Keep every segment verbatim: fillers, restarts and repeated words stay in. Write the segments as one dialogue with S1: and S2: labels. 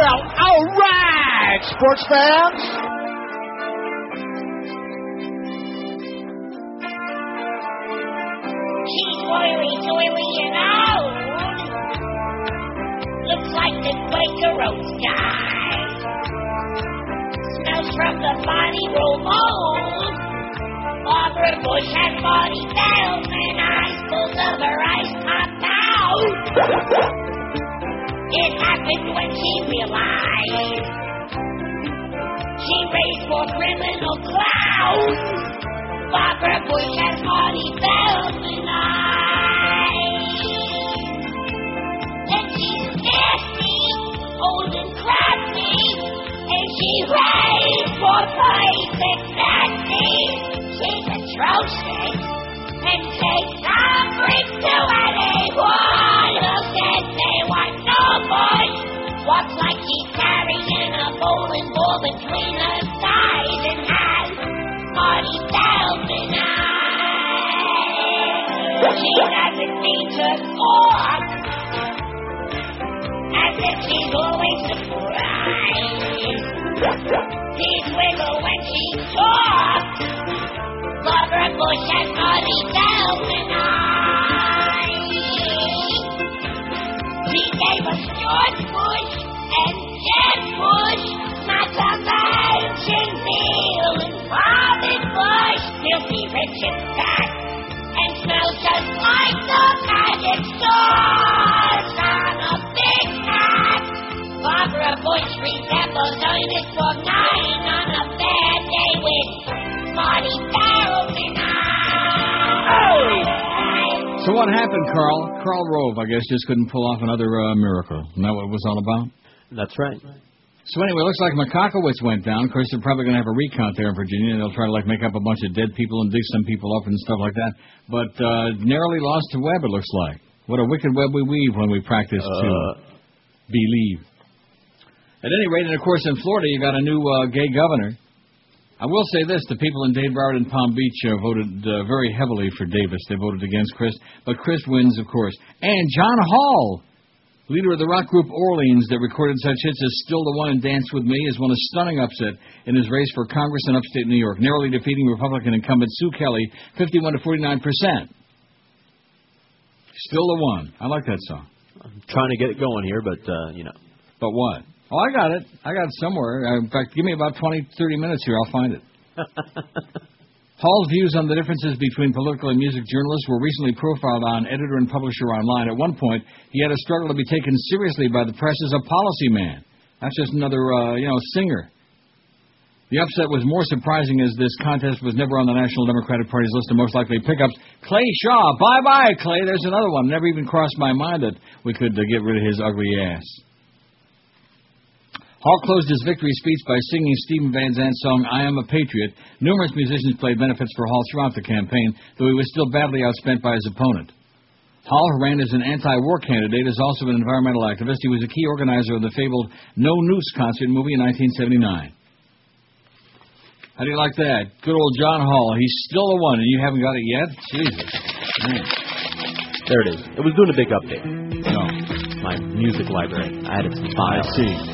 S1: Well, all right, sports fans.
S2: She's oily, oily, and old. Looks like the Quaker Oats guy. Smells from the body roll mold. Barbara Bush had body bells and eyes full of her ice popped out. It happened when she realized she raised more criminal clouds. Barbara Bush has body bells and eyes. And she's nasty, old and crafty, and she raised more plays exactly. She's atrocious and takes umbrage to anyone who says they want no bush. Walks like she's carrying a bowling ball between her thighs and has Marty Feldman eyes. She doesn't need to talk as if she's always surprised. She's wiggle when she talks. Barbara Bush has Marty Feldman eyes. She gave us George Bush and Jeb Bush, not to mention Bill and Robin Bush. Filthy rich and fat, and smells just like the magic sauce on a Big Mac. Barbara Bush resembles Ernest Borgnine on a bad day with Marty Feldman eyes.
S3: So what happened, Carl? Karl Rove, I guess, just couldn't pull off another uh, miracle. Isn't that what it was all about?
S4: That's right.
S3: So anyway, it looks like Makakowicz went down. Of course, they're probably going to have a recount there in Virginia, and they'll try to, like, make up a bunch of dead people and dig some people up and stuff like that. But uh, narrowly lost to Webb, it looks like. What a wicked web we weave when we practice
S4: uh.
S3: to believe. At any rate, and of course, in Florida, you got a new uh, gay governor. I will say this, the people in Dade, Broward, and Palm Beach uh, voted uh, very heavily for Davis. They voted against Chris, but Chris wins, of course. And John Hall, leader of the rock group Orleans that recorded such hits as Still the One and Dance With Me, has won a stunning upset in his race for Congress in upstate New York, narrowly defeating Republican incumbent Sue Kelly fifty-one to forty-nine percent. Still the One. I like that song.
S4: I'm trying to get it going here, but, uh, you know.
S3: But what? Oh, I got it. I got it somewhere. Uh, in fact, give me about twenty, thirty minutes here. I'll find it. Hall's views on the differences between political and music journalists were recently profiled on Editor and Publisher Online. At one point, he had a struggle to be taken seriously by the press as a policy man. That's just another, uh, you know, singer. The upset was more surprising as this contest was never on the National Democratic Party's list of most likely pickups. Clay Shaw. Bye-bye, Clay. There's another one. Never even crossed my mind that we could uh, get rid of his ugly ass. Hall closed his victory speech by singing Stephen Van Zant's song, I Am a Patriot. Numerous musicians played benefits for Hall throughout the campaign, though he was still badly outspent by his opponent. Hall, who ran as an anti-war candidate, is also an environmental activist. He was a key organizer of the fabled No Noose concert movie in nineteen seventy-nine. How do you like that? Good old John Hall. He's still the one, and you haven't got it yet? Jesus. Man.
S4: There it is. It was doing a big update.
S3: No.
S4: My music library. I added some files.
S3: I see.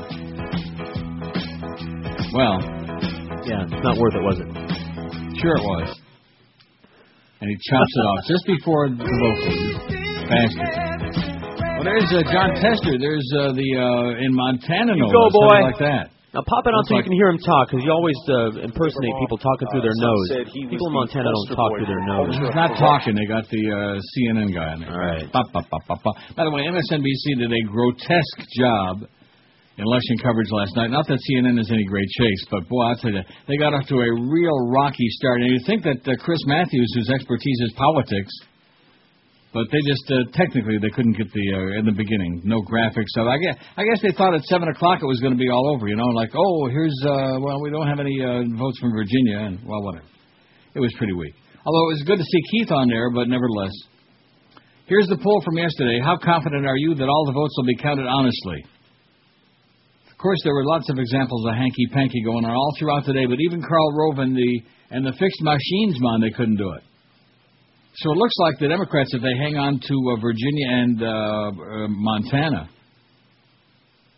S3: Well,
S4: yeah, it's not worth it, was it?
S3: Sure it was. And he chops it off just before the vocal. Bastard. Well, there's uh, John Tester. There's uh, the uh, in Montana, no
S4: go, boy.
S3: like that.
S4: Now pop it on so
S3: like
S4: you can hear him talk, because you always uh, impersonate people talking through their nose. People in Montana don't talk through their nose.
S3: He's not talking. They got the uh, C N N guy in there.
S4: All right.
S3: Ba, ba, ba, ba, ba. By the way, M S N B C did a grotesque job in election coverage last night. Not that C N N is any great chase, but boy, I'll tell you, they got off to a real rocky start. And you'd think that uh, Chris Matthews, whose expertise is politics, but they just, uh, technically, they couldn't get the, uh, in the beginning, no graphics. So I guess, I guess they thought at seven o'clock it was going to be all over, you know, like, oh, here's, uh, well, we don't have any uh, votes from Virginia, and, well, whatever. It was pretty weak. Although it was good to see Keith on there, but nevertheless. Here's the poll from yesterday. How confident are you that all the votes will be counted honestly? Of course, there were lots of examples of hanky-panky going on all throughout the day, but even Karl Rove and the, and the fixed machines, man, they couldn't do it. So it looks like the Democrats, if they hang on to uh, Virginia and uh, uh, Montana,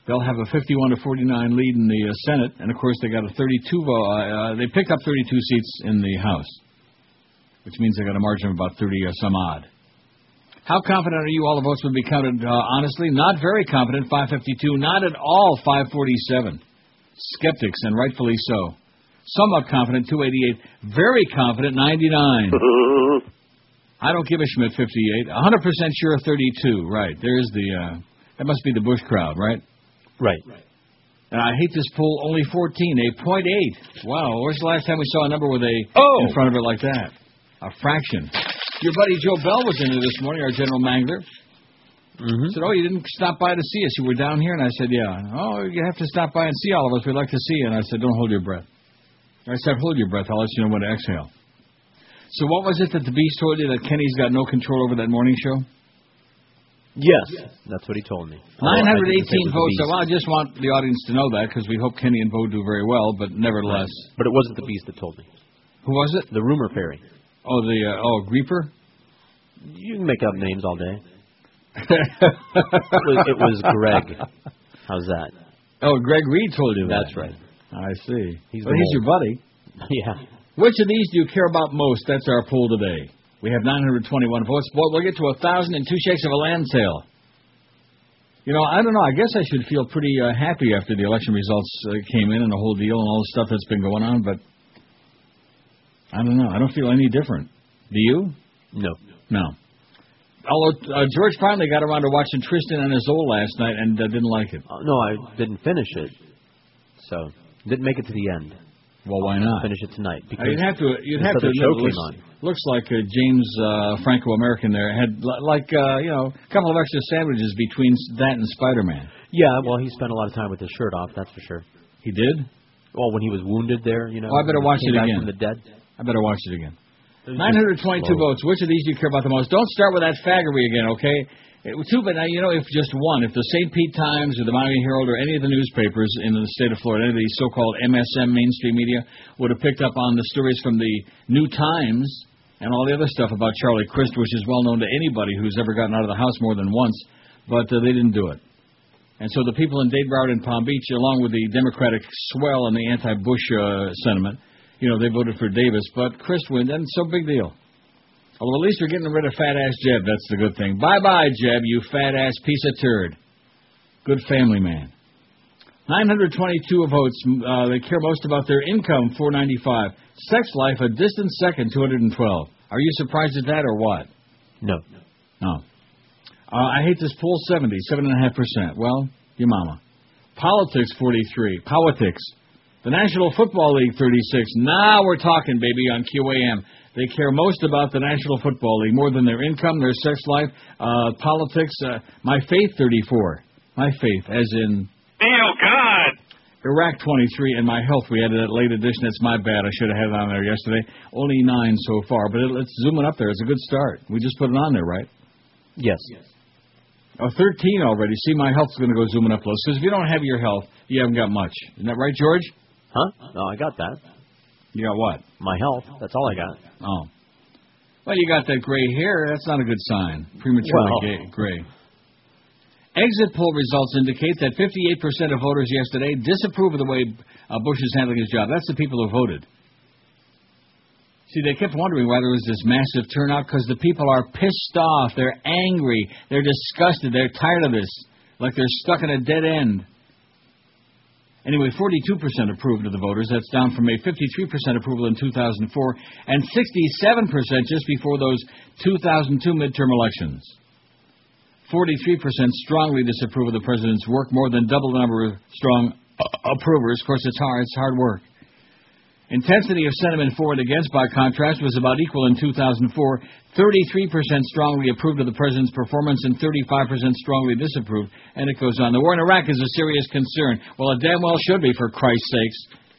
S3: They'll have a fifty-one to forty-nine lead in the uh, Senate, and of course they got a thirty-two vote. Uh, uh, they picked up thirty-two seats in the House, which means they got a margin of about thirty uh, some odd. How confident are you all the votes would be counted? Uh, honestly, not very confident. five fifty-two, not at all. five forty-seven. Skeptics, and rightfully so. Somewhat confident. two eighty-eight. Very confident. ninety-nine. I don't give a Schmidt. fifty-eight. one hundred percent sure. thirty-two. Right. There's the. Uh, that must be the Bush crowd, right?
S4: Right.
S3: And I hate this poll, only fourteen, a point eight. Wow, where's the last time we saw a number with a
S4: oh.
S3: in front of it like that? A fraction. Your buddy Joe Bell was in here this morning, our general mangler.
S4: Mm-hmm.
S3: Said, oh, you didn't stop by to see us. You were down here? And I said, yeah. Oh, you have to stop by and see all of us. We'd like to see you. And I said, don't hold your breath. I said, hold your breath. I'll let you know when to exhale. So what was it that the Beast told you, that Kenny's got no control over that morning show?
S4: Yes, yes. That's what he told me.
S3: nine hundred eighteen votes. So I just want the audience to know that, because we hope Kenny and Bo do very well, but nevertheless.
S4: Right. But it wasn't the Beast that told me.
S3: Who was it?
S4: The rumor fairy.
S3: Oh, the uh, oh Greeper?
S4: You can make up names all day. it, was, it was Greg. How's that?
S3: Oh, Greg Reed told you that.
S4: That's right.
S3: I see.
S4: He's,
S3: well, he's your buddy.
S4: Yeah.
S3: Which of these do you care about most? That's our poll today. We have nine hundred twenty-one votes. Boy, we'll get to one thousand and two shakes of a land sale. You know, I don't know. I guess I should feel pretty uh, happy after the election results uh, came in and the whole deal and all the stuff that's been going on, but I don't know. I don't feel any different. Do you?
S4: No.
S3: No. Although uh, George finally got around to watching Tristan and Isolde last night and uh, didn't like it.
S4: Uh, no, I didn't finish it. So, didn't make it to the end.
S3: Well, why not?
S4: Finish it tonight. Because
S3: uh, you'd have to. You'd have to.
S4: The show
S3: looks,
S4: came on.
S3: Looks like uh, James uh, Franco-American there had like uh, you know a couple of extra sandwiches between that and Spider-Man.
S4: Yeah, well, he spent a lot of time with his shirt off. That's for sure.
S3: He did.
S4: Well, when he was wounded there, you know.
S3: Oh, I better watch it again.
S4: From the dead.
S3: I better watch it again. nine hundred twenty-two votes. Which of these do you care about the most? Don't start with that faggery again, okay? It, too, but now, you know, if just one, if the Saint Pete Times or the Miami Herald or any of the newspapers in the state of Florida, any of these so-called M S M mainstream media, would have picked up on the stories from the New Times and all the other stuff about Charlie Crist, which is well known to anybody who's ever gotten out of the house more than once, but uh, they didn't do it. And so the people in Dade, Broward, and Palm Beach, along with the Democratic swell and the anti-Bush uh, sentiment, you know, they voted for Davis, but Crist wins, and it's no big deal. Although at least we're getting rid of fat-ass Jeb. That's the good thing. Bye-bye, Jeb, you fat-ass piece of turd. Good family man. nine hundred twenty-two votes. Uh, they care most about their income, four ninety-five. Sex life, a distant second, two hundred twelve. Are you surprised at that or what?
S4: No.
S3: No. Uh, I hate this poll, seventy, seven point five percent. Well, your mama. Politics, forty-three. Politics. The National Football League, thirty-six. Now we're talking, baby, on Q A M. They care most about the National Football League, more than their income, their sex life, uh, politics. Uh, my faith, thirty-four. My faith, as in...
S1: Oh, God!
S3: Iraq, twenty-three, and my health. We added that late edition. That's my bad. I should have had it on there yesterday. Only nine so far, but it, let's zoom it up there. It's a good start. We just put it on there, right?
S4: Yes. yes.
S3: Oh, thirteen already. See, my health's going to go zooming up close, because if you don't have your health, you haven't got much. Isn't that right, George?
S4: Huh? No, I got that.
S3: You got what?
S4: My health. That's all I got.
S3: Oh. Well, you got that gray hair. That's not a good sign. Prematurely
S4: well.
S3: gay, gray. Exit poll results indicate that fifty-eight percent of voters yesterday disapprove of the way uh, Bush is handling his job. That's the people who voted. See, they kept wondering why there was this massive turnout, because the people are pissed off. They're angry. They're disgusted. They're tired of this. Like they're stuck in a dead end. Anyway, forty-two percent approved of the voters. That's down from a fifty-three percent approval in two thousand four and sixty-seven percent just before those two thousand two midterm elections. forty-three percent strongly disapprove of the president's work, more than double the number of strong approvers. Of course, it's hard. It's hard work. Intensity of sentiment for and against, by contrast, was about equal in two thousand four. thirty-three percent strongly approved of the president's performance and thirty-five percent strongly disapproved. And it goes on. The war in Iraq is a serious concern. Well, it damn well should be, for Christ's sakes.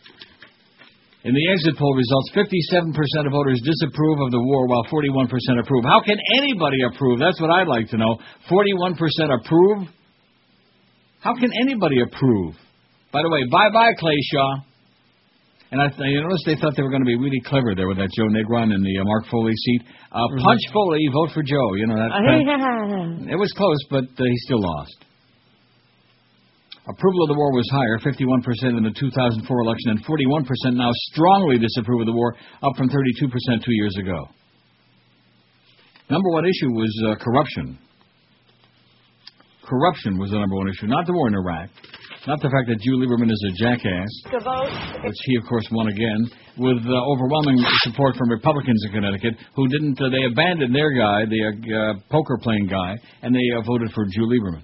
S3: In the exit poll results, fifty-seven percent of voters disapprove of the war, while forty-one percent approve. How can anybody approve? That's what I'd like to know. forty-one percent approve? How can anybody approve? By the way, bye-bye, Clay Shaw. And I th- you notice they thought they were going to be really clever there with that Joe Negron in the uh, Mark Foley seat. Uh, mm-hmm. Punch Foley, vote for Joe. You know that. Uh, it was close, but uh, he still lost. Approval of the war was higher, fifty-one percent in the two thousand four election, and forty-one percent now strongly disapprove of the war, up from thirty-two percent two years ago. Number one issue was uh, corruption. Corruption was the number one issue, not the war in Iraq, not the fact that Jew Lieberman is a jackass, which he, of course, won again, with uh, overwhelming support from Republicans in Connecticut, who didn't, uh, they abandoned their guy, the uh, poker-playing guy, and they uh, voted for Jew Lieberman.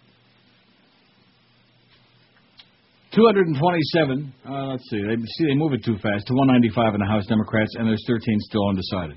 S3: two hundred twenty-seven, uh, let's see, they, see, they move it too fast, to one ninety-five in the House Democrats, and there's thirteen still undecided.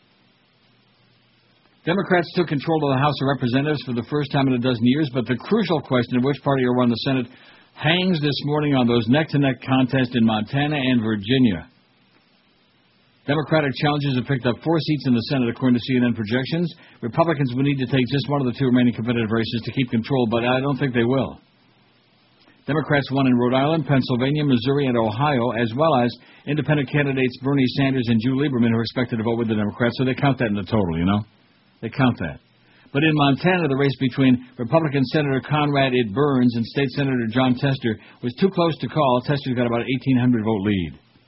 S3: Democrats took control of the House of Representatives for the first time in a dozen years, but the crucial question of which party will run the Senate hangs this morning on those neck-to-neck contests in Montana and Virginia. Democratic challengers have picked up four seats in the Senate, according to C N N projections. Republicans will need to take just one of the two remaining competitive races to keep control, but I don't think they will. Democrats won in Rhode Island, Pennsylvania, Missouri, and Ohio, as well as independent candidates Bernie Sanders and Jew Lieberman, who are expected to vote with the Democrats, so they count that in the total, you know? They count that. But in Montana, the race between Republican Senator Conrad It Burns and State Senator John Tester was too close to call. Tester's got about an eighteen hundred vote lead.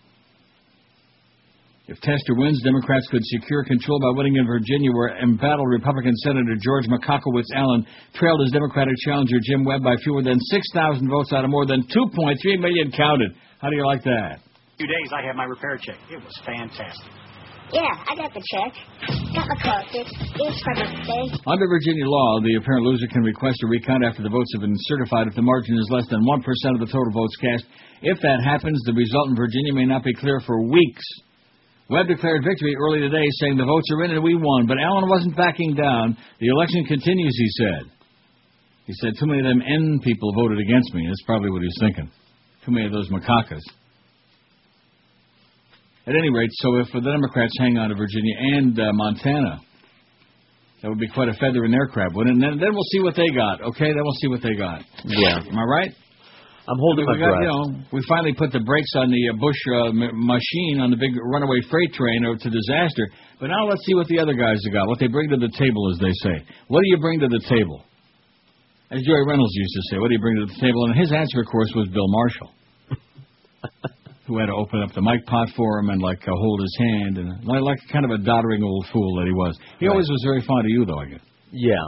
S3: If Tester wins, Democrats could secure control by winning in Virginia, where embattled Republican Senator George McCockowitz Allen trailed his Democratic challenger Jim Webb by fewer than six thousand votes out of more than two point three million counted. How do you like that?
S1: A few days I had my repair check. It was fantastic.
S2: Yeah, I got the check. Got my car fixed. It's for birthday.
S3: Under Virginia law, the apparent loser can request a recount after the votes have been certified if the margin is less than one percent of the total votes cast. If that happens, the result in Virginia may not be clear for weeks. Webb declared victory early today, saying the votes are in and we won. But Allen wasn't backing down. The election continues, he said. He said, too many of them N people voted against me. That's probably what he's thinking. Too many of those macacas. At any rate, so if the Democrats hang on to Virginia and uh, Montana, that would be quite a feather in their crab, wouldn't it? And then, then we'll see what they got, okay? Then we'll see what they got.
S4: Yeah.
S3: Am I right?
S4: I'm holding
S3: I mean,
S4: my
S3: we got,
S4: breath.
S3: You know, we finally put the brakes on the uh, Bush uh, m- machine on the big runaway freight train or to disaster. But now let's see what the other guys have got, what they bring to the table, as they say. What do you bring to the table? As Joey Reynolds used to say, what do you bring to the table? And his answer, of course, was Bill Marshall, who had to open up the mic pot for him and, like, uh, hold his hand, and like, like kind of a doddering old fool that he was. He right. always was very fond of you, though, I guess.
S4: Yeah.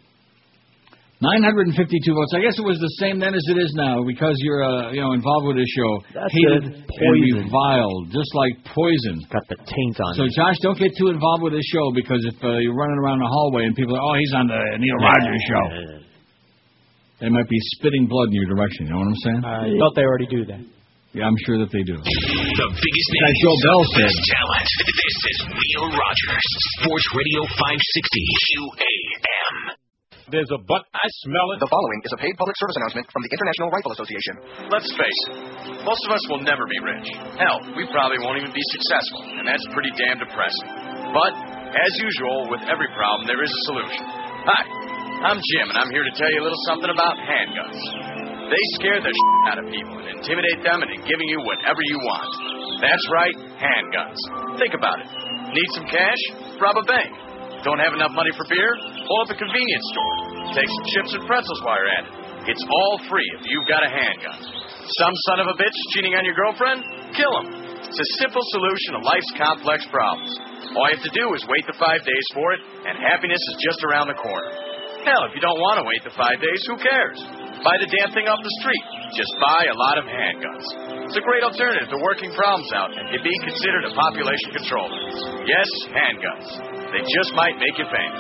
S3: nine hundred fifty-two votes. I guess it was the same then as it is now, because you're, uh, you know, involved with this show.
S4: That's
S3: hated
S4: it.
S3: and reviled, just like poison.
S4: Got the taint on
S3: So,
S4: it.
S3: Josh, don't get too involved with this show, because if uh, you're running around the hallway and people are, oh, he's on the Neil Rogers show, they might be spitting blood in your direction. You know what I'm saying?
S1: I thought they already do that.
S3: Yeah, I'm sure that they do.
S5: The biggest name.
S3: As Joe Bell said.
S5: Talent. This is Neil Rogers. Sports Radio five sixty Q A M.
S6: There's a but I smell it.
S7: The following is a paid public service announcement from the International Rifle Association.
S8: Let's face it, most of us will never be rich. Hell, we probably won't even be successful, and that's pretty damn depressing. But, as usual, with every problem, there is a solution. Hi, I'm Jim, and I'm here to tell you a little something about handguns. They scare the shit out of people and intimidate them into giving you whatever you want. That's right, handguns. Think about it. Need some cash? Rob a bank. Don't have enough money for beer? Pull up a convenience store. Take some chips and pretzels while you're at it. It's all free if you've got a handgun. Some son of a bitch cheating on your girlfriend? Kill him. It's a simple solution to life's complex problems. All you have to do is wait the five days for it, and happiness is just around the corner. Hell, if you don't want to wait the five days, who cares? Buy the damn thing off the street. Just buy a lot of handguns. It's a great alternative to working problems out and can be considered a population control. Yes, handguns. They just might make you famous.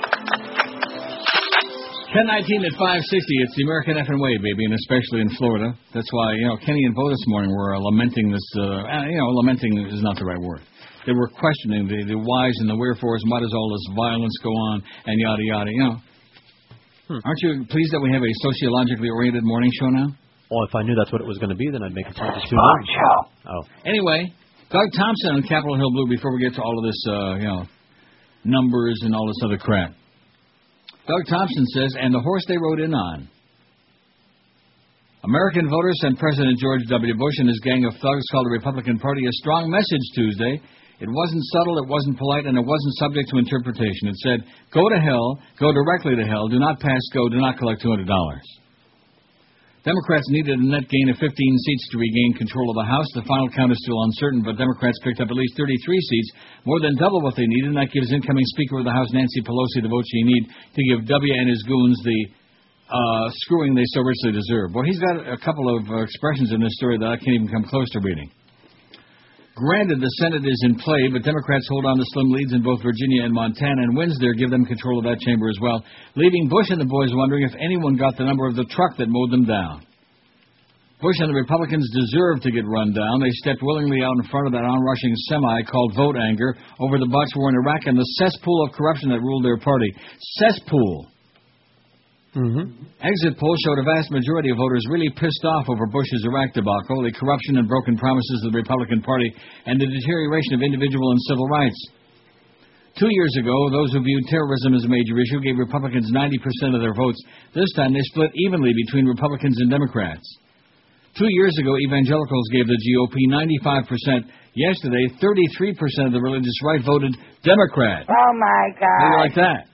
S3: ten nineteen at five sixty. It's the American F and Way, baby, and especially in Florida. That's why, you know, Kenny and Bo this morning were uh, lamenting this, uh, you know, lamenting is not the right word. They were questioning the, the whys and the wherefores, and why does all this violence go on, and yada, yada, you know. Hmm. Aren't you pleased that we have a sociologically oriented morning show now?
S4: Well, if I knew that's what it was going to be, then I'd make it time to tune in. Oh.
S3: Anyway, Doug Thompson on Capitol Hill Blue, before we get to all of this, uh, you know, numbers and all this other crap. Doug Thompson says, and the horse they rode in on. American voters sent President George W. Bush and his gang of thugs called the Republican Party a strong message Tuesday. It wasn't subtle, it wasn't polite, and it wasn't subject to interpretation. It said, go to hell, go directly to hell, do not pass go, do not collect two hundred dollars. Democrats needed a net gain of fifteen seats to regain control of the House. The final count is still uncertain, but Democrats picked up at least thirty-three seats, more than double what they needed, and that gives incoming Speaker of the House, Nancy Pelosi, the votes she need to give W and his goons the uh, screwing they so richly deserve. Well, he's got a couple of uh, expressions in this story that I can't even come close to reading. Granted, the Senate is in play, but Democrats hold on to slim leads in both Virginia and Montana, and wins there give them control of that chamber as well, leaving Bush and the boys wondering if anyone got the number of the truck that mowed them down. Bush and the Republicans deserve to get run down. They stepped willingly out in front of that onrushing semi called vote anger over the Bucks war in Iraq and the cesspool of corruption that ruled their party. Cesspool. Mm-hmm. Exit polls showed a vast majority of voters really pissed off over Bush's Iraq debacle, the corruption and broken promises of the Republican Party, and the deterioration of individual and civil rights. Two years ago, those who viewed terrorism as a major issue gave Republicans ninety percent of their votes. This time they split evenly between Republicans and Democrats. Two years ago, evangelicals gave the G O P ninety-five percent. Yesterday, thirty-three percent of the religious right voted Democrat.
S2: Oh, my God.
S3: How do you like that?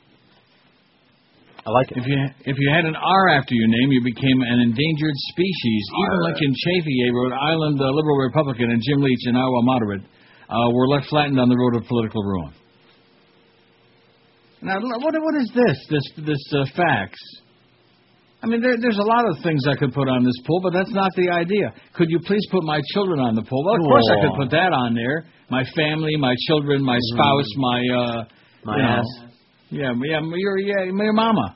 S4: I like it.
S3: If you if you had an R after your name, you became an endangered species. Even Lincoln Chafee, a Rhode Island uh, liberal Republican, and Jim Leach, an Iowa moderate, uh, were left flattened on the road of political ruin. Now, what what is this? This this uh, facts? I mean, there, there's a lot of things I could put on this poll, but that's not the idea. Could you please put my children on the poll? Well, of course I could put that on there. My family, my children, my spouse, mm. my uh,
S4: my
S3: you know,
S4: ass.
S3: Yeah, yeah, your yeah, your mama.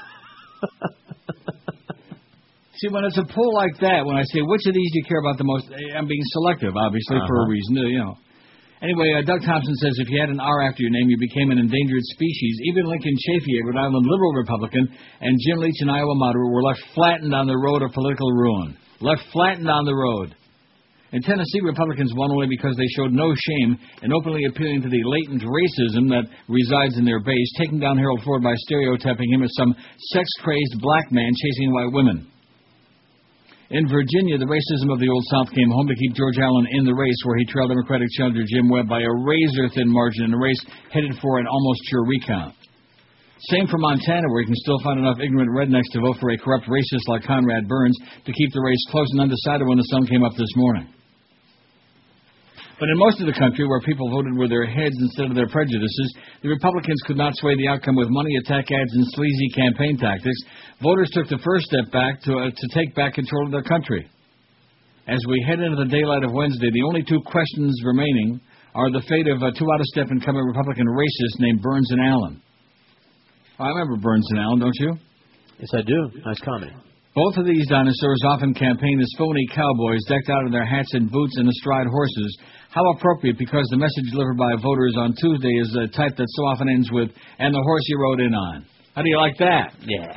S3: See, when it's a poll like that, when I say which of these do you care about the most, I'm being selective, obviously, uh-huh. for a reason, you know. Anyway, uh, Doug Thompson says if you had an R after your name, you became an endangered species. Even Lincoln Chafee, a Rhode Island liberal Republican, and Jim Leach, an Iowa moderate, were left flattened on the road of political ruin. Left flattened on the road. In Tennessee, Republicans won only because they showed no shame in openly appealing to the latent racism that resides in their base, taking down Harold Ford by stereotyping him as some sex-crazed black man chasing white women. In Virginia, the racism of the Old South came home to keep George Allen in the race, where he trailed Democratic challenger Jim Webb by a razor-thin margin in a race headed for an almost sure recount. Same for Montana, where you can still find enough ignorant rednecks to vote for a corrupt racist like Conrad Burns to keep the race close and undecided when the sun came up this morning. But in most of the country, where people voted with their heads instead of their prejudices, the Republicans could not sway the outcome with money, attack ads, and sleazy campaign tactics. Voters took the first step back to, uh, to take back control of their country. As we head into the daylight of Wednesday, the only two questions remaining are the fate of uh, two out-of-step incumbent Republican racists named Burns and Allen. I remember Burns and Allen, don't you?
S4: Yes, I do. Nice comment.
S3: Both of these dinosaurs often campaign as phony cowboys decked out in their hats and boots and astride horses. How appropriate, because the message delivered by voters on Tuesday is a type that so often ends with, and the horse you rode in on. How do you like that?
S4: Yeah.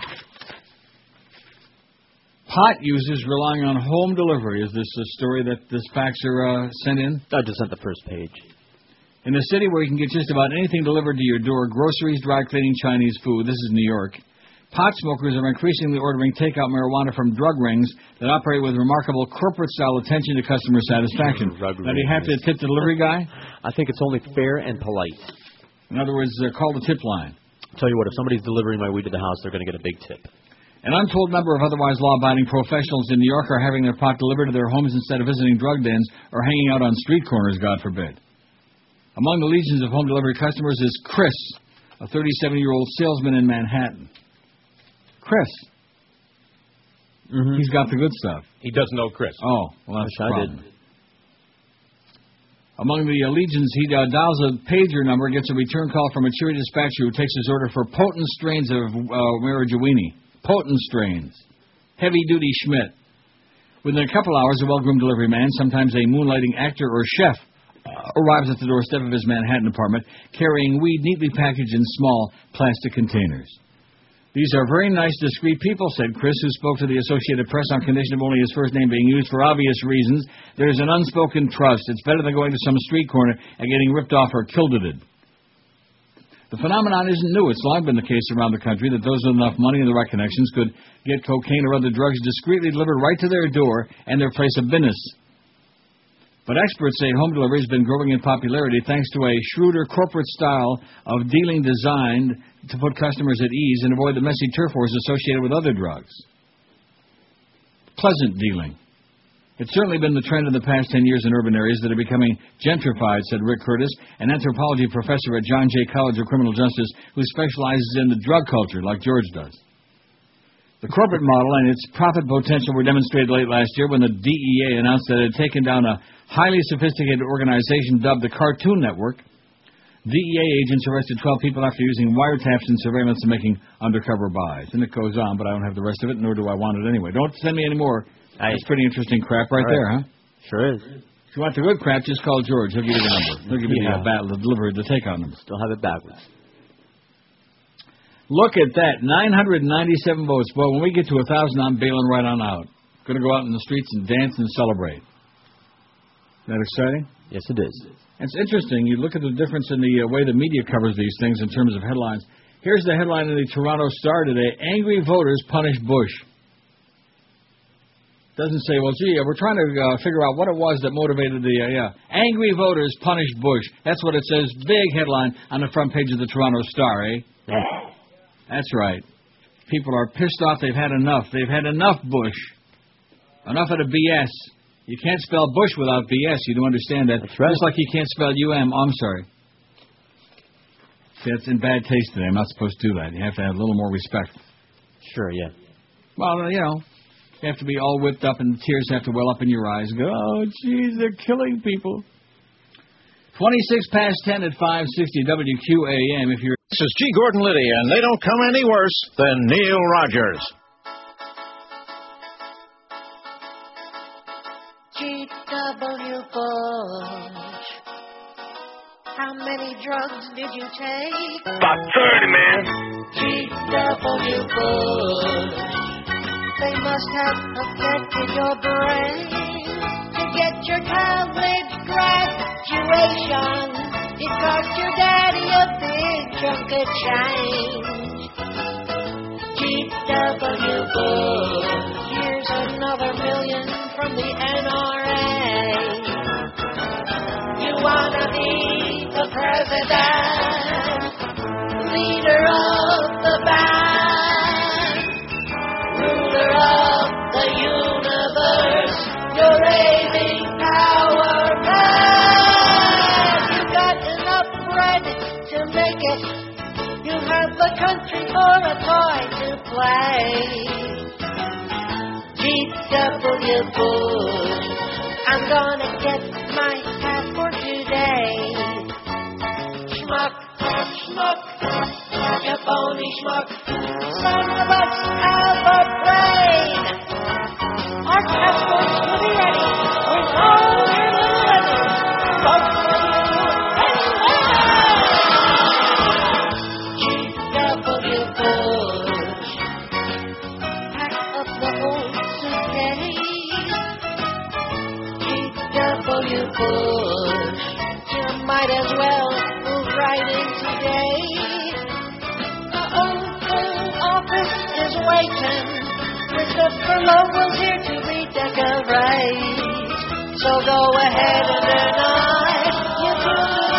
S3: Pot users relying on home delivery. Is this a story that this faxer uh, sent in?
S4: I just sent the first page.
S3: In a city where you can get just about anything delivered to your door, groceries, dry cleaning, Chinese food, this is New York, pot smokers are increasingly ordering takeout marijuana from drug rings that operate with remarkable corporate-style attention to customer satisfaction. Now, do you have to tip the delivery guy?
S4: I think it's only fair and polite.
S3: In other words, uh, call the tip line.
S4: I'll tell you what, if somebody's delivering my weed to the house, they're going to get a big tip.
S3: An untold number of otherwise law-abiding professionals in New York are having their pot delivered to their homes instead of visiting drug dens or hanging out on street corners, God forbid. Among the legions of home delivery customers is Chris, a thirty-seven-year-old salesman in Manhattan. Chris. Mm-hmm. He's got the good stuff.
S6: He doesn't know Chris.
S3: Oh, well, that's the problem.
S4: I did.
S3: Among the uh, legions, he uh, dials a pager number, gets a return call from a cheery dispatcher who takes his order for potent strains of uh, marijuana. Potent strains. Heavy-duty Schmidt. Within a couple hours, a well-groomed delivery man, sometimes a moonlighting actor or chef, uh, arrives at the doorstep of his Manhattan apartment, carrying weed neatly packaged in small plastic containers. These are very nice, discreet people, said Chris, who spoke to the Associated Press on condition of only his first name being used for obvious reasons. There's an unspoken trust. It's better than going to some street corner and getting ripped off or killed-ed. The phenomenon isn't new. It's long been the case around the country that those with enough money and the right connections could get cocaine or other drugs discreetly delivered right to their door and their place of business. But experts say home delivery has been growing in popularity thanks to a shrewder corporate style of dealing designed to put customers at ease and avoid the messy turf wars associated with other drugs. pleasant dealing. It's certainly been the trend in the past ten years in urban areas that are becoming gentrified, said Rick Curtis, an anthropology professor at John Jay College of Criminal Justice who specializes in the drug culture like George does. The corporate model and its profit potential were demonstrated late last year when the D E A announced that it had taken down a highly sophisticated organization dubbed the Cartoon Network. D E A agents arrested twelve people after using wiretaps and surveillance and making undercover buys. And it goes on, but I don't have the rest of it, nor do I want it anyway. Don't send me any more. That's pretty interesting crap right, right there, huh?
S4: Sure is.
S3: If you want the good crap, just call George. He'll give you the number. He'll give you yeah. the, uh, battle, the delivery, the takeout number.
S4: Still have it backwards.
S3: Look at that, nine hundred ninety-seven votes. Boy, when we get to one thousand, I'm bailing right on out. Going to go out in the streets and dance and celebrate. Isn't that exciting?
S4: Yes, it is.
S3: It's interesting. You look at the difference in the uh, way the media covers these things in terms of headlines. Here's the headline in the Toronto Star today. Angry voters punish Bush. Doesn't say, well, gee, we're trying to uh, figure out what it was that motivated the, uh, yeah. Angry voters punish Bush. That's what it says. Big headline on the front page of the Toronto Star, eh? Yeah. That's right. People are pissed off. They've had enough. They've had enough Bush. Enough of the B S. You can't spell Bush without B S. You do understand that.
S4: That's right.
S3: Just like you can't spell U M. Oh, I'm sorry. See, that's in bad taste today. I'm not supposed to do that. You have to have a little more respect.
S4: Sure, yeah.
S3: Well, you know. You have to be all whipped up and tears have to well up in your eyes and go, oh, geez, they're killing people. twenty-six past ten at five sixty W Q A M. If you're
S6: This is G. Gordon Liddy, and they don't come any worse than Neil Rogers.
S2: G W Bush, how many drugs did you take?
S5: About thirty, man.
S2: G W Bush. They must have affected your brain to get your college graduation. It cost your daddy a big chunk of change. G W Bush, here's another million from the N R A. You wanna be the president, leader of the band, ruler of the universe, you're raving power man. You got enough bread to make it. You have the country for a toy to play. G W Bush, I'm gonna get my passport today. Schmuck, schmuck, you phony schmuck. Some of us have a brain. Our passports will be ready with all your little letters. Vote for you and G W Bush. Pack up the old suitcase. G W Bush. You might as well move right in today. The Oval Office is waiting. Christopher Lowell's here to redecorate. So go ahead and deny you do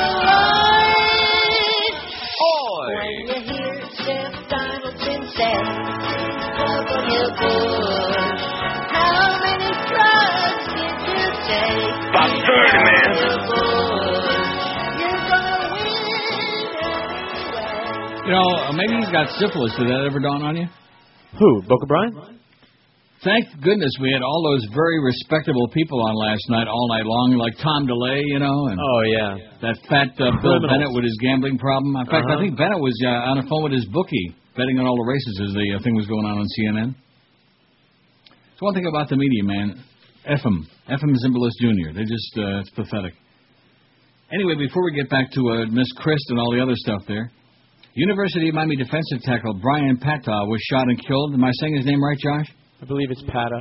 S2: right.
S8: Oi!
S2: When you hear Steph Donaldson say, W. Bush, how many drugs did you take?
S5: About thirty, man.
S2: You're gonna win anyway.
S3: You know, maybe he's got syphilis. Did that ever dawn on you?
S4: Who? Boca Brian?
S3: Thank goodness we had all those very respectable people on last night, all night long, like Tom DeLay, you know, and
S4: oh yeah,
S3: that fat uh, Bill Bennett with his gambling problem. In fact,
S4: uh-huh.
S3: I think Bennett was uh, on the phone with his bookie, betting on all the races as the uh, thing was going on on C N N. It's one thing about the media, man. F them. F them Zimbalist Junior They're just, uh, it's pathetic. Anyway, before we get back to uh, Miss Christ and all the other stuff there, University of Miami defensive tackle Brian Pata was shot and killed. Am I saying his name right, Josh?
S9: I believe it's Pata.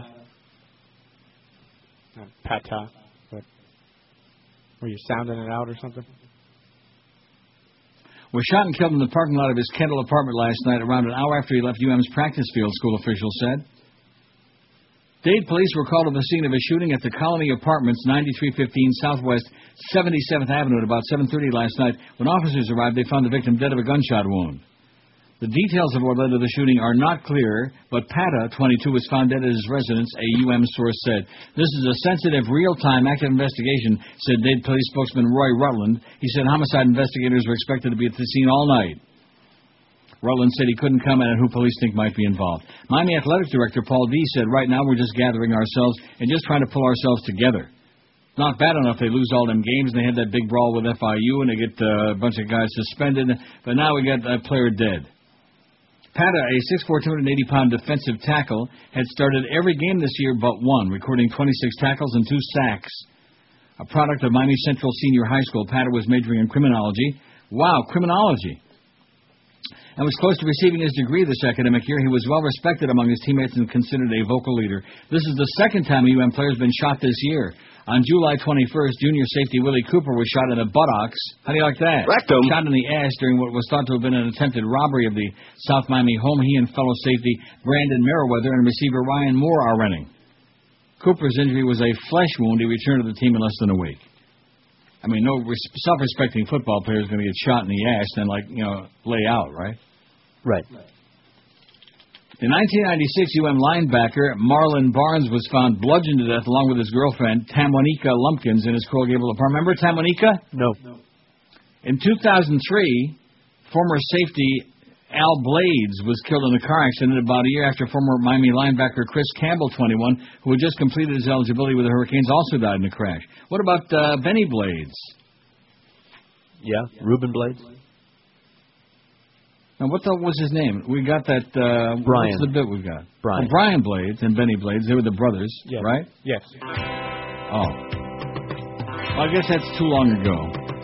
S9: Not Pata, but were you sounding it out or something?
S3: Was shot and killed in the parking lot of his Kendall apartment last night around an hour after he left U M's practice field, school officials said. Dade police were called to the scene of a shooting at the Colony Apartments, ninety-three fifteen Southwest seventy-seventh Avenue at about seven thirty last night. When officers arrived, they found the victim dead of a gunshot wound. The details of what led to the shooting are not clear, but Pata, twenty-two, was found dead at his residence, a U M source said. This is a sensitive, real-time, active investigation, said Dade Police spokesman Roy Rutland. He said homicide investigators were expected to be at the scene all night. Rutland said he couldn't comment on who police think might be involved. Miami Athletic Director Paul D. said, right now we're just gathering ourselves and just trying to pull ourselves together. Not bad enough they lose all them games, and they had that big brawl with F I U, and they get uh, a bunch of guys suspended, but now we got a player dead. Pata, a six foot four, two hundred eighty pound defensive tackle, had started every game this year but one, recording twenty-six tackles and two sacks. A product of Miami Central Senior High School, Pata was majoring in criminology. Wow, criminology. And was close to receiving his degree this academic year. He was well respected among his teammates and considered a vocal leader. This is the second time a U M player has been shot this year. On July twenty-first, junior safety Willie Cooper was shot in the buttocks. How do you like that?
S6: Rectum.
S3: Shot in the ass during what was thought to have been an attempted robbery of the South Miami home. He and fellow safety Brandon Merriweather and receiver Ryan Moore are running. Cooper's injury was a flesh wound. He returned to the team in less than a week. I mean, no self-respecting football player is going to get shot in the ass and, like, you know, lay out, right?
S4: Right.
S3: In nineteen ninety-six, U M linebacker Marlon Barnes was found bludgeoned to death along with his girlfriend, Tamwanika Lumpkins, in his Coral Gable apartment. Remember Tamwanika?
S4: No.
S3: no. In two thousand three, former safety Al Blades was killed in a car accident about a year after former Miami linebacker Chris Campbell, twenty-one, who had just completed his eligibility with the Hurricanes, also died in a crash. What about uh, Benny Blades?
S4: Yeah, Reuben Blades.
S3: Now, what the, was his name? We got that. Uh,
S4: Brian.
S3: What's the bit we got?
S4: Brian.
S3: Oh, Brian Blades and Benny Blades. They were the brothers,
S9: yes.
S3: right?
S9: Yes.
S3: Oh. Well, I guess that's too long ago.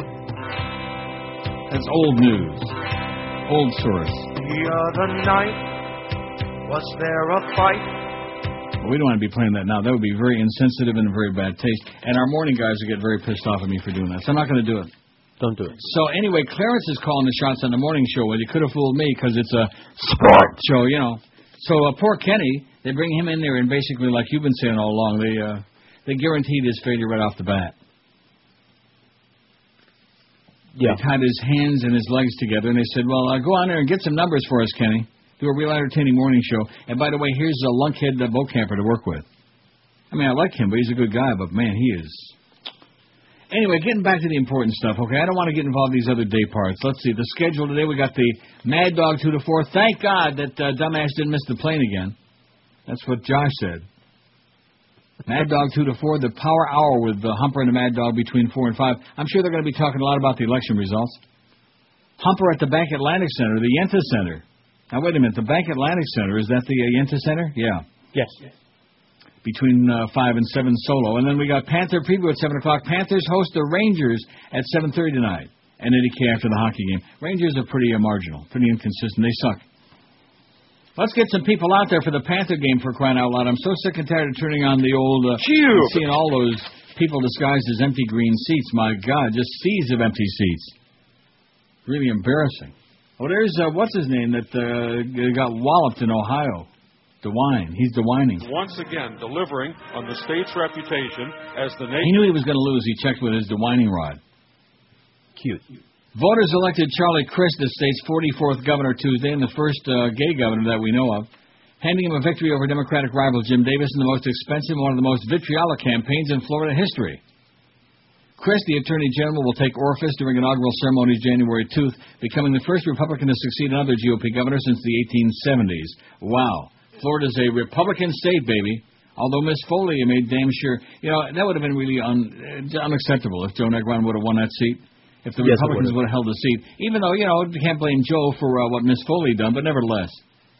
S3: That's old news. Old source.
S10: The other night, was there a fight?
S3: Well, we don't want to be playing that now. That would be very insensitive and very bad taste. And our morning guys would get very pissed off at me for doing that. So I'm not going to do it.
S4: Don't do it.
S3: So anyway, Clarence is calling the shots on the morning show. Well, you could have fooled me because it's a sport show, you know. So uh, poor Kenny, they bring him in there and basically, like you've been saying all along, they uh, they guaranteed his failure right off the bat.
S4: Yeah.
S3: They tied his hands and his legs together, and they said, well, uh, go on there and get some numbers for us, Kenny. Do a real entertaining morning show. And by the way, here's a lunkhead uh, boat camper to work with. I mean, I like him, but he's a good guy, but man, he is... Anyway, getting back to the important stuff, okay? I don't want to get involved in these other day parts. Let's see. The schedule today, we got the Mad Dog two to four. Thank God that uh, dumbass didn't miss the plane again. That's what Josh said. Mad Dog two to four, the Power Hour with the Humper and the Mad Dog between four and five. I'm sure they're going to be talking a lot about the election results. Humper at the Bank Atlantic Center, the Yenta Center. Now, wait a minute. The Bank Atlantic Center, is that the uh, Yenta Center? Yeah.
S9: Yes. yes.
S3: Between uh, five and seven solo. And then we got Panther preview at seven o'clock. Panthers host the Rangers at seven thirty tonight. And Eddie K after the hockey game. Rangers are pretty uh, marginal, pretty inconsistent. They suck. Let's get some people out there for the Panther game, for crying out loud. I'm so sick and tired of turning on the old... Uh, seeing all those people disguised as empty green seats. My God, just seas of empty seats. Really embarrassing. Oh, there's, uh, what's his name, that uh, got walloped in Ohio. DeWine. He's DeWining.
S11: Once again, delivering on the state's reputation as the nation.
S3: He knew he was going to lose. He checked with his DeWining rod.
S4: Cute.
S3: Voters elected Charlie Crist, the state's forty-fourth governor, Tuesday, and the first uh, gay governor that we know of, handing him a victory over Democratic rival Jim Davis in the most expensive and one of the most vitriolic campaigns in Florida history. Crist, the Attorney General, will take office during inaugural ceremonies January second, becoming the first Republican to succeed another G O P governor since the eighteen seventies. Wow. Florida's a Republican state, baby. Although Miss Foley made damn sure, you know, that would have been really un, uh, unacceptable if Joe Negron would have won that seat. If the
S4: yes,
S3: Republicans would have held the seat. Even though, you know, you can't blame Joe for uh, what Miss Foley done, but nevertheless.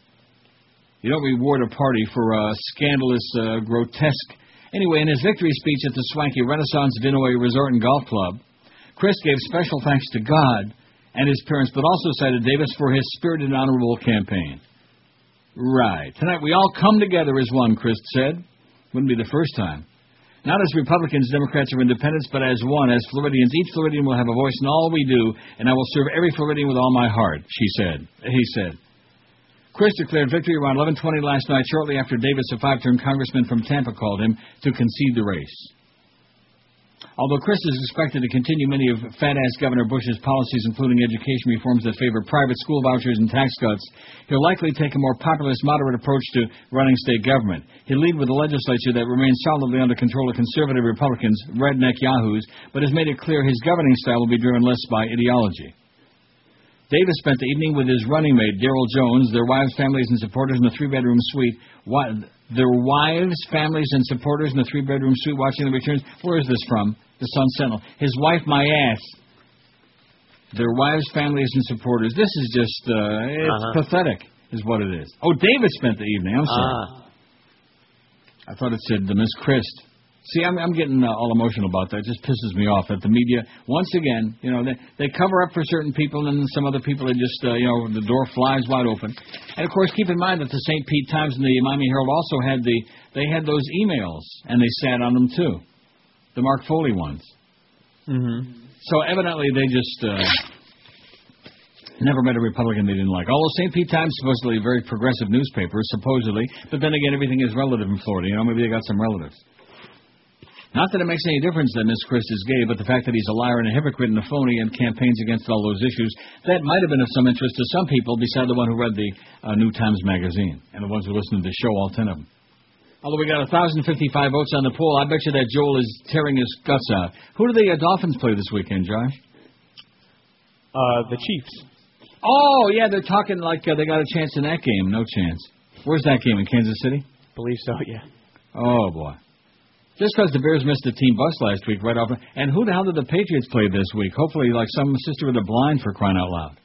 S3: You don't reward a party for uh, scandalous, uh, grotesque. Anyway, in his victory speech at the swanky Renaissance Vinoy Resort and Golf Club, Crist gave special thanks to God and his parents, but also cited Davis for his spirited and honorable campaign. Right. Tonight we all come together as one, Crist said. Wouldn't be the first time. Not as Republicans, Democrats, or Independents, but as one, as Floridians. Each Floridian will have a voice in all we do, and I will serve every Floridian with all my heart, she said. He said. Crist declared victory around eleven twenty last night, shortly after Davis, a five-term congressman from Tampa, called him to concede the race. Although Chris is expected to continue many of fat-ass Governor Bush's policies, including education reforms that favor private school vouchers and tax cuts, he'll likely take a more populist, moderate approach to running state government. He'll lead with a legislature that remains solidly under control of conservative Republicans, redneck yahoos, but has made it clear his governing style will be driven less by ideology. Davis spent the evening with his running mate, Daryl Jones, their wives, families, and supporters in the three-bedroom suite. Why, their wives, families, and supporters in the three-bedroom suite watching the returns. Where is this from? The Sun Sentinel. His wife, my ass. Their wives, families, and supporters. This is just, uh, it's uh-huh. pathetic, is what it is. Oh, David spent the evening. I'm sorry. Uh. I thought it said uh, Miss Christ. See, I'm, I'm getting uh, all emotional about that. It just pisses me off that the media, once again, you know, they, they cover up for certain people, and then some other people, they just, uh, you know, the door flies wide open. And, of course, keep in mind that the Saint Pete Times and the Miami Herald also had the, they had those emails, and they sat on them, too. The Mark Foley ones.
S4: Mm-hmm.
S3: So, evidently, they just uh, never met a Republican they didn't like. Although Saint Pete Times supposedly a very progressive newspaper, supposedly, but then again, everything is relative in Florida. You know, maybe they got some relatives. Not that it makes any difference that Miss Christ is gay, but the fact that he's a liar and a hypocrite and a phony and campaigns against all those issues, that might have been of some interest to some people beside the one who read the uh, New Times magazine and the ones who listened to the show, all ten of them. Although we got one thousand fifty-five votes on the poll, I bet you that Joel is tearing his guts out. Who do the uh, Dolphins play this weekend, Josh?
S9: Uh, the Chiefs.
S3: Oh, yeah, they're talking like uh, they got a chance in that game. No chance. Where's that game, in Kansas City?
S9: Believe so, yeah.
S3: Oh, boy. Just because the Bears missed the team bus last week right off. And who the hell did the Patriots play this week? Hopefully, like some sister with a blind, for crying out loud.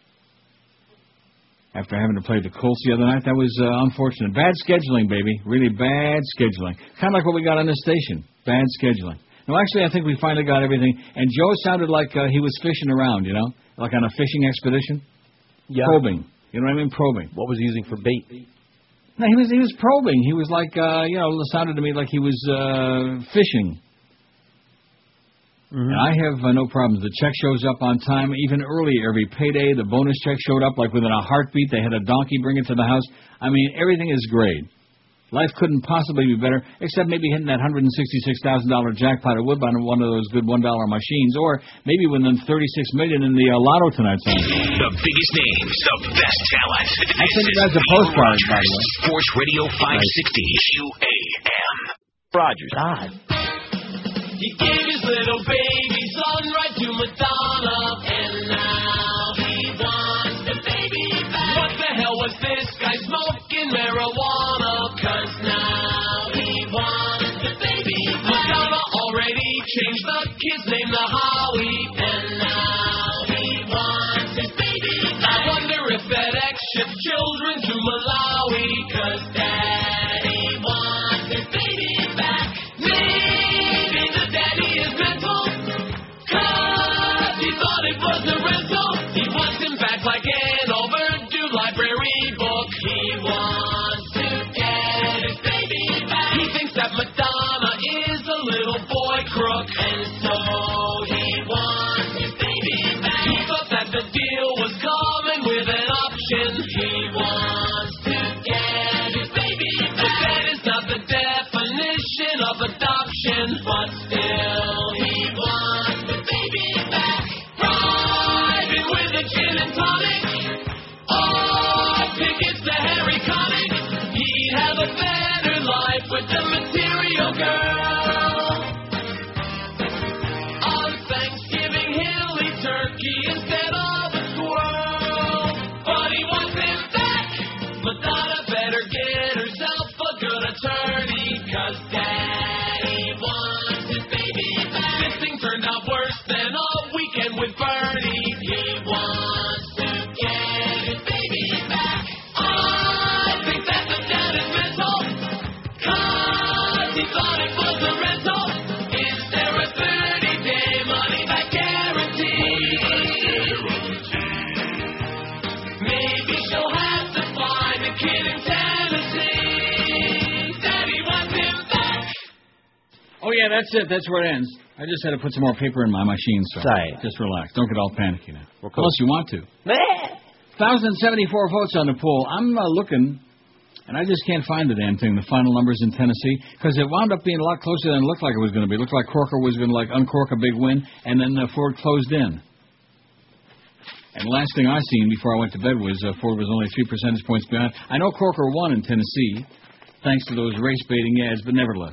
S3: After having to play the Colts the other night, that was uh, unfortunate. Bad scheduling, baby. Really bad scheduling. Kind of like what we got on this station. Bad scheduling. No, actually, I think we finally got everything. And Joe sounded like uh, he was fishing around, you know? Like on a fishing expedition.
S4: Yeah.
S3: Probing. You know what I mean? Probing.
S4: What was he using for bait?
S3: No, he was he was probing. He was like, uh, you know, it sounded to me like he was uh, fishing. Mm-hmm. And I have uh, no problems. The check shows up on time, even early every payday. The bonus check showed up like within a heartbeat. They had a donkey bring it to the house. I mean, everything is great. Life couldn't possibly be better, except maybe hitting that one hundred sixty-six thousand dollars jackpot at Woodbine on one of those good one dollar machines, or maybe winning thirty-six million dollars in the uh, lotto tonight. Son.
S5: The biggest names, the best talent.
S3: I sent you guys a postcard, by the way.
S5: Sports Radio five sixty Q A M.
S4: Rogers. God.
S12: He gave his little baby son right to Madonna, and now he wants the baby back. What the hell was this guy smoking marijuana? Cause now he wants the baby back. Madonna already changed the kid's name to Howie, and now he wants his baby back. I wonder if FedEx ships children to Malawi, cause daddy wants his baby back. Maybe the daddy is mental, cause he thought it was a rental. He wants him back like an overdue library book. He wants to get his baby back. He thinks that Madonna is a little boy crook, and so he wants his baby back. He thought that the deal was coming with an option. He wants to get his baby back. But that is not the definition of adoption, but still he wants the baby back. Driving with a gin and tonic, or tickets to Harry Connick. He'd have a better life with the material girl. On Thanksgiving he'll eat turkey instead of a squirrel. But he wants him back. Madonna better get herself a good attorney, cause daddy wants his baby back. This thing turned out worse than a weekend with Bernie. He wants to get his baby back. I think that the dad is mental, cause he thought it was a rental. Is there a thirty-day money-back guarantee? Maybe she'll have to find a kid in Tennessee. Daddy wants him back.
S3: Oh, yeah, that's it. That's where it ends. I just had to put some more paper in my machine, so
S4: Sorry.
S3: just relax. Don't get all panicky now.
S4: We're cool.
S3: Unless you want to. one thousand seventy-four votes on the poll. I'm uh, looking And I just can't find the damn thing, the final numbers in Tennessee, because it wound up being a lot closer than it looked like it was going to be. It looked like Corker was going to like uncork a big win, and then uh, Ford closed in. And the last thing I seen before I went to bed was uh, Ford was only three percentage points behind. I know Corker won in Tennessee, thanks to those race-baiting ads, but nevertheless.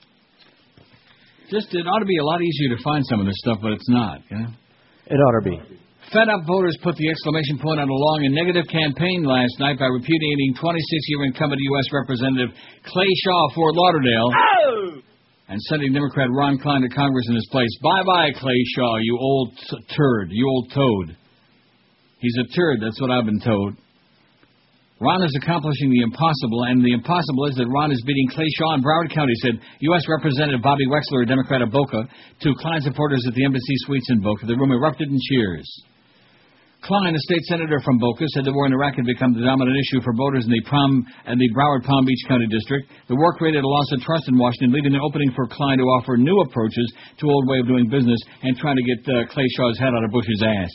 S3: Just, it ought to be a lot easier to find some of this stuff, but it's not, you know?
S4: It ought to be.
S3: Fed-up voters put the exclamation point on a long and negative campaign last night by repudiating twenty-six-year incumbent U S Representative Clay Shaw of Fort Lauderdale
S12: Oh!
S3: and sending Democrat Ron Klein to Congress in his place. Bye-bye, Clay Shaw, you old t- turd, you old toad. He's a turd, that's what I've been told. Ron is accomplishing the impossible, and the impossible is that Ron is beating Clay Shaw in Broward County, said U S Representative Bobby Wexler, a Democrat of Boca, to Klein supporters at the Embassy Suites in Boca. The room erupted in cheers. Klein, a state senator from Boca, said the war in Iraq had become the dominant issue for voters in the, Prom, and the Broward Palm Beach County District. The war created a loss of trust in Washington, leaving an opening for Klein to offer new approaches to old way of doing business and trying to get uh, Clay Shaw's head out of Bush's ass.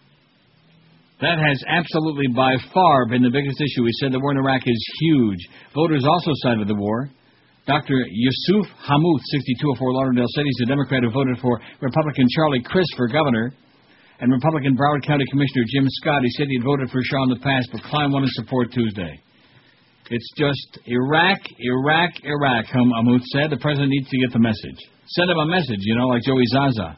S3: That has absolutely by far been the biggest issue. He said the war in Iraq is huge. Voters also cited the war. Doctor Yusuf Hammoud, sixty-two of Fort Lauderdale, said he's a Democrat who voted for Republican Charlie Crist for governor. And Republican Broward County Commissioner Jim Scott, he said he'd voted for Shaw in the past, but Klein won his support Tuesday. It's just Iraq, Iraq, Iraq, Hammoud said. The president needs to get the message. Send him a message, you know, like Joey Zaza.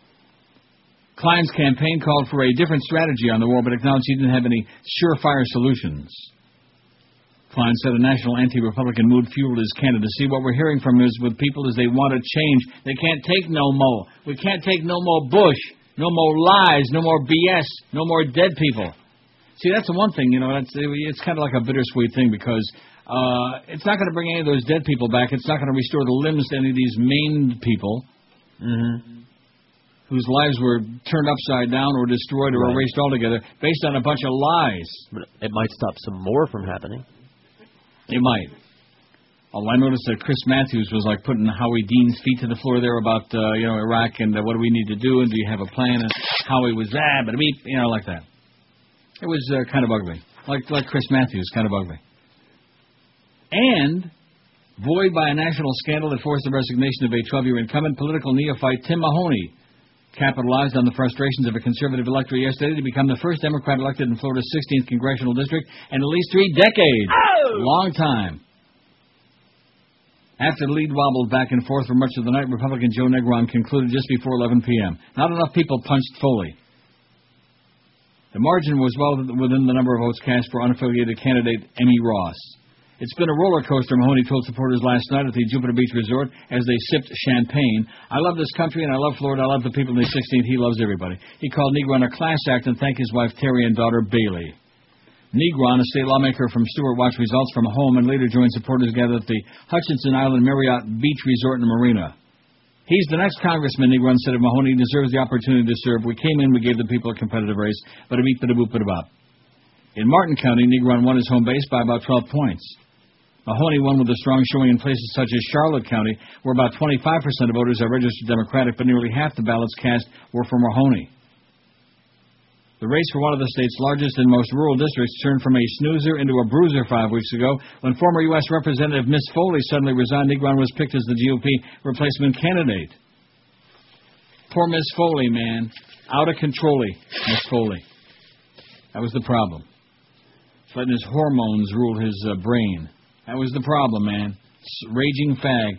S3: Klein's campaign called for a different strategy on the war, but acknowledged he didn't have any surefire solutions. Klein said a national anti-Republican mood fueled his candidacy. What we're hearing from is with people is they want to change. They can't take no more. We can't take no more Bush, no more lies, no more B S, no more dead people. See, that's the one thing, you know, that's, it's kind of like a bittersweet thing because uh, it's not going to bring any of those dead people back. It's not going to restore the limbs to any of these maimed people. Mm-hmm. Whose lives were turned upside down or destroyed or right. erased altogether based on a bunch of lies.
S4: But it might stop some more from happening.
S3: It might. Oh, I noticed that Chris Matthews was like putting Howie Dean's feet to the floor there about, uh, you know, Iraq and uh, what do we need to do and do you have a plan? And Howie was, ah, but beep, you know, like that. It was uh, kind of ugly. Like, like Chris Matthews, kind of ugly. And buoyed by a national scandal that forced the resignation of a twelve-year incumbent, political neophyte Tim Mahoney capitalized on the frustrations of a conservative electorate yesterday to become the first Democrat elected in Florida's sixteenth congressional district in at least three decades. Oh! Long time. After the lead wobbled back and forth for much of the night, Republican Joe Negron concluded just before eleven p.m. Not enough people punched Foley. The margin was well within the number of votes cast for unaffiliated candidate Emmy Ross. It's been a roller coaster, Mahoney told supporters last night at the Jupiter Beach Resort as they sipped champagne. I love this country and I love Florida. I love the people in the sixteenth. He loves everybody. He called Negron a class act and thanked his wife Terry and daughter Bailey. Negron, a state lawmaker from Stewart, watched results from home and later joined supporters gathered at the Hutchinson Island Marriott Beach Resort and Marina. He's the next congressman, Negron said of Mahoney. He deserves the opportunity to serve. We came in, we gave the people a competitive race, but a beat, but a boop, but a bop. In Martin County, Negron won his home base by about twelve points. Mahoney won with a strong showing in places such as Charlotte County, where about twenty-five percent of voters are registered Democratic, but nearly half the ballots cast were for Mahoney. The race for one of the state's largest and most rural districts turned from a snoozer into a bruiser five weeks ago when former U S Representative Miss Foley suddenly resigned. Negron was picked as the G O P replacement candidate. Poor Miss Foley, man. Out of control, Miss Foley. That was the problem. Letting his hormones rule his uh, brain. That was the problem, man. Raging fag.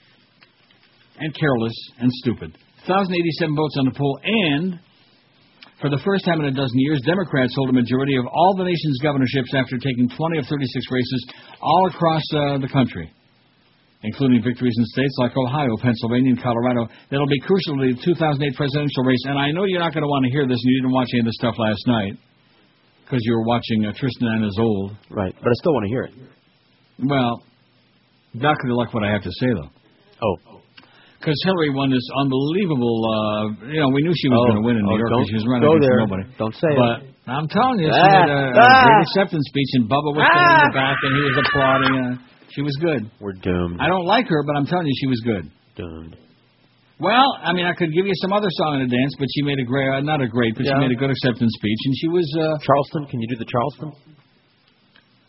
S3: And careless and stupid. one thousand eighty-seven votes on the poll, and for the first time in a dozen years, Democrats hold a majority of all the nation's governorships after taking twenty of thirty-six races all across uh, the country, including victories in states like Ohio, Pennsylvania, and Colorado. That'll be crucial to the two thousand eight presidential race, and I know you're not going to want to hear this, and you didn't watch any of this stuff last night because you were watching uh, Tristan and his old.
S4: Right, but I still want to hear it.
S3: Well, not going to like what I have to say, though.
S4: Oh.
S3: Because Hillary won this unbelievable, uh, you know, we knew she was
S4: oh.
S3: going to win in New
S4: oh,
S3: York because she was running
S4: go
S3: against
S4: there.
S3: nobody.
S4: Don't say
S3: but
S4: it.
S3: But I'm telling you, she
S4: ah,
S3: had a, a
S4: ah,
S3: great acceptance speech, and Bubba was standing
S4: ah,
S3: in the back, and he was applauding. Uh, she was good.
S4: We're doomed.
S3: I don't like her, but I'm telling you, she was good.
S4: Doomed.
S3: Well, I mean, I could give you some other song and a dance, but she made a great, uh, not a great, but
S4: yeah.
S3: she made a good acceptance speech, and she was... Uh,
S4: Charleston, can you do the Charleston?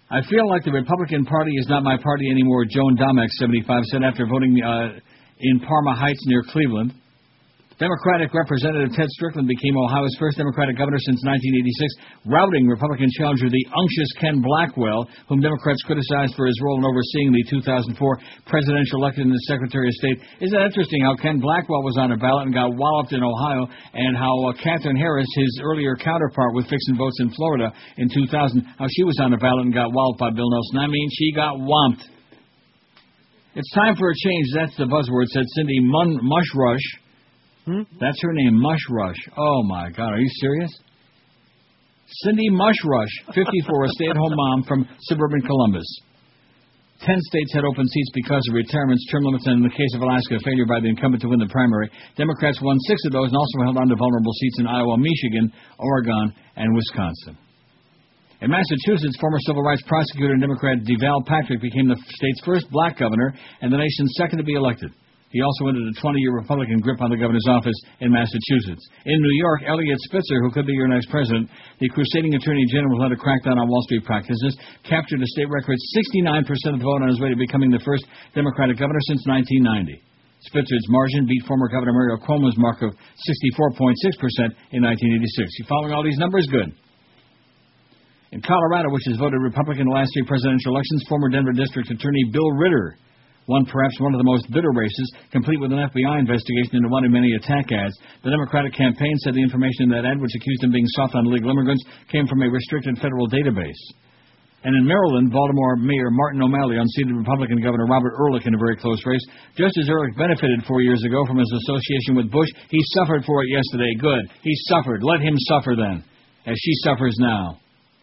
S3: I feel like the Republican Party is not my party anymore, Joan Domeck, seventy-five, said after voting uh, in Parma Heights near Cleveland. Democratic Representative Ted Strickland became Ohio's first Democratic governor since nineteen eighty-six, routing Republican challenger the unctuous Ken Blackwell, whom Democrats criticized for his role in overseeing the two thousand four presidential election as Secretary of State. Isn't that interesting how Ken Blackwell was on a ballot and got walloped in Ohio, and how uh, Katherine Harris, his earlier counterpart with fixing votes in Florida in two thousand, how she was on a ballot and got walloped by Bill Nelson. I mean, she got whomped. It's time for a change. That's the buzzword, said Cindy Mun- Mushrush. Hmm? That's her name, Mushrush. Oh, my God. Are you serious? Cindy Mushrush, fifty-four, a stay-at-home mom from suburban Columbus. Ten states had open seats because of retirements, term limits, and in the case of Alaska, failure by the incumbent to win the primary. Democrats won six of those and also held on to vulnerable seats in Iowa, Michigan, Oregon, and Wisconsin. In Massachusetts, former civil rights prosecutor and Democrat Deval Patrick became the state's first black governor and the nation's second to be elected. He also ended a twenty-year Republican grip on the governor's office in Massachusetts. In New York, Elliot Spitzer, who could be your next president, the crusading attorney general who led a crackdown on Wall Street practices, captured a state record sixty-nine percent of the vote on his way to becoming the first Democratic governor since nineteen ninety. Spitzer's margin beat former Governor Mario Cuomo's mark of sixty-four point six percent in nineteen eighty-six. You following all these numbers? Good. In Colorado, which has voted Republican in the last three presidential elections, former Denver District Attorney Bill Ritter won perhaps one of the most bitter races, complete with an F B I investigation into one in many attack ads. The Democratic campaign said the information in that ad, which accused him of being soft on illegal immigrants, came from a restricted federal database. And in Maryland, Baltimore Mayor Martin O'Malley unseated Republican Governor Robert Ehrlich in a very close race. Just as Ehrlich benefited four years ago from his association with Bush, he suffered for it yesterday. Good. He suffered. Let him suffer then, as she suffers now.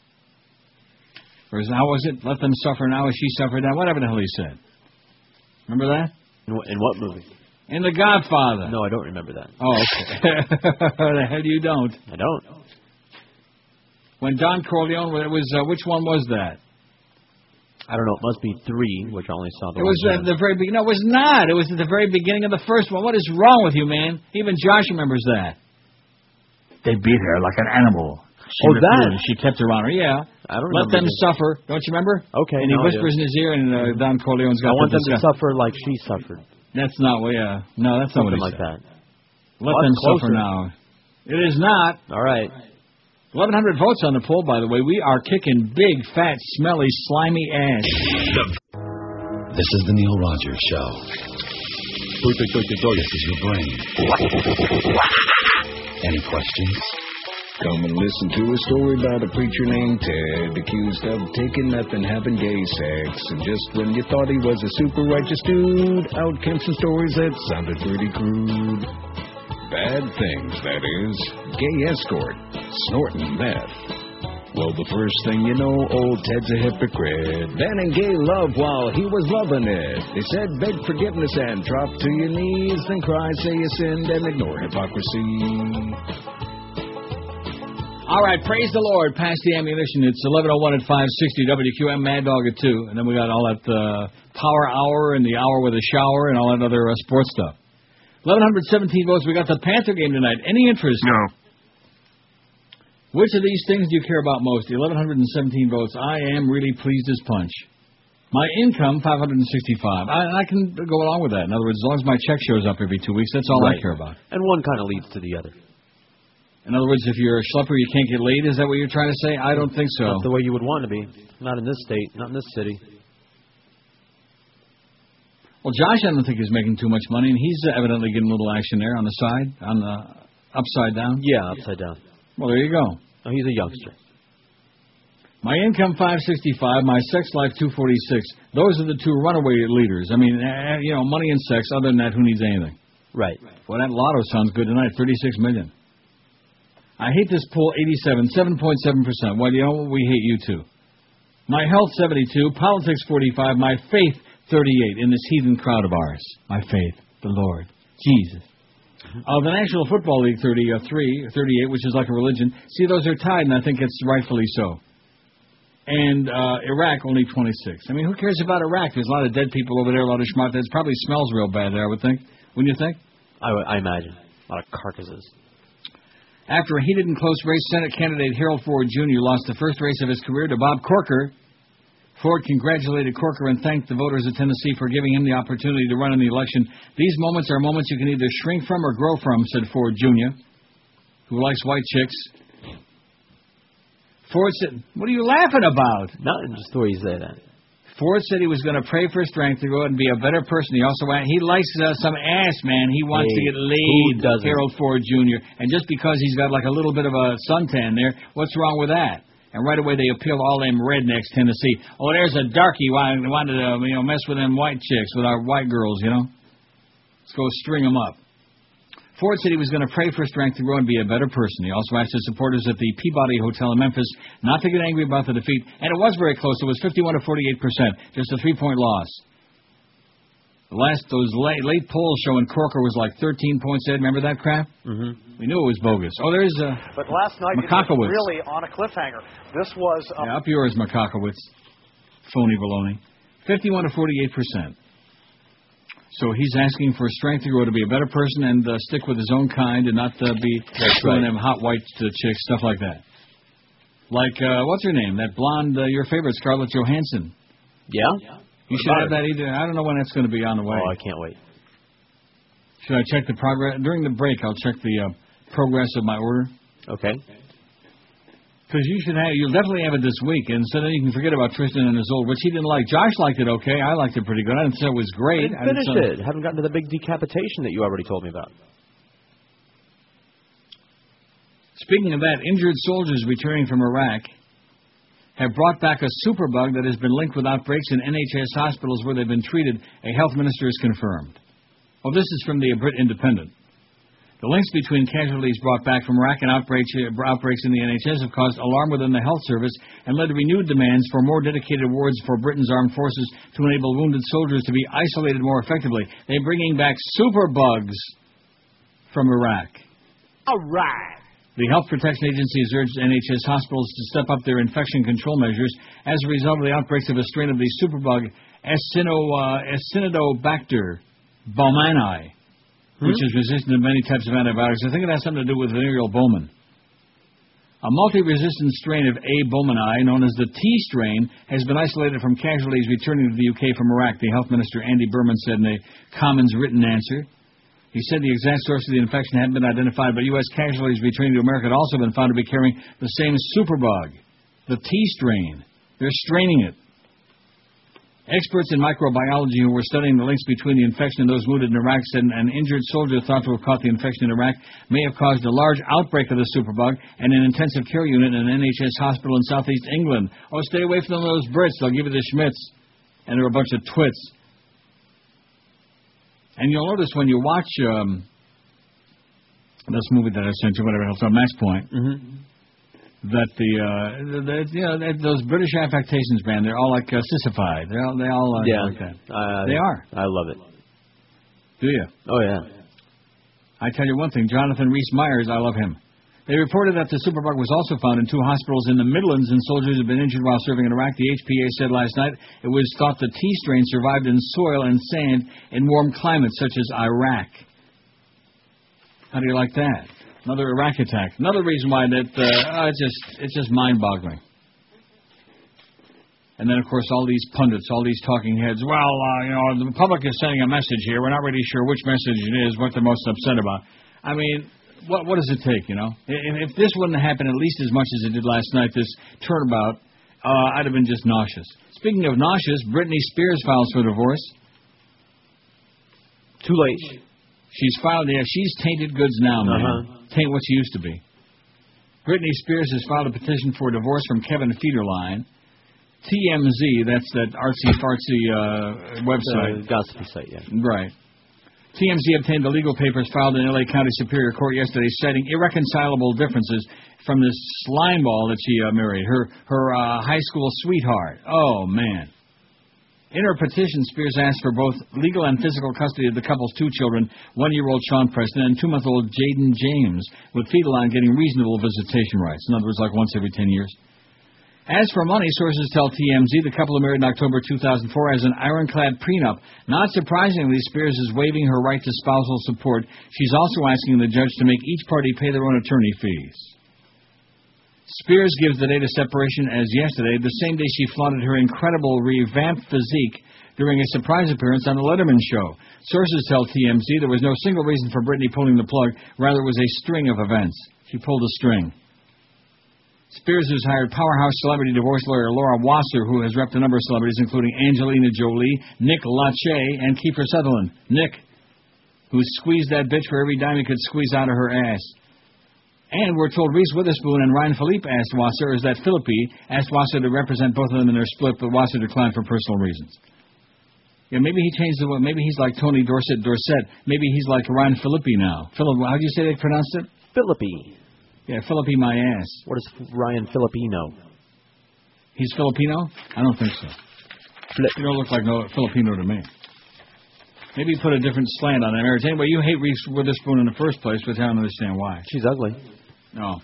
S3: Or is, how was it? Let them suffer now as she suffered now. Whatever the hell he said. Remember that?
S4: In, in what movie?
S3: In The Godfather.
S4: No, I don't remember that.
S3: Oh, okay. The hell you don't.
S4: I don't.
S3: When Don Corleone, it was, uh, which one was that?
S4: I don't know. It must be three, which I only saw the
S3: It was at the very beginning. No, it was not. It was at the very beginning of the first one. What is wrong with you, man? Even Josh remembers that. They beat her like an animal. She
S4: oh, that?
S3: She kept her on her, yeah.
S4: I don't
S3: Let them
S4: this.
S3: suffer. Don't you remember?
S4: Okay.
S3: And he
S4: no,
S3: whispers in his ear, and uh, Don Corleone's got
S4: I want them to
S3: discuss.
S4: suffer like she suffered.
S3: That's not what, yeah. No, that's
S4: Something
S3: not what he
S4: like
S3: said.
S4: that.
S3: Let
S4: well,
S3: them
S4: closer.
S3: suffer now. It is not.
S4: All right.
S3: eleven hundred votes on the poll, by the way. We are kicking big, fat, smelly, slimy ass.
S13: This is the Neil Rogers Show. This is your brain. Any questions?
S14: Come and listen to a story about a preacher named Ted, accused of taking meth and having gay sex. And just when you thought he was a super righteous dude, out came some stories that sounded pretty crude. Bad things, that is. Gay escort, snorting meth. Well, the first thing you know, old Ted's a hypocrite. Banning gay love while he was loving it. They said beg forgiveness and drop to your knees, then cry, say you sinned, and ignore hypocrisy.
S3: All right, praise the Lord. Pass the ammunition. It's eleven oh one at five sixty W Q M, Mad Dog at two. And then we got all that uh, power hour and the hour with a shower and all that other uh, sports stuff. eleven seventeen votes. We got the Panther game tonight. Any interest?
S6: No.
S3: Which of these things do you care about most? The eleven seventeen votes. I am really pleased as punch. My income, five hundred sixty-five. I, I can go along with that. In other words, as long as my check shows up every two weeks, that's all
S4: right.
S3: I care about.
S4: And one kind of leads to the other.
S3: In other words, if you're a schlepper, you can't get laid? Is that what you're trying to say? I don't think so.
S4: That's the way you would want to be. Not in this state. Not in this city.
S3: Well, Josh, I don't think he's making too much money, and he's evidently getting a little action there on the side, on the upside down.
S4: Yeah, upside down.
S3: Well, there you go.
S4: Oh, he's a youngster.
S3: My income, five sixty-five. My sex life, two forty-six. Those are the two runaway leaders. I mean, you know, money and sex. Other than that, who needs anything?
S4: Right.
S3: Well, that lotto sounds good tonight. thirty-six million. I hate this poll, eighty-seven, seven point seven percent. Well, you know what? We hate you too. My health, seventy-two. Politics, forty-five. My faith, thirty-eight. In this heathen crowd of ours. My faith, the Lord, Jesus. Uh, the National Football League, thirty-three, thirty-eight, which is like a religion. See, those are tied, and I think it's rightfully so. And uh, Iraq, only twenty-six. I mean, who cares about Iraq? There's a lot of dead people over there, a lot of schmart. It probably smells real bad there, I would think. Wouldn't you think?
S4: I, w- I imagine. A lot of carcasses.
S3: After a heated and close race, Senate candidate Harold Ford Junior lost the first race of his career to Bob Corker. Ford congratulated Corker and thanked the voters of Tennessee for giving him the opportunity to run in the election. These moments are moments you can either shrink from or grow from, said Ford Junior, who likes white chicks. Ford said, what are you laughing about?
S4: Nothing, just the way you say that.
S3: Ford said he was going to pray for strength to go out and be a better person. He also he likes uh, some ass, man. He wants
S4: hey,
S3: to get laid,
S4: who doesn't?
S3: Harold Ford Junior And just because he's got like a little bit of a suntan there, what's wrong with that? And right away they appeal to all them rednecks, Tennessee. Oh, there's a darky wanted, wanted to you know mess with them white chicks, with our white girls, you know. Let's go string them up. Ford said he was going to pray for strength to grow and be a better person. He also asked his supporters at the Peabody Hotel in Memphis not to get angry about the defeat. And it was very close. It was fifty-one to forty-eight percent, just a three-point loss. The last, those late, late polls showing Corker was like thirteen points ahead. Remember that crap?
S4: Mm-hmm.
S3: We knew it was bogus. Oh, there's uh,
S15: But last night it was really on a cliffhanger. This was... Um,
S3: yeah, up yours, Makakowicz. Phony baloney. fifty-one to forty-eight percent. So he's asking for strength to grow to be a better person and uh, stick with his own kind and not uh, be throwing them hot white uh, chicks, stuff like that. Like, uh, what's her name? That blonde, uh, your favorite, Scarlett Johansson.
S4: Yeah?
S3: You should have that either. I don't know when that's going to be on the way.
S4: Oh, I can't wait.
S3: Should I check the progress? During the break, I'll check the uh, progress of my order.
S4: Okay.
S3: Because you should have, you'll definitely have it this week, and so then you can forget about Tristan and his old, which he didn't like. Josh liked it okay. I liked it pretty good. I didn't say it was great.
S4: I didn't finish it. Haven't gotten to the big decapitation that you already told me about.
S3: Speaking of that, injured soldiers returning from Iraq have brought back a superbug that has been linked with outbreaks in N H S hospitals where they've been treated, a health minister has confirmed. Well, this is from the Brit Independent. The links between casualties brought back from Iraq and outbreaks, outbreaks in the N H S have caused alarm within the health service and led to renewed demands for more dedicated wards for Britain's armed forces to enable wounded soldiers to be isolated more effectively. They're bringing back superbugs from Iraq.
S15: All right.
S3: The Health Protection Agency has urged N H S hospitals to step up their infection control measures as a result of the outbreaks of a strain of the superbug Acino, uh, Acinetobacter baumannii, which is resistant to many types of antibiotics. I think it has something to do with venereal Bowman. A multi-resistant strain of A. baumannii, known as the T strain, has been isolated from casualties returning to the U K from Iraq, the Health Minister Andy Berman said in a Commons written answer. He said the exact source of the infection hadn't been identified, but U S casualties returning to America had also been found to be carrying the same superbug, the T strain. They're straining it. Experts in microbiology who were studying the links between the infection and those wounded in Iraq said an injured soldier thought to have caught the infection in Iraq may have caused a large outbreak of the superbug and an intensive care unit in an N H S hospital in southeast England. Oh, stay away from those Brits. They'll give you the schmitz. And they're a bunch of twits. And you'll notice when you watch um, this movie that I sent you, whatever else, on Max Point,
S4: mm-hmm.
S3: that the, uh, the, you know, those British affectations, man, they're all like uh, sissified. They're all, they all uh,
S4: yeah.
S3: like that.
S4: Uh,
S3: they are.
S4: I love it.
S3: Do you?
S4: Oh, yeah.
S3: I tell you one thing, Jonathan Rhys-Myers, I love him. They reported that the superbug was also found in two hospitals in the Midlands and soldiers had been injured while serving in Iraq. The H P A said last night it was thought the T strain survived in soil and sand in warm climates such as Iraq. How do you like that? Another Iraq attack. Another reason why that uh, uh, it's just it's just mind-boggling. And then, of course, all these pundits, all these talking heads. Well, uh, you know, the public is sending a message here. We're not really sure which message it is, what they're most upset about. I mean, what what does it take? You know, if, if this wouldn't have happened at least as much as it did last night, this turnabout, uh, I'd have been just nauseous. Speaking of nauseous, Britney Spears files for divorce.
S4: Too late.
S3: She's filed, yeah, she's tainted goods now, man.
S4: Uh-huh.
S3: Taint what she used to be. Britney Spears has filed a petition for divorce from Kevin Federline. T M Z, that's that artsy-fartsy uh, website.
S4: The gossipy site, yeah.
S3: Right. T M Z obtained the legal papers filed in L A County Superior Court yesterday, citing irreconcilable differences from this slimeball that she uh, married, her her uh, high school sweetheart. Oh, man. In her petition, Spears asked for both legal and physical custody of the couple's two children, one-year-old Sean Preston and two-month-old Jaden James, with Federline getting reasonable visitation rights. In other words, like once every ten years. As for money, sources tell T M Z the couple married in October two thousand four as an ironclad prenup. Not surprisingly, Spears is waiving her right to spousal support. She's also asking the judge to make each party pay their own attorney fees. Spears gives the date of separation as yesterday, the same day she flaunted her incredible revamped physique during a surprise appearance on the Letterman show. Sources tell T M Z there was no single reason for Britney pulling the plug, rather it was a string of events. She pulled a string. Spears has hired powerhouse celebrity divorce lawyer Laura Wasser, who has repped a number of celebrities, including Angelina Jolie, Nick Lachey, and Kiefer Sutherland. Nick, who squeezed that bitch for every dime he could squeeze out of her ass. And we're told Reese Witherspoon and Ryan Philippe asked Wasser, is that Philippi asked Wasser to represent both of them in their split, but Wasser declined for personal reasons. Yeah, maybe he changed the maybe he's like Tony Dorsett Dorsett. Maybe he's like Ryan Philippi now. Philip, how do you say they pronounced it?
S4: Philippi.
S3: Yeah, Philippi my ass.
S4: What does Ryan Filipino?
S3: He's Filipino? I don't think so. Flip. You don't look like no Filipino to me. Maybe put a different slant on that marriage. Anyway, you hate Reese Witherspoon in the first place, but I don't understand why.
S4: She's ugly.
S3: No.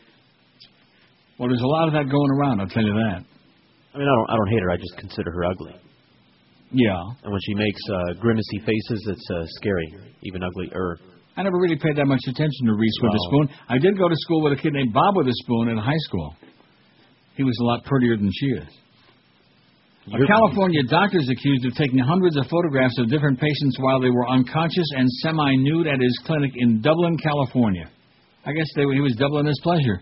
S3: Well, there's a lot of that going around, I'll tell you that.
S4: I mean, I don't I don't hate her. I just consider her ugly.
S3: Yeah.
S4: And when she makes uh, grimacy faces, it's uh, scary, even uglier.
S3: I never really paid that much attention to Reese
S4: No.
S3: Witherspoon. I did go to school with a kid named Bob Witherspoon in high school. He was a lot prettier than she is. A California doctor is accused of taking hundreds of photographs of different patients while they were unconscious and semi-nude at his clinic in Dublin, California. I guess they, he was doubling his pleasure.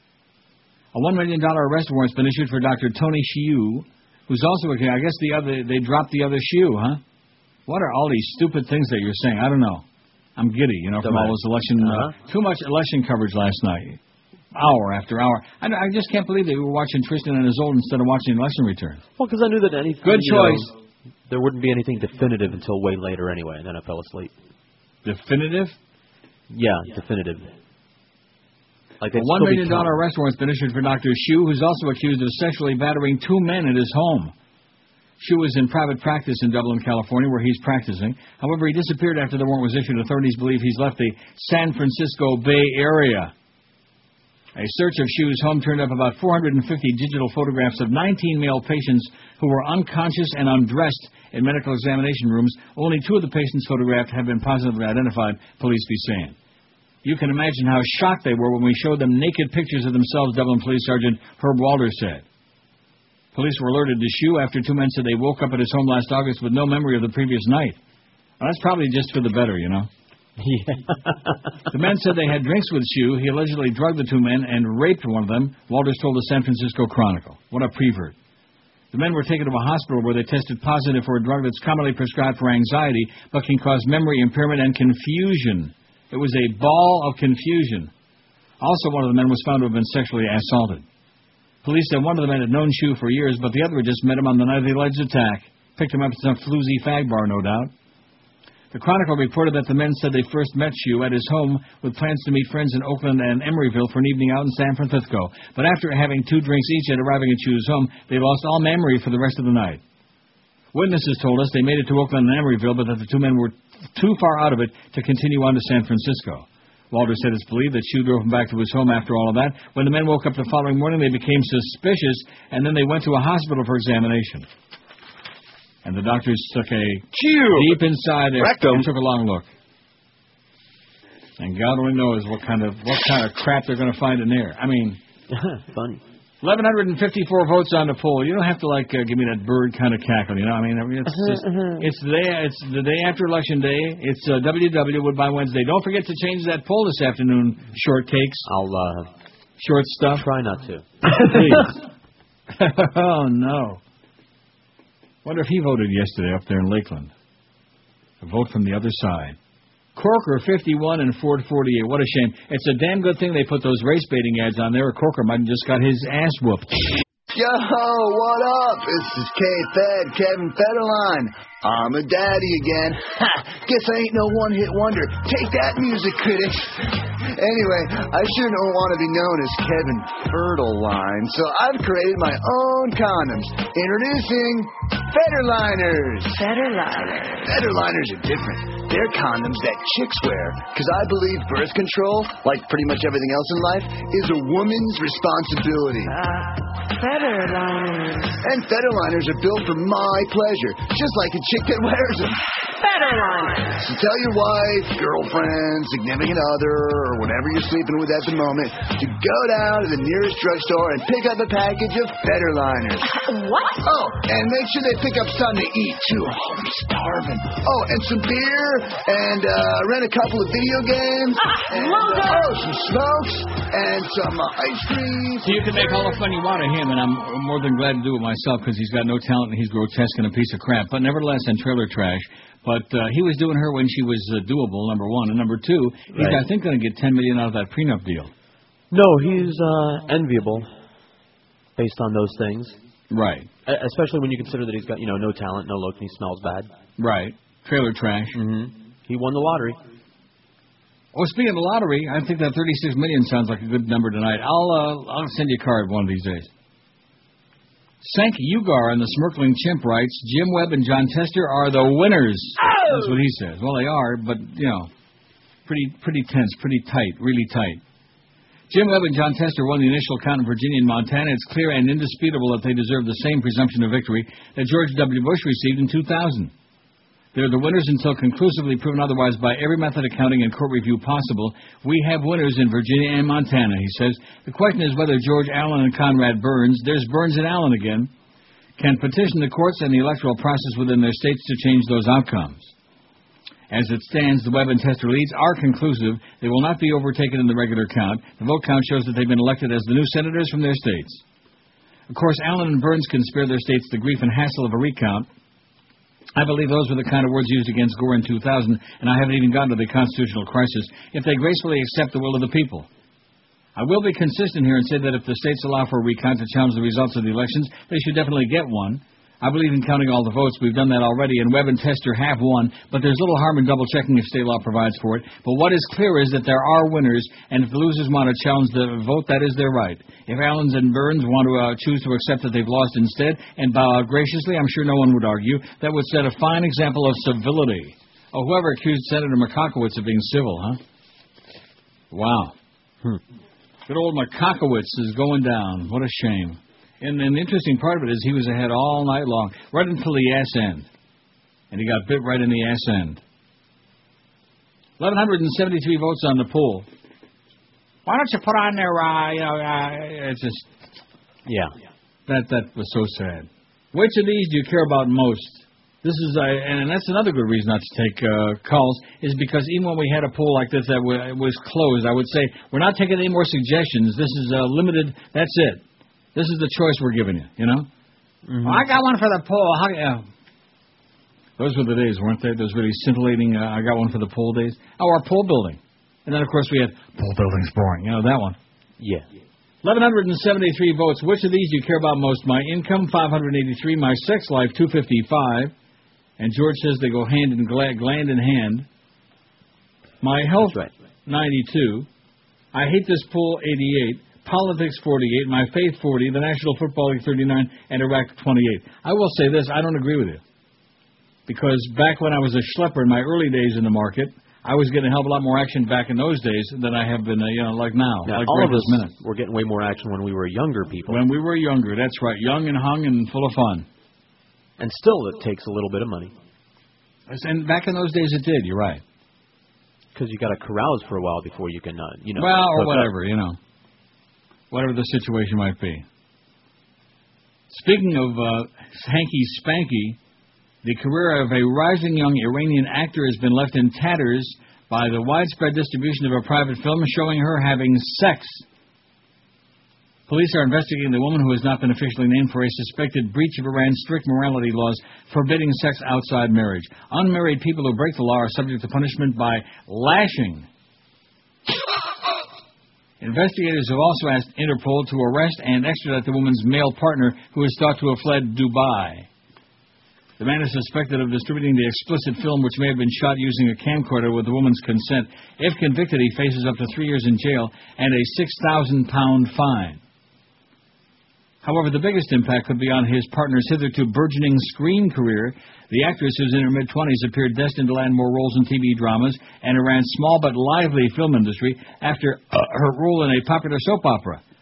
S3: A one million dollars arrest warrant's been issued for Doctor Tony Shiu, who's also a I guess the other they dropped the other Shiu, huh? What are all these stupid things that you're saying? I don't know. I'm giddy, you know, from all those election, uh, too much election coverage last night, hour after hour. I, I just can't believe that we were watching Tristan and Isolde instead of watching election returns.
S4: Well, because I knew that anything.
S3: Good choice.
S4: Know, there wouldn't be anything definitive until way later anyway, and then I fell asleep.
S3: Definitive?
S4: Yeah, yeah. definitive. Like
S3: a one million dollars arrest warrant's been issued for Doctor Shiu, who's also accused of sexually battering two men at his home. Shiu was in private practice in Dublin, California, where he's practicing. However, he disappeared after the warrant was issued. Authorities believe he's left the San Francisco Bay Area. A search of Shiu's home turned up about four hundred fifty digital photographs of nineteen male patients who were unconscious and undressed in medical examination rooms. Only two of the patients photographed have been positively identified, police be saying. You can imagine how shocked they were when we showed them naked pictures of themselves, Dublin Police Sergeant Herb Walder said. Police were alerted to Shiu after two men said they woke up at his home last August with no memory of the previous night. Well, that's probably just for the better, you know.
S4: Yeah.
S3: The men said they had drinks with Shiu. He allegedly drugged the two men and raped one of them, Walters told the San Francisco Chronicle. What a prevert. The men were taken to a hospital where they tested positive for a drug that's commonly prescribed for anxiety, but can cause memory impairment and confusion. It was a ball of confusion. Also, one of the men was found to have been sexually assaulted. Police said one of the men had known Shiu for years, but the other had just met him on the night of the alleged attack. Picked him up at some floozy fag bar, no doubt. The Chronicle reported that the men said they first met Shiu at his home with plans to meet friends in Oakland and Emeryville for an evening out in San Francisco. But after having two drinks each and arriving at Shiu's home, they lost all memory for the rest of the night. Witnesses told us they made it to Oakland and Emeryville, but that the two men were too far out of it to continue on to San Francisco. Walter said it's believed that Shiu drove him back to his home after all of that. When the men woke up the following morning, they became suspicious, and then they went to a hospital for examination. And the doctors took a
S6: Shiu
S3: deep inside there
S6: Rectum.
S3: and took a long look. And God only knows what kind of what kind of crap they're going to find in there. I mean,
S4: funny.
S3: eleven fifty-four votes on the poll. You don't have to like uh, give me that bird kind of cackle. You know, I mean, I mean it's just, it's the day it's the day after election day. It's uh, W W Woodbine Wednesday. Don't forget to change that poll this afternoon. Shortcakes.
S4: I'll uh,
S3: short stuff.
S4: Try not to.
S3: Please. Oh no. Wonder if he voted yesterday up there in Lakeland. A vote from the other side. Corker fifty-one and Ford forty-eight. What a shame. It's a damn good thing they put those race baiting ads on there. Corker might have just got his ass whooped.
S16: Yo, what up? This is K-Fed, Kevin Federline. I'm a daddy again. Ha! Guess I ain't no one-hit wonder. Take that, music critics. Anyway, I sure don't want to be known as Kevin Fertile-Line, so I've created my own condoms. Introducing Federliners.
S2: Federliners.
S16: Federliners are different. They're condoms that chicks wear, because I believe birth control, like pretty much everything else in life, is a woman's responsibility.
S2: Ah, Federliners.
S16: And Federliners are built for my pleasure, just like a chick that wears them.
S2: Federline.
S16: So tell your wife, girlfriend, significant other, or whatever you're sleeping with at the moment to go down to the nearest drugstore and pick up a package of Federliners.
S2: What?
S16: Oh, and make sure they pick up something to eat, too. Oh, I'm starving. Oh, and some beer, and uh, rent a couple of video games, and uh, oh, some smokes, and some uh, ice cream.
S3: So you can make all the fun you want of him, and I'm more than glad to do it myself because he's got no talent and he's grotesque and a piece of crap. But nevertheless, in trailer trash. But uh, he was doing her when she was uh, doable, number one. And number two, he's,
S4: Right.
S3: I think, going to get ten million dollars out of that prenup deal.
S4: No, he's uh, enviable based on those things.
S3: Right.
S4: Uh, especially when you consider that he's got, you know, no talent, no look, and he smells bad.
S3: Right. Trailer trash.
S4: Mm-hmm. He won the lottery.
S3: Oh, speaking of the lottery, I think that thirty-six million sounds like a good number tonight. I'll uh, I'll send you a card one of these days. Sank Ugar and the Smirkling Chimp writes, Jim Webb and John Tester are the winners. Oh! That's what he says. Well, they are, but, you know, pretty pretty tense, pretty tight, really tight. Jim Webb and John Tester won the initial count in Virginia and Montana. It's clear and indisputable that they deserve the same presumption of victory that George W. Bush received in two thousand. They're the winners until conclusively proven otherwise by every method, accounting, and court review possible. We have winners in Virginia and Montana, he says. The question is whether George Allen and Conrad Burns, there's Burns and Allen again, can petition the courts and the electoral process within their states to change those outcomes. As it stands, the Webb and Tester leads are conclusive. They will not be overtaken in the regular count. The vote count shows that they've been elected as the new senators from their states. Of course, Allen and Burns can spare their states the grief and hassle of a recount. I believe those were the kind of words used against Gore in two thousand, and I haven't even gotten to the constitutional crisis, if they gracefully accept the will of the people. I will be consistent here and say that if the states allow for a recount to challenge the results of the elections, they should definitely get one. I believe in counting all the votes. We've done that already, and Webb and Tester have won, but there's little harm in double-checking if state law provides for it. But what is clear is that there are winners, and if the losers want to challenge the vote, that is their right. If Allens and Burns want to uh, choose to accept that they've lost instead and bow out graciously, I'm sure no one would argue. That would set a fine example of civility. Oh, whoever accused Senator Makakowicz of being civil, huh? Wow. Hmm. Good old Makakowicz is going down. What a shame. And, and the interesting part of it is he was ahead all night long, right until the ass end. And he got bit right in the ass end. eleven seventy-three votes on the poll. Why don't you put on there, uh, you know, uh, it's just... Yeah. That that was so sad. Which of these do you care about most? This is, uh, and that's another good reason not to take uh, calls, is because even when we had a poll like this that w- was closed, I would say, we're not taking any more suggestions. This is uh, limited. That's it. This is the choice we're giving you, you know? Mm-hmm. Well, I got one for the poll. How, uh, those were the days, weren't they? Those really scintillating, uh, I got one for the poll days. Oh, our poll building. And then, of course, we had poll building's boring. You know, that one. Yeah. eleven seventy-three votes. Which of these do you care about most? My income, five hundred eighty-three. My sex life, two hundred fifty-five. And George says they go hand in gla- gland in hand. My health, right. ninety-two. I hate this poll, eighty-eight. Politics, forty-eight. My faith, forty. The National Football League, thirty-nine. And Iraq, twenty-eight. I will say this. I don't agree with you. Because back when I was a schlepper in my early days in the market, I was getting a hell of a lot more action back in those days than I have been, uh, you know, like now.
S4: now
S3: like
S4: all
S3: right
S4: of us
S3: this minute.
S4: were getting way more action when we were younger people.
S3: When we were younger, that's right. Young and hung and full of fun.
S4: And still, it takes a little bit of money.
S3: And back in those days, it did. You're right.
S4: Because you got to carouse for a while before you can, uh, you know.
S3: Well, or whatever, up. you know. Whatever the situation might be. Speaking of uh, hanky spanky, the career of a rising young Iranian actor has been left in tatters by the widespread distribution of a private film showing her having sex. Police are investigating the woman who has not been officially named for a suspected breach of Iran's strict morality laws forbidding sex outside marriage. Unmarried people who break the law are subject to punishment by lashing. Investigators have also asked Interpol to arrest and extradite the woman's male partner who is thought to have fled Dubai. The man is suspected of distributing the explicit film, which may have been shot using a camcorder with the woman's consent. If convicted, he faces up to three years in jail and a six thousand pound fine. However, the biggest impact could be on his partner's hitherto burgeoning screen career. The actress, who's in her mid-twenties, appeared destined to land more roles in T V dramas and Iran's small but lively film industry after uh, her role in a popular soap opera.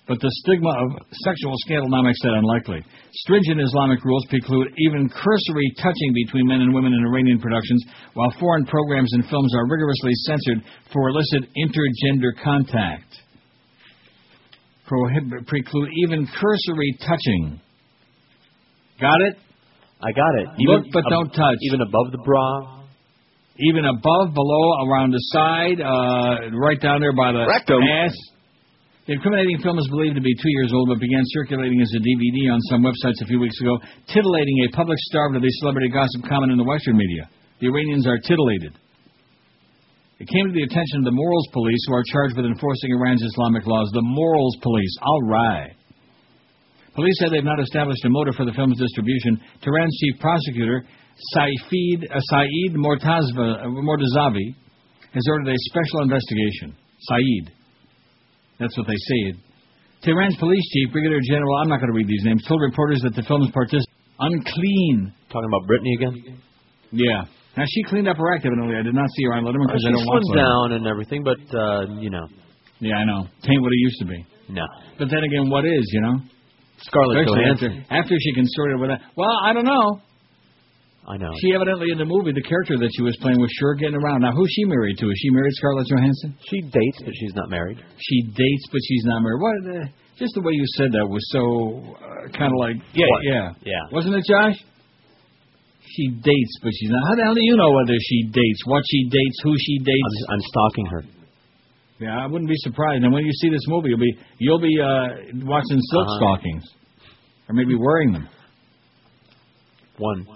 S3: but the stigma of sexual scandal now makes that unlikely. Stringent Islamic rules preclude even cursory touching between men and women in Iranian productions, while foreign programs and films are rigorously censored for illicit intergender contact. Prohibit, preclude even cursory touching. Got it?
S4: I got it.
S3: Look,
S4: Even
S3: but
S4: ab-
S3: don't touch.
S4: Even above the bra?
S3: Even above, below, around the side, uh, right down there by the
S6: Rectum.
S3: ass. The incriminating film is believed to be two years old, but began circulating as a D V D on some websites a few weeks ago, titillating a public starved of the celebrity gossip common in the Western media. The Iranians are titillated. It came to the attention of the Morals Police, who are charged with enforcing Iran's Islamic laws. The Morals Police. All right. Police said they've not established a motive for the film's distribution. Tehran's chief prosecutor, Saifid, uh, Saeed Mortazva, uh, Mortazavi, has ordered a special investigation. Saeed. That's what they say. Tehran's police chief, Brigadier General, I'm not going to read these names, told reporters that the film's participants unclean.
S4: Talking about Brittany again?
S3: Yeah. Now, she cleaned up her act, evidently. I did not see her on Letterman because
S4: uh,
S3: I don't watch
S4: Letterman. She slimmed down and everything, but, uh, you know.
S3: Yeah, I know. Tain't what it used to be.
S4: No.
S3: But then again, what is, you know?
S4: Scarlett
S3: Especially
S4: Johansson.
S3: After, after she consorted with that. Well, I don't know.
S4: I know.
S3: She evidently, in the movie, the character that she was playing was sure getting around. Now, who's she married to? Is she married Scarlett Johansson?
S4: She dates, but she's not married.
S3: She dates, but she's not married. What? Uh, just the way you said that was so uh, kind of like, yeah,
S4: What?
S3: yeah.
S4: Yeah.
S3: Wasn't it, Josh? She dates, but she's not. How the hell do you know whether she dates, what she dates, who she dates?
S4: I'm, I'm stalking her.
S3: Yeah, I wouldn't be surprised. And when you see this movie, you'll be you'll be uh, watching silk
S4: Uh-huh.
S3: stockings, or maybe wearing them.
S4: One.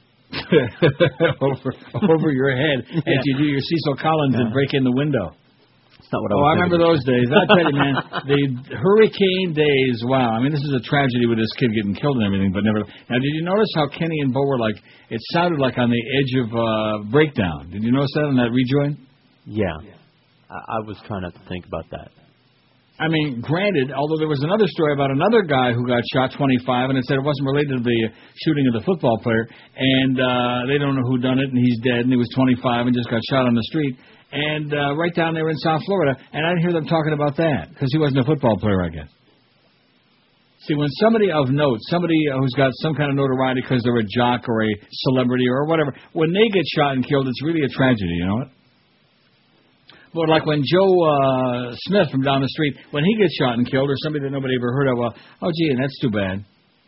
S3: over over your head as
S4: Yeah.
S3: you do your Cecil Collins and break in the window.
S4: That's not what I
S3: Oh,
S4: was
S3: I remember
S4: thinking.
S3: those days. I tell you, man, the hurricane days. Wow, I mean, this is a tragedy with this kid getting killed and everything. But never. Now, did you notice how Kenny and Bo were like? It sounded like on the edge of uh, breakdown. Did you notice that on that rejoin?
S4: Yeah. I, I was trying not to think about that.
S3: I mean, granted, although there was another story about another guy who got shot, twenty-five, and it said it wasn't related to the shooting of the football player, and uh, they don't know who done it, and he's dead, and he was twenty-five and just got shot on the street, and uh, right down there in South Florida, and I didn't hear them talking about that, because he wasn't a football player, I guess. See, when somebody of note, somebody who's got some kind of notoriety because they're a jock or a celebrity or whatever, when they get shot and killed, it's really a tragedy, you know what? But like when Joe uh, Smith from down the street, when he gets shot and killed, or somebody that nobody ever heard of, well, oh, gee, and that's too bad.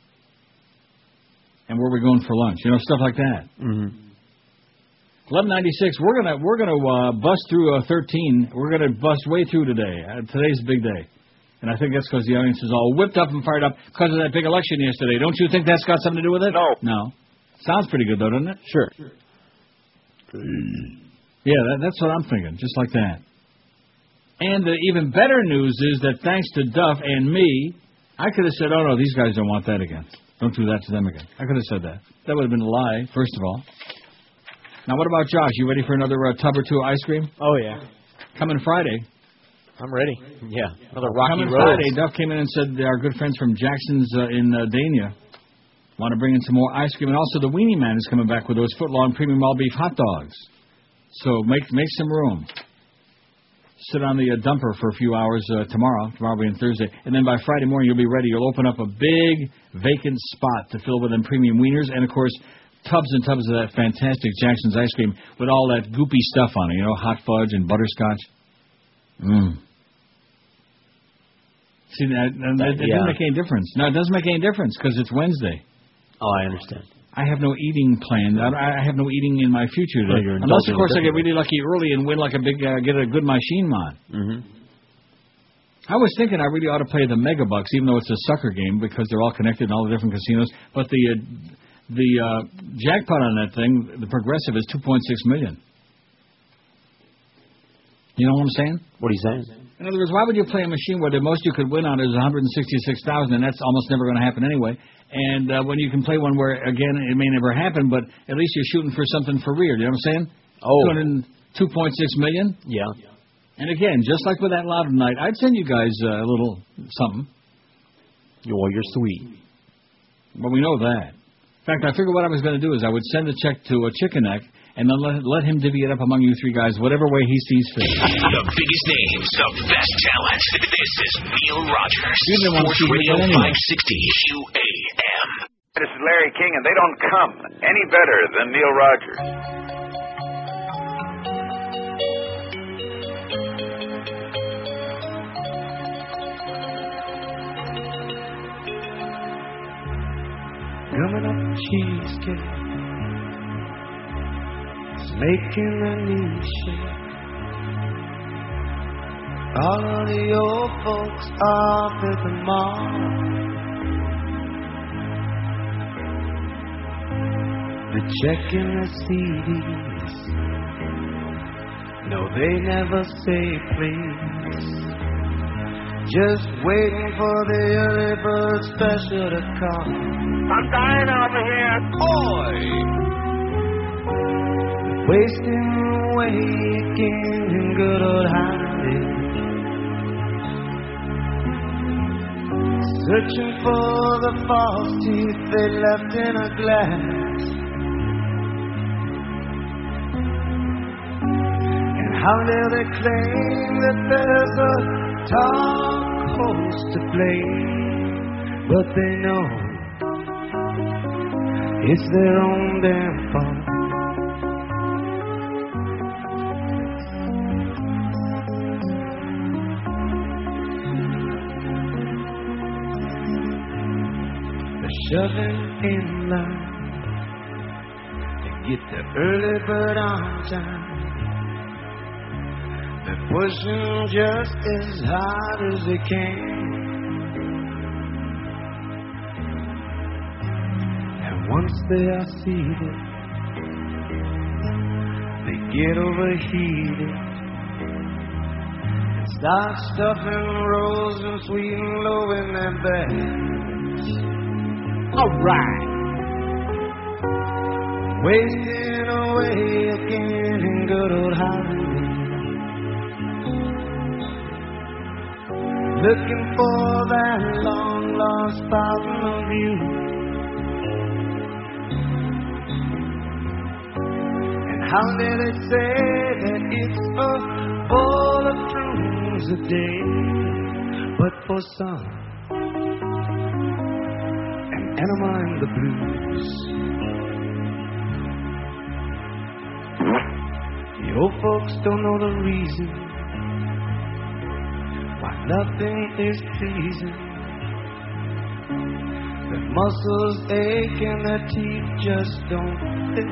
S3: And where are we going for lunch? You know, stuff like that.
S4: Mm-hmm.
S3: eleven ninety-six, we're gonna we're gonna uh, bust through uh, thirteen. We're gonna bust way through today. Uh, today's a big day, and I think that's because the audience is all whipped up and fired up because of that big election yesterday. Don't you think that's got something to do with it?
S6: No.
S3: No. Sounds pretty good though, doesn't it?
S4: Sure.
S3: Yeah, that, that's what I'm thinking, just like that. And the even better news is that thanks to Duff and me, I could have said, oh, no, these guys don't want that again. Don't do that to them again. I could have said that. That would have been a lie, first of all. Now, what about Josh? You ready for another uh, tub or two of ice cream?
S9: Oh, yeah.
S3: Coming Friday.
S9: I'm ready.
S4: Yeah. Another Rocky
S3: Coming
S4: Road.
S3: Friday, Duff came in and said our good friends from Jackson's uh, in uh, Dania want to bring in some more ice cream. And also the Weenie Man is coming back with those foot-long premium all-beef hot dogs. So make make some room. Sit on the uh, dumper for a few hours uh, tomorrow, tomorrow being Thursday, and then by Friday morning you'll be ready. You'll open up a big vacant spot to fill with them premium wieners, and of course tubs and tubs of that fantastic Jackson's ice cream with all that goopy stuff on it. You know, hot fudge and butterscotch. Mmm. See, that, that, that
S4: yeah.
S3: doesn't make any difference. No, it doesn't make any difference because it's Wednesday.
S4: Oh, I understand.
S3: I have no eating planned. I, I have no eating in my future today.
S4: Well,
S3: Unless, of course, I get
S4: differently.
S3: really lucky early and win like a big, uh, get a good machine on.
S4: Mm-hmm.
S3: I was thinking I really ought to play the Mega Bucks, even though it's a sucker game because they're all connected in all the different casinos. But the uh, the uh, jackpot on that thing, the progressive, is two point six million. You know what I'm saying?
S4: What are you saying?
S3: In other words, why would you play a machine where the most you could win on is one hundred sixty-six thousand, and that's almost never going to happen anyway? And uh, when you can play one where, again, it may never happen, but at least you're shooting for something for real. You know what I'm saying?
S4: Oh.
S3: two point six million?
S4: Yeah.
S3: And again, just like with that Loud Night, I'd send you guys uh, a little something.
S4: Well, you're sweet.
S3: Well, we know that. In fact, I figured what I was going to do is I would send a check to a Chicken Neck, and then let, let him divvy it up among you three guys whatever way he sees fit.
S5: The biggest names, the best talent. This is Neil Rogers.
S3: You didn't want to
S5: Sports
S3: see
S5: Radio
S3: anyway.
S5: five sixty Q A M.
S17: This is Larry King, and they don't come any better than Neil Rogers.
S10: Coming up cheesecake, it's making the knees shake. All of the old folks off at the mall. They're checking the C Ds. No, they never say please. Just waiting for the early bird special to come. I'm dying over here. Boy! Wasting away again in good old Hollywood. Searching for the false teeth they left in a glass. And how dare they claim that there's a dark horse to blame, but they know it's their own damn fault. They're shoving in line to get the early bird on time. They're pushing just as hard as they can. And once they are seated, they get overheated and start stuffing rolls and sweet and low in their bags. All right. Wasting away again in good old Hollywood. Looking for that long lost fountain of youth. And how did they say that it's a bowl of prunes a day? But for some, an enema in the blues. The old folks don't know the reason nothing is pleasing. Their muscles ache and their teeth just don't fit.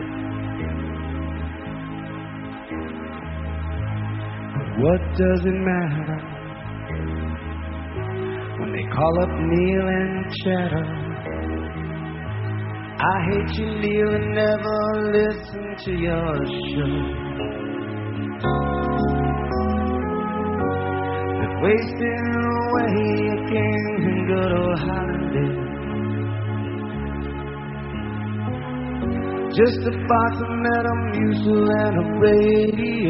S10: But what does it matter when they call up Neil and chatter? I hate you, Neil, and never listen to your show. Wasting away again in good old Hollywood. Just a box of Metamucil and a radio.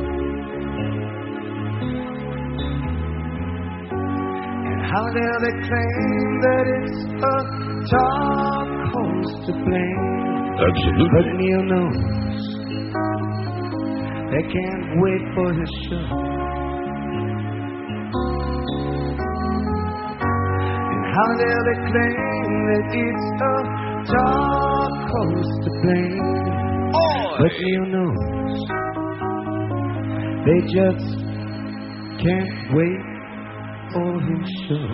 S10: And how dare they claim that it's a dark horse to blame?
S13: Absolutely.
S10: But Neil knows they can't wait for his show. How dare they claim that it's a dark horse to blame? But Neil knows they just can't wait for his show.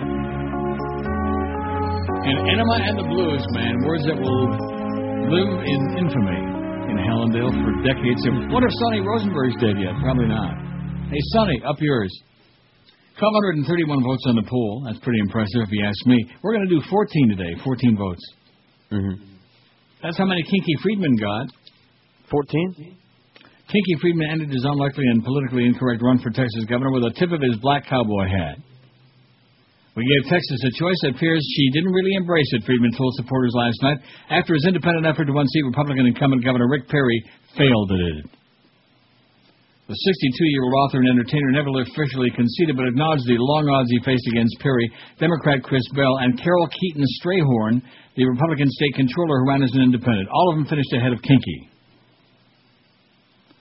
S3: And Enema and the Blues, man, words that will live in infamy in Hallandale for decades. I wonder if Sonny Rosenberg's dead yet. Probably not. Hey, Sonny, up yours. one two hundred thirty-one votes on the poll. That's pretty impressive if you ask me. We're going to do fourteen today. fourteen votes.
S4: Mm-hmm.
S3: That's how many Kinky Friedman got.
S4: fourteen?
S3: Kinky Friedman ended his unlikely and politically incorrect run for Texas governor with a tip of his black cowboy hat. We gave Texas a choice. It appears she didn't really embrace it, Friedman told supporters last night, after his independent effort to unseat Republican incumbent Governor Rick Perry failed at it. The sixty-two-year-old author and entertainer never officially conceded, but acknowledged the long odds he faced against Perry, Democrat Chris Bell, and Carol Keaton Strayhorn, the Republican state controller who ran as an independent. All of them finished ahead of Kinky.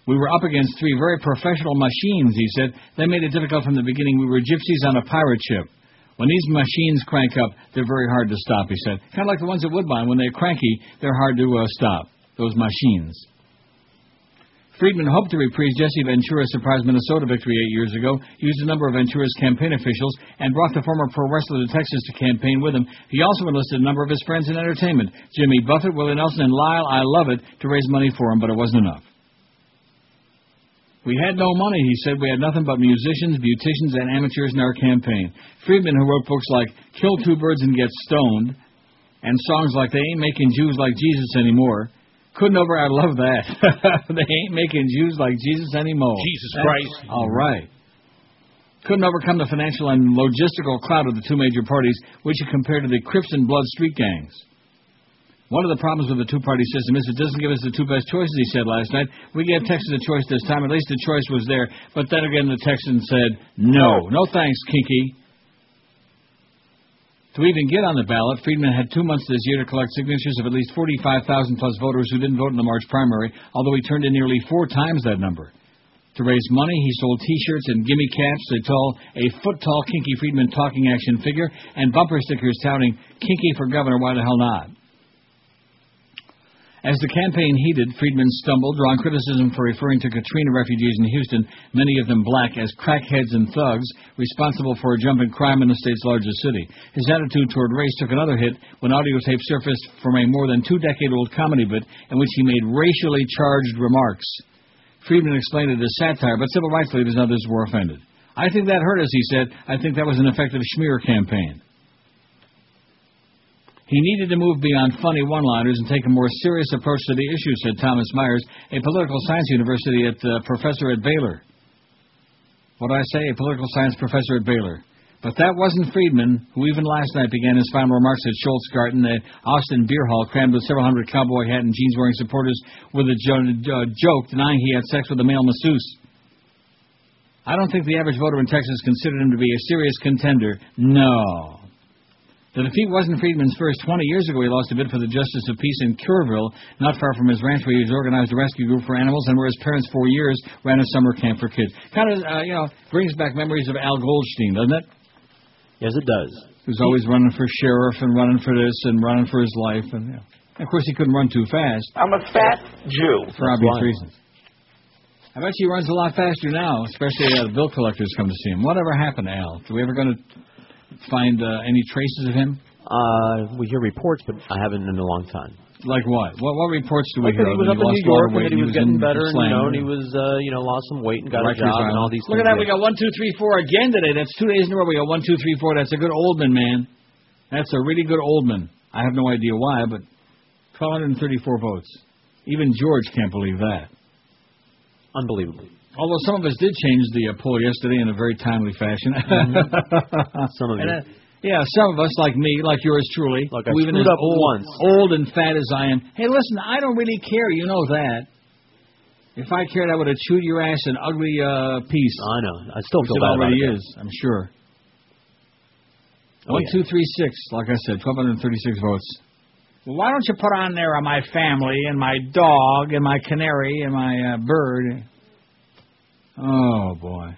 S3: We were up against three very professional machines, he said. They made it difficult from the beginning. We were gypsies on a pirate ship. When these machines crank up, they're very hard to stop, he said. Kind of like the ones at Woodbine. When they're cranky, they're hard to uh, stop, those machines. Friedman hoped to reprise Jesse Ventura's surprise Minnesota victory eight years ago. He used a number of Ventura's campaign officials and brought the former pro wrestler to Texas to campaign with him. He also enlisted a number of his friends in entertainment, Jimmy Buffett, Willie Nelson, and Lyle I Love It, to raise money for him, but it wasn't enough. We had no money, he said. We had nothing but musicians, beauticians, and amateurs in our campaign. Friedman, who wrote books like Kill Two Birds and Get Stoned, and songs like They Ain't Making Jews Like Jesus Anymore, couldn't over, I love that. They ain't making Jews like Jesus anymore.
S6: Jesus
S3: That's,
S6: Christ.
S3: All right. Couldn't overcome the financial and logistical clout of the two major parties, which he compared to the Crips and Blood street gangs. One of the problems with the two-party system is it doesn't give us the two best choices, he said last night. We gave Texas a choice this time. At least the choice was there. But then again, the Texans said, no. No thanks, Kinky. To even get on the ballot, Friedman had two months this year to collect signatures of at least forty-five thousand plus voters who didn't vote in the March primary, although he turned in nearly four times that number. To raise money, he sold T-shirts and gimme caps, a tall, a foot-tall Kinky Friedman talking action figure, and bumper stickers touting Kinky for governor, why the hell not? As the campaign heated, Friedman stumbled, drawing criticism for referring to Katrina refugees in Houston, many of them black, as crackheads and thugs, responsible for a jump in crime in the state's largest city. His attitude toward race took another hit when audio tape surfaced from a more than two-decade-old comedy bit in which he made racially charged remarks. Friedman explained it as satire, but civil rights leaders and others were offended. I think that hurt us, he said. I think that was an effective smear campaign. He needed to move beyond funny one-liners and take a more serious approach to the issue, said Thomas Myers, a political science university at, uh, professor at Baylor. What did I say? A political science professor at Baylor. But that wasn't Friedman, who even last night began his final remarks at Schultz Garden at Austin Beer Hall, crammed with several hundred cowboy hat and jeans-wearing supporters with a jo- uh, joke denying he had sex with a male masseuse. I don't think the average voter in Texas considered him to be a serious contender. No. The defeat wasn't Friedman's first. Twenty years ago, he lost a bid for the Justice of Peace in Cureville, not far from his ranch, where he organized a rescue group for animals and where his parents, for years, ran a summer camp for kids. Kind of, uh, you know, brings back memories of Al Goldstein, doesn't it?
S4: Yes, it does.
S3: He was always running for sheriff and running for this and running for his life. And, you know. And of course, he couldn't run too fast.
S18: I'm a fat Jew.
S3: For obvious reasons. I bet he runs a lot faster now, especially uh, bill collectors come to see him. Whatever happened to Al? Are we ever going to find uh, any traces of him?
S4: Uh, we hear reports, but I haven't in a long time.
S3: Like what? What, what reports do we
S4: like
S3: hear?
S4: He was up in New York, and that he was getting better, and, you know, and he was, uh, you know, lost some weight and got
S3: Rikers
S4: a job
S3: Island.
S4: and all these
S3: Look
S4: things.
S3: at that, we got one, two, three, four again today. That's two days in a row. We got one, two, three, four. That's a good Oldman, man. That's a really good Oldman. I have no idea why, but one thousand two hundred thirty-four votes. Even George can't believe that.
S4: Unbelievable.
S3: Although some of us did change the uh, poll yesterday in a very timely fashion.
S4: Mm-hmm. Some of you.
S3: And, uh, yeah, some of us, like me, like yours truly,
S4: like I
S3: who even
S4: screwed
S3: as
S4: up
S3: old,
S4: once.
S3: old and fat as I am. Hey, listen, I don't really care. You know that. If I cared, I would have chewed your ass an ugly uh, piece.
S4: I know. I still
S3: Which
S4: feel
S3: it
S4: bad
S3: already
S4: about it.
S3: is, I'm sure.
S4: Oh,
S3: One,
S4: yeah.
S3: two, three, six. Like I said, twelve hundred thirty-six votes. Well, why don't you put on there my family and my dog and my canary and my uh, bird? Oh boy.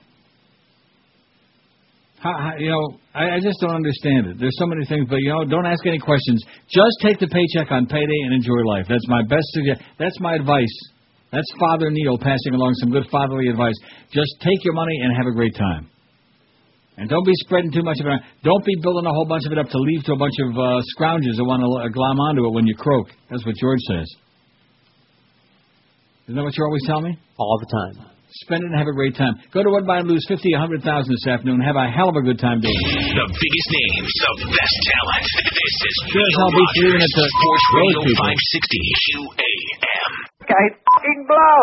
S3: How, how, you know, I, I just don't understand it. There's so many things, but you know, don't ask any questions. Just take the paycheck on payday and enjoy life. That's my best suggestion. That's my advice. That's Father Neil passing along some good fatherly advice. Just take your money and have a great time. And don't be spreading too much of it. Don't be building a whole bunch of it up to leave to a bunch of uh, scroungers that want to uh, glom onto it when you croak. That's what George says. Isn't that what you always tell me?
S4: All the time.
S3: Spend it and have a great time. Go to Woodbine and lose fifty, a hundred thousand this afternoon. Have a hell of a good time doing it.
S5: The biggest names, the best talent. This is
S3: Sure as
S5: Neil
S3: hell beats leaving
S5: Rogers,
S3: it to
S5: Sports
S3: those
S5: Radio
S3: people.
S5: five sixty Q A M.
S18: Guy fucking blow.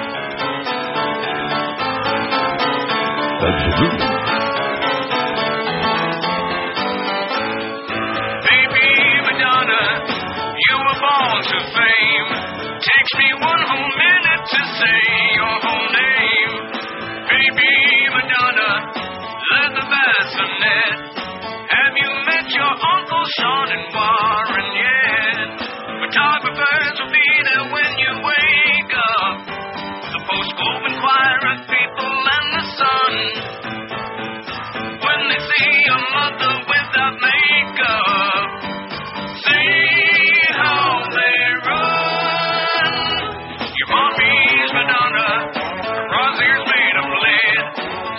S12: Baby Madonna, you were born to fame. Takes me one whole minute to say your whole name. Baby Madonna, let the bassinet. Have you met your Uncle Sean and Warren yet? Photographers will be there when you wake up. The post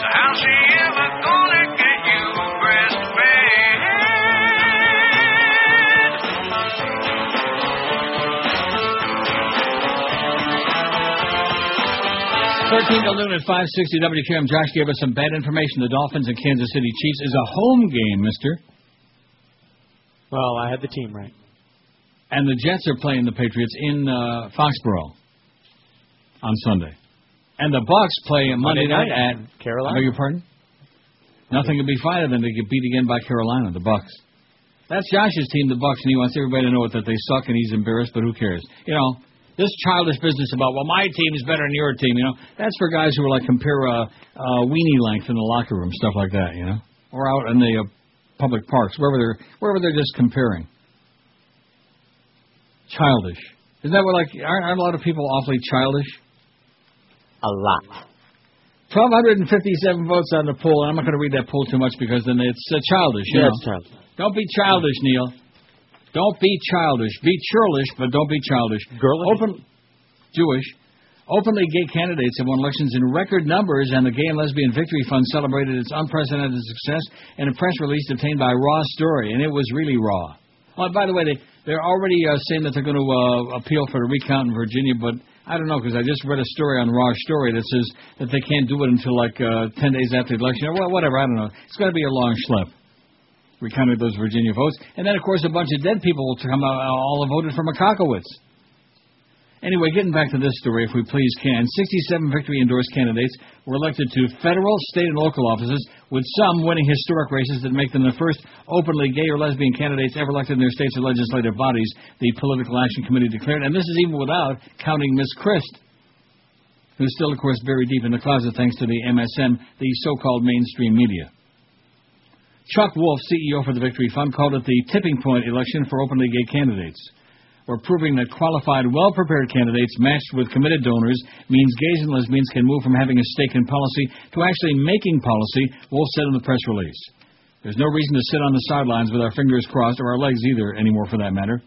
S12: How's she ever gonna get you breastfed?
S3: thirteen till noon at five sixty W Q M. Josh gave us some bad information. The Dolphins and Kansas City Chiefs is a home game, mister.
S9: Well, I had the team right.
S3: And the Jets are playing the Patriots in uh, Foxborough on Sunday. And the Bucks play Monday, Monday night at
S9: Carolina.
S3: I beg your pardon? Nothing could be finer than to get beat again by Carolina, the Bucks. That's Josh's team, the Bucks, and he wants everybody to know that they suck and he's embarrassed, but who cares? You know, this childish business about, well, my team is better than your team, you know, that's for guys who are like compare uh, uh, weenie length in the locker room, stuff like that, you know, or out in the uh, public parks, wherever they're wherever they're just comparing. Childish. Isn't that what, like, aren't, aren't a lot of people awfully childish?
S4: A lot.
S3: twelve fifty-seven votes on the poll, and I'm not going to read that poll too much because then it's uh, childish. You
S4: yeah,
S3: know?
S4: it's childish. Don't
S3: be childish, Neil. Don't be childish. Be churlish, but don't be childish.
S4: Girlish?
S3: Open, Jewish. Openly gay candidates have won elections in record numbers, and the Gay and Lesbian Victory Fund celebrated its unprecedented success in a press release obtained by Raw Story, and it was really raw. Oh, by the way, they, they're already uh, saying that they're going to uh, appeal for the recount in Virginia, but I don't know, because I just read a story on Raw Story that says that they can't do it until like uh, ten days after the election, or well, whatever, I don't know. It's going to be a long schlep, recounting those Virginia votes. And then, of course, a bunch of dead people will come out, all have voted for Makakowicz. Anyway, getting back to this story, if we please can, sixty-seven victory-endorsed candidates were elected to federal, state, and local offices, with some winning historic races that make them the first openly gay or lesbian candidates ever elected in their states or legislative bodies, the Political Action Committee declared. And this is even without counting Miss Christ, who's still, of course, buried deep in the closet thanks to the M S M, the so-called mainstream media. Chuck Wolf, C E O for the Victory Fund, called it the tipping point election for openly gay candidates. We're proving that qualified, well-prepared candidates matched with committed donors means gays and lesbians can move from having a stake in policy to actually making policy, Wolf said in the press release. There's no reason to sit on the sidelines with our fingers crossed, or our legs either, anymore for that matter.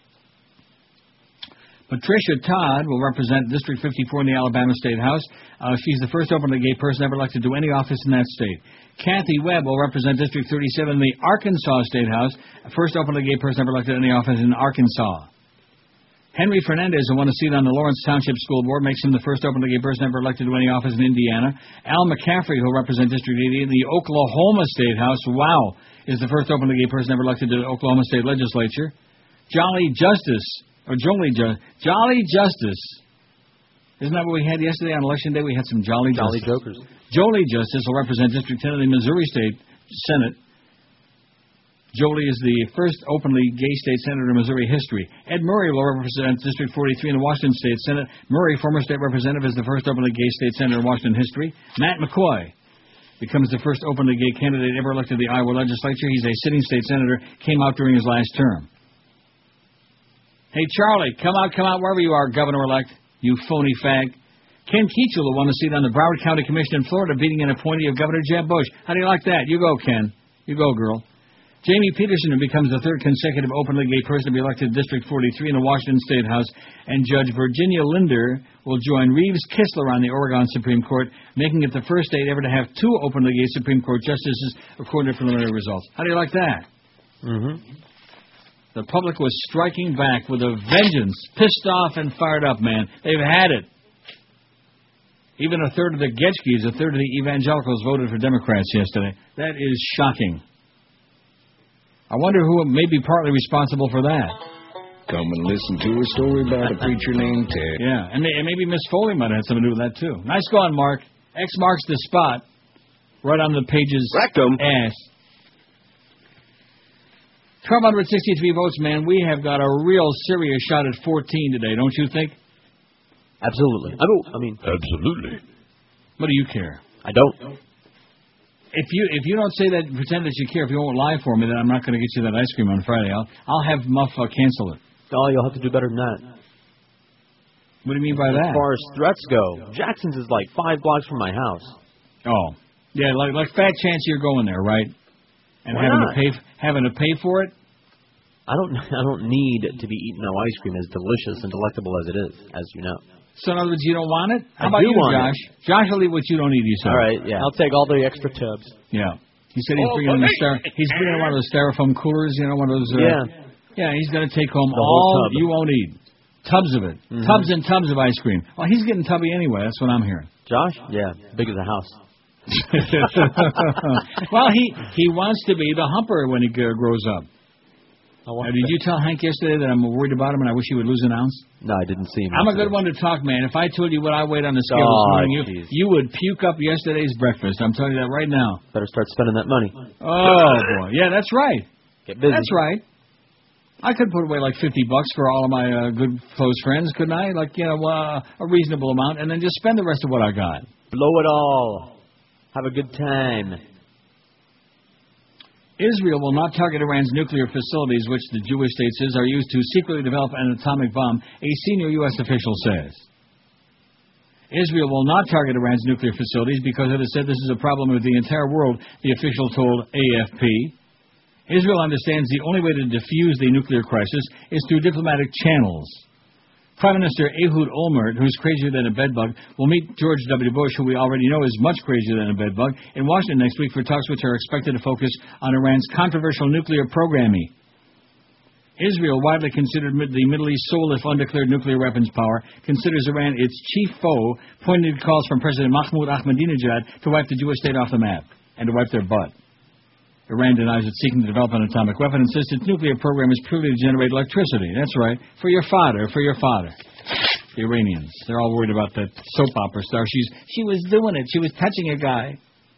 S3: Patricia Todd will represent District fifty-four in the Alabama State House. Uh, she's the first openly gay person ever elected to any office in that state. Kathy Webb will represent District thirty-seven in the Arkansas State House, first openly gay person ever elected to any office in Arkansas. Henry Fernandez, who won a seat on the Lawrence Township School Board, makes him the first openly gay person ever elected to any office in Indiana. Al McCaffrey, who will represent District eighty in the Oklahoma State House, wow, is the first openly gay person ever elected to the Oklahoma State Legislature. Jolly Justice, or Jolly, Ju- Jolly Justice, isn't that what we had yesterday on Election Day? We had some Jolly
S4: Jolly
S3: Justice.
S4: Jokers.
S3: Jolly Justice will represent District ten in the Missouri State Senate. Jolie is the first openly gay state senator in Missouri history. Ed Murray will represent District forty-three in the Washington State Senate. Murray, former state representative, is the first openly gay state senator in Washington history. Matt McCoy becomes the first openly gay candidate ever elected to the Iowa legislature. He's a sitting state senator, came out during his last term. Hey, Charlie, come out, come out, wherever you are, governor-elect, you phony fag. Ken Keachel won the seat on the Broward County Commission in Florida, beating an appointee of Governor Jeb Bush. How do you like that? You go, Ken. You go, girl. Jamie Peterson, who becomes the third consecutive openly gay person to be elected to District forty-three in the Washington State House, and Judge Virginia Linder will join Reeves Kistler on the Oregon Supreme Court, making it the first state ever to have two openly gay Supreme Court justices, according to preliminary results. How do you like that?
S4: Mm-hmm.
S3: The public was striking back with a vengeance, pissed off and fired up, man. They've had it. Even a third of the Getchkis, a third of the evangelicals voted for Democrats yesterday. That is shocking. I wonder who may be partly responsible for that.
S14: Come and listen to a story about a preacher named Ted.
S3: Yeah, and, may, and maybe Miss Foley might have had something to do with that, too. Nice going, Mark. X marks the spot. Right on the page's
S6: Rectum.
S3: ass. twelve sixty-three votes, man. We have got a real serious shot at fourteen today, don't you think?
S4: Absolutely. I mean, I mean
S6: Absolutely.
S3: What do you care?
S4: I don't.
S3: If you if you don't say that, pretend that you care. If you won't lie for me, then I'm not going to get you that ice cream on Friday. I'll I'll have Muff uh, cancel it.
S4: Oh, you'll have to do better than that.
S3: What do you mean by that?
S4: As far as threats go, Jackson's is like five blocks from my house.
S3: Oh, yeah, like like fat chance you're going there, right? And
S4: Why
S3: having
S4: not?
S3: to pay having to pay for it.
S4: I don't I don't need to be eating no ice cream as delicious and delectable as it is, as you know.
S3: So in other words, you don't want it? How
S4: I
S3: about
S4: do
S3: you,
S4: want
S3: Josh?
S4: it.
S3: Josh will eat what you don't eat, he said.
S4: All right, yeah.
S9: I'll take all the extra tubs.
S3: Yeah. He said he's
S9: Oh,
S3: bringing, the
S9: buddy.
S3: styro- he's bringing one of those styrofoam coolers, you know, one of those... Uh,
S4: Yeah.
S3: Yeah, he's going to take home
S4: The whole
S3: all
S4: tub.
S3: you won't eat. Tubs of it.
S4: Mhm.
S3: Tubs and tubs of ice cream. Well, he's getting tubby anyway. That's what I'm hearing.
S4: Josh? Yeah, big as a house.
S3: Well, he, he wants to be the humper when he uh, grows up.
S9: want
S3: Uh, did
S9: that.
S3: you tell Hank yesterday that I'm worried about him and I wish he would lose an ounce?
S4: No, I didn't see him.
S3: I'm a
S4: yesterday.
S3: good one to talk, man. If I told you what I weighed on the scale
S4: Oh,
S3: this morning, you,
S4: jeez.
S3: you would puke up yesterday's breakfast. I'm telling you that right now.
S4: Better start spending that money.
S3: Oh, boy. Yeah, that's right.
S4: Get busy.
S3: That's right. I could put away like fifty bucks for all of my uh, good close friends, couldn't I? Like, you know, uh, a reasonable amount, and then just spend the rest of what I got.
S4: Blow it all. Have a good time.
S3: Israel will not target Iran's nuclear facilities, which the Jewish state says are used to secretly develop an atomic bomb, a senior U S official says. Israel will not target Iran's nuclear facilities because it has said this is a problem with the entire world, the official told A F P. Israel understands the only way to defuse the nuclear crisis is through diplomatic channels. Prime Minister Ehud Olmert, who's crazier than a bedbug, will meet George W. Bush, who we already know is much crazier than a bedbug, in Washington next week for talks which are expected to focus on Iran's controversial nuclear programming. Israel, widely considered the Middle East's sole if undeclared nuclear weapons power, considers Iran its chief foe, pointing to calls from President Mahmoud Ahmadinejad to wipe the Jewish state off the map and to wipe their butt. Iran denies it's seeking to develop an atomic weapon and says its nuclear program is purely to generate electricity. That's right. For your father, for your father. The Iranians. They're all worried about that soap opera star. She's She was doing it. She was touching a guy.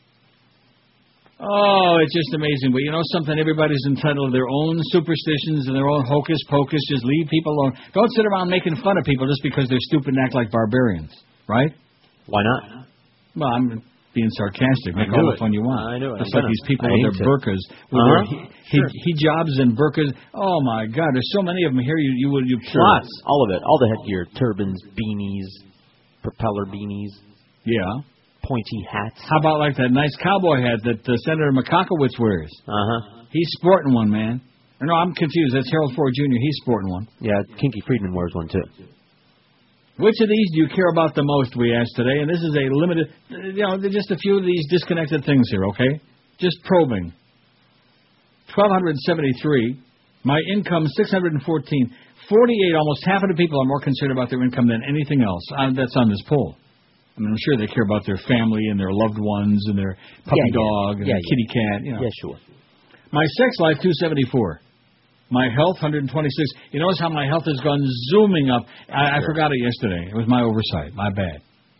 S3: Oh, it's just amazing. But you know something? Everybody's entitled to their own superstitions and their own hocus pocus. Just leave people alone. Don't sit around making fun of people just because they're stupid and act like barbarians. Right?
S4: Why not?
S3: Well, I'm being sarcastic. Make
S4: I
S3: all
S4: knew
S3: the
S4: it.
S3: fun you want.
S4: I know it.
S3: Just
S4: I'm
S3: like
S4: gonna.
S3: these people
S4: I
S3: with
S4: hate
S3: their
S4: to.
S3: burqas, with
S4: Uh-huh.
S3: their he, he,
S4: Sure.
S3: hijabs and burqas. Oh my God, there's so many of them here. You you would you
S4: Lots. All of it. All the headgear. Turbans, beanies, propeller beanies.
S3: Yeah.
S4: Pointy hats.
S3: How about like that nice cowboy hat that uh, Senator Makakowicz wears?
S4: Uh-huh.
S3: He's sporting one, man. No, I'm confused. That's Harold Ford Junior He's sporting one.
S4: Yeah, Kinky Friedman wears one, too.
S3: Which of these do you care about the most, we asked today, and this is a limited, you know, just a few of these disconnected things here, okay? Just probing. twelve seventy-three, my income six hundred fourteen. forty-eight, almost half of the people are more concerned about their income than anything else. Uh, that's on this poll. I mean, I'm sure they care about their family and their loved ones and their puppy
S4: Yeah, yeah.
S3: dog and
S4: Yeah,
S3: their
S4: yeah.
S3: kitty cat, you know.
S4: Yeah, sure.
S3: My sex life, two seventy-four. My health, one hundred twenty-six. You notice how my health has gone zooming up. I, I
S4: Sure.
S3: forgot it yesterday. It was my oversight. My bad.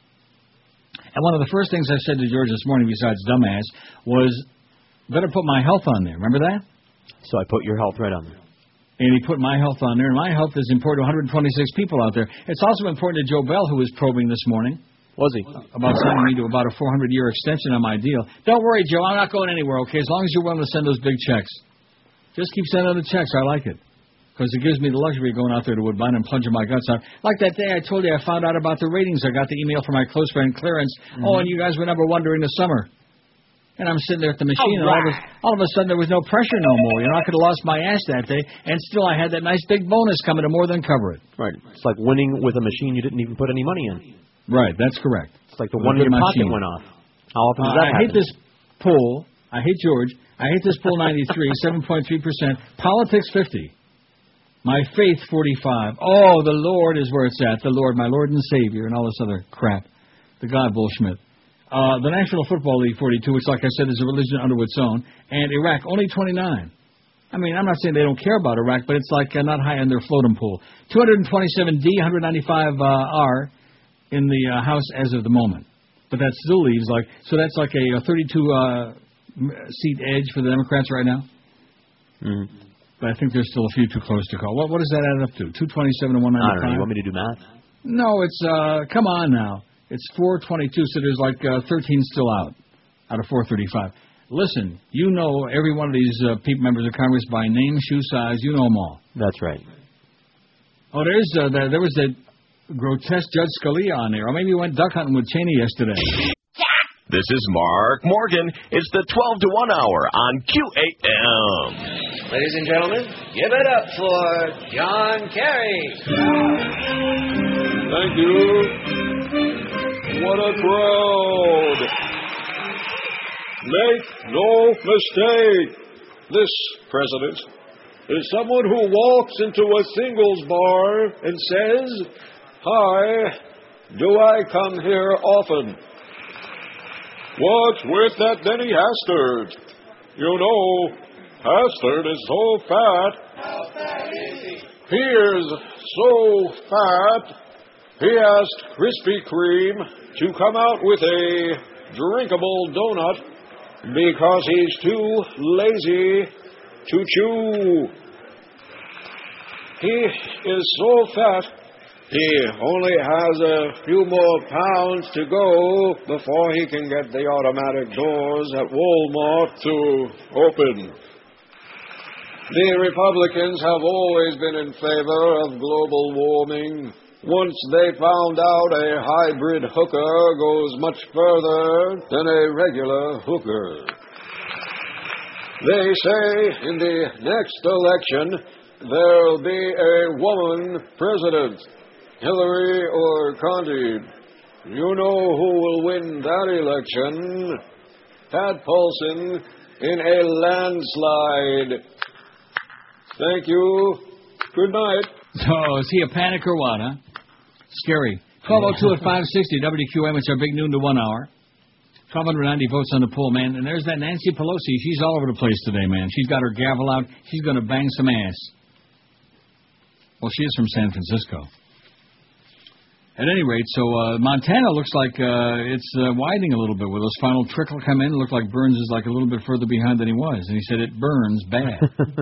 S3: And one of the first things I said to George this morning, besides dumbass, was better put my health on there. Remember that?
S4: So I put your health right on there.
S3: And he put my health on there, and my health is important to one hundred twenty-six people out there. It's also important to Joe Bell, who was probing this morning.
S4: Was he?
S3: About signing me to about a four hundred year extension on my deal. Don't worry, Joe. I'm not going anywhere, okay? As long as you're willing to send those big checks. Just keep sending the checks. I like it. Because it gives me the luxury of going out there to Woodbine and plunging my guts out. Like that day I told you I found out about the ratings. I got the email from my close friend Clarence.
S4: Mm-hmm.
S3: Oh, and you guys were number one during the summer. And I'm sitting there at the machine, and all of, a, all of a sudden there was no pressure no more. You know, I could have lost my ass that day, and still I had that nice big bonus coming to more than cover it.
S4: Right. It's like winning with a machine you didn't even put any money in.
S3: Right, that's correct.
S4: It's like the
S3: With
S4: one
S3: a
S4: in your
S3: good
S4: pocket
S3: machine.
S4: went off. How often does
S3: Uh,
S4: that
S3: I
S4: happen?
S3: hate this poll. I hate George. I hate this poll ninety-three, seven point three percent. Politics fifty. My faith forty-five. Oh, the Lord is where it's at. The Lord, my Lord and Savior, and all this other crap. The God bullshit. Uh, the National Football League forty-two, which, like I said, is a religion unto its own. And Iraq, only twenty-nine. I mean, I'm not saying they don't care about Iraq, but it's like uh, not high in their floating pool. two hundred twenty-seven D, one hundred ninety-five uh, R in the uh, House as of the moment. But that still leaves like, so that's like a, a thirty-two uh, seat edge for the Democrats right now.
S4: Mm-hmm.
S3: But I think there's still a few too close to call. What what does that add up to? two twenty-seven and one
S4: I don't know.
S3: ninety-five?
S4: You want me to do math?
S3: No, it's uh come on now. It's four twenty-two, so there's like uh, thirteen still out out of four thirty-five. Listen, you know every one of these uh, people, members of Congress by name, shoe size. You know them all.
S4: That's right.
S3: Oh, there's uh, there, there was that grotesque Judge Scalia on there, or maybe he went duck hunting with Cheney yesterday.
S5: This is Mark Morgan. It's the twelve to one hour on Q A M.
S19: Ladies and gentlemen, give it up for John Kerry.
S11: Thank you. What a crowd. Make no mistake. This president is someone who walks into a singles bar and says, "Hi, do I come here often?" What's with that Denny Hastert? You know, Hastert is so fat.
S12: How fat is he?
S11: He is so fat, he asked Krispy Kreme to come out with a drinkable donut because he's too lazy to chew. He is so fat, he only has a few more pounds to go before he can get the automatic doors at Walmart to open. The Republicans have always been in favor of global warming. Once they found out a hybrid hooker goes much further than a regular hooker. They say in the next election there'll be a woman president, Hillary or Condi. You know who will win that election? Pat Paulson in a landslide. Thank you. Good night.
S3: So, is he a panic or what, huh? Scary. twelve oh two at five sixty W Q M. It's our big noon to one hour. twelve ninety votes on the poll, man. And there's that Nancy Pelosi. She's all over the place today, man. She's got her gavel out. She's going to bang some ass. Well, she is from San Francisco. At any rate, so uh, Montana looks like uh, it's uh, widening a little bit. With those final trickle come in, it looked like Burns is like a little bit further behind than he was. And he said it burns bad.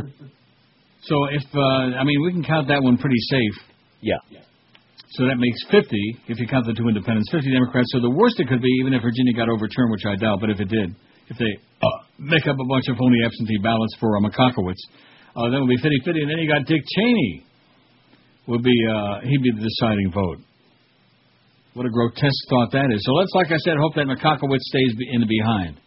S3: So if, uh, I mean, we can count that one pretty safe.
S4: Yeah.
S3: So that makes fifty, if you count the two independents, fifty Democrats. So the worst it could be, even if Virginia got overturned, which I doubt, but if it did, if they uh, make up a bunch of phony absentee ballots for uh, McCockowitz, uh, then it would be fifty-fifty. And then you got Dick Cheney. Would be, uh, he'd be the deciding vote. What a grotesque thought that is. So let's, like I said, hope that McCockowitz stays in the behind.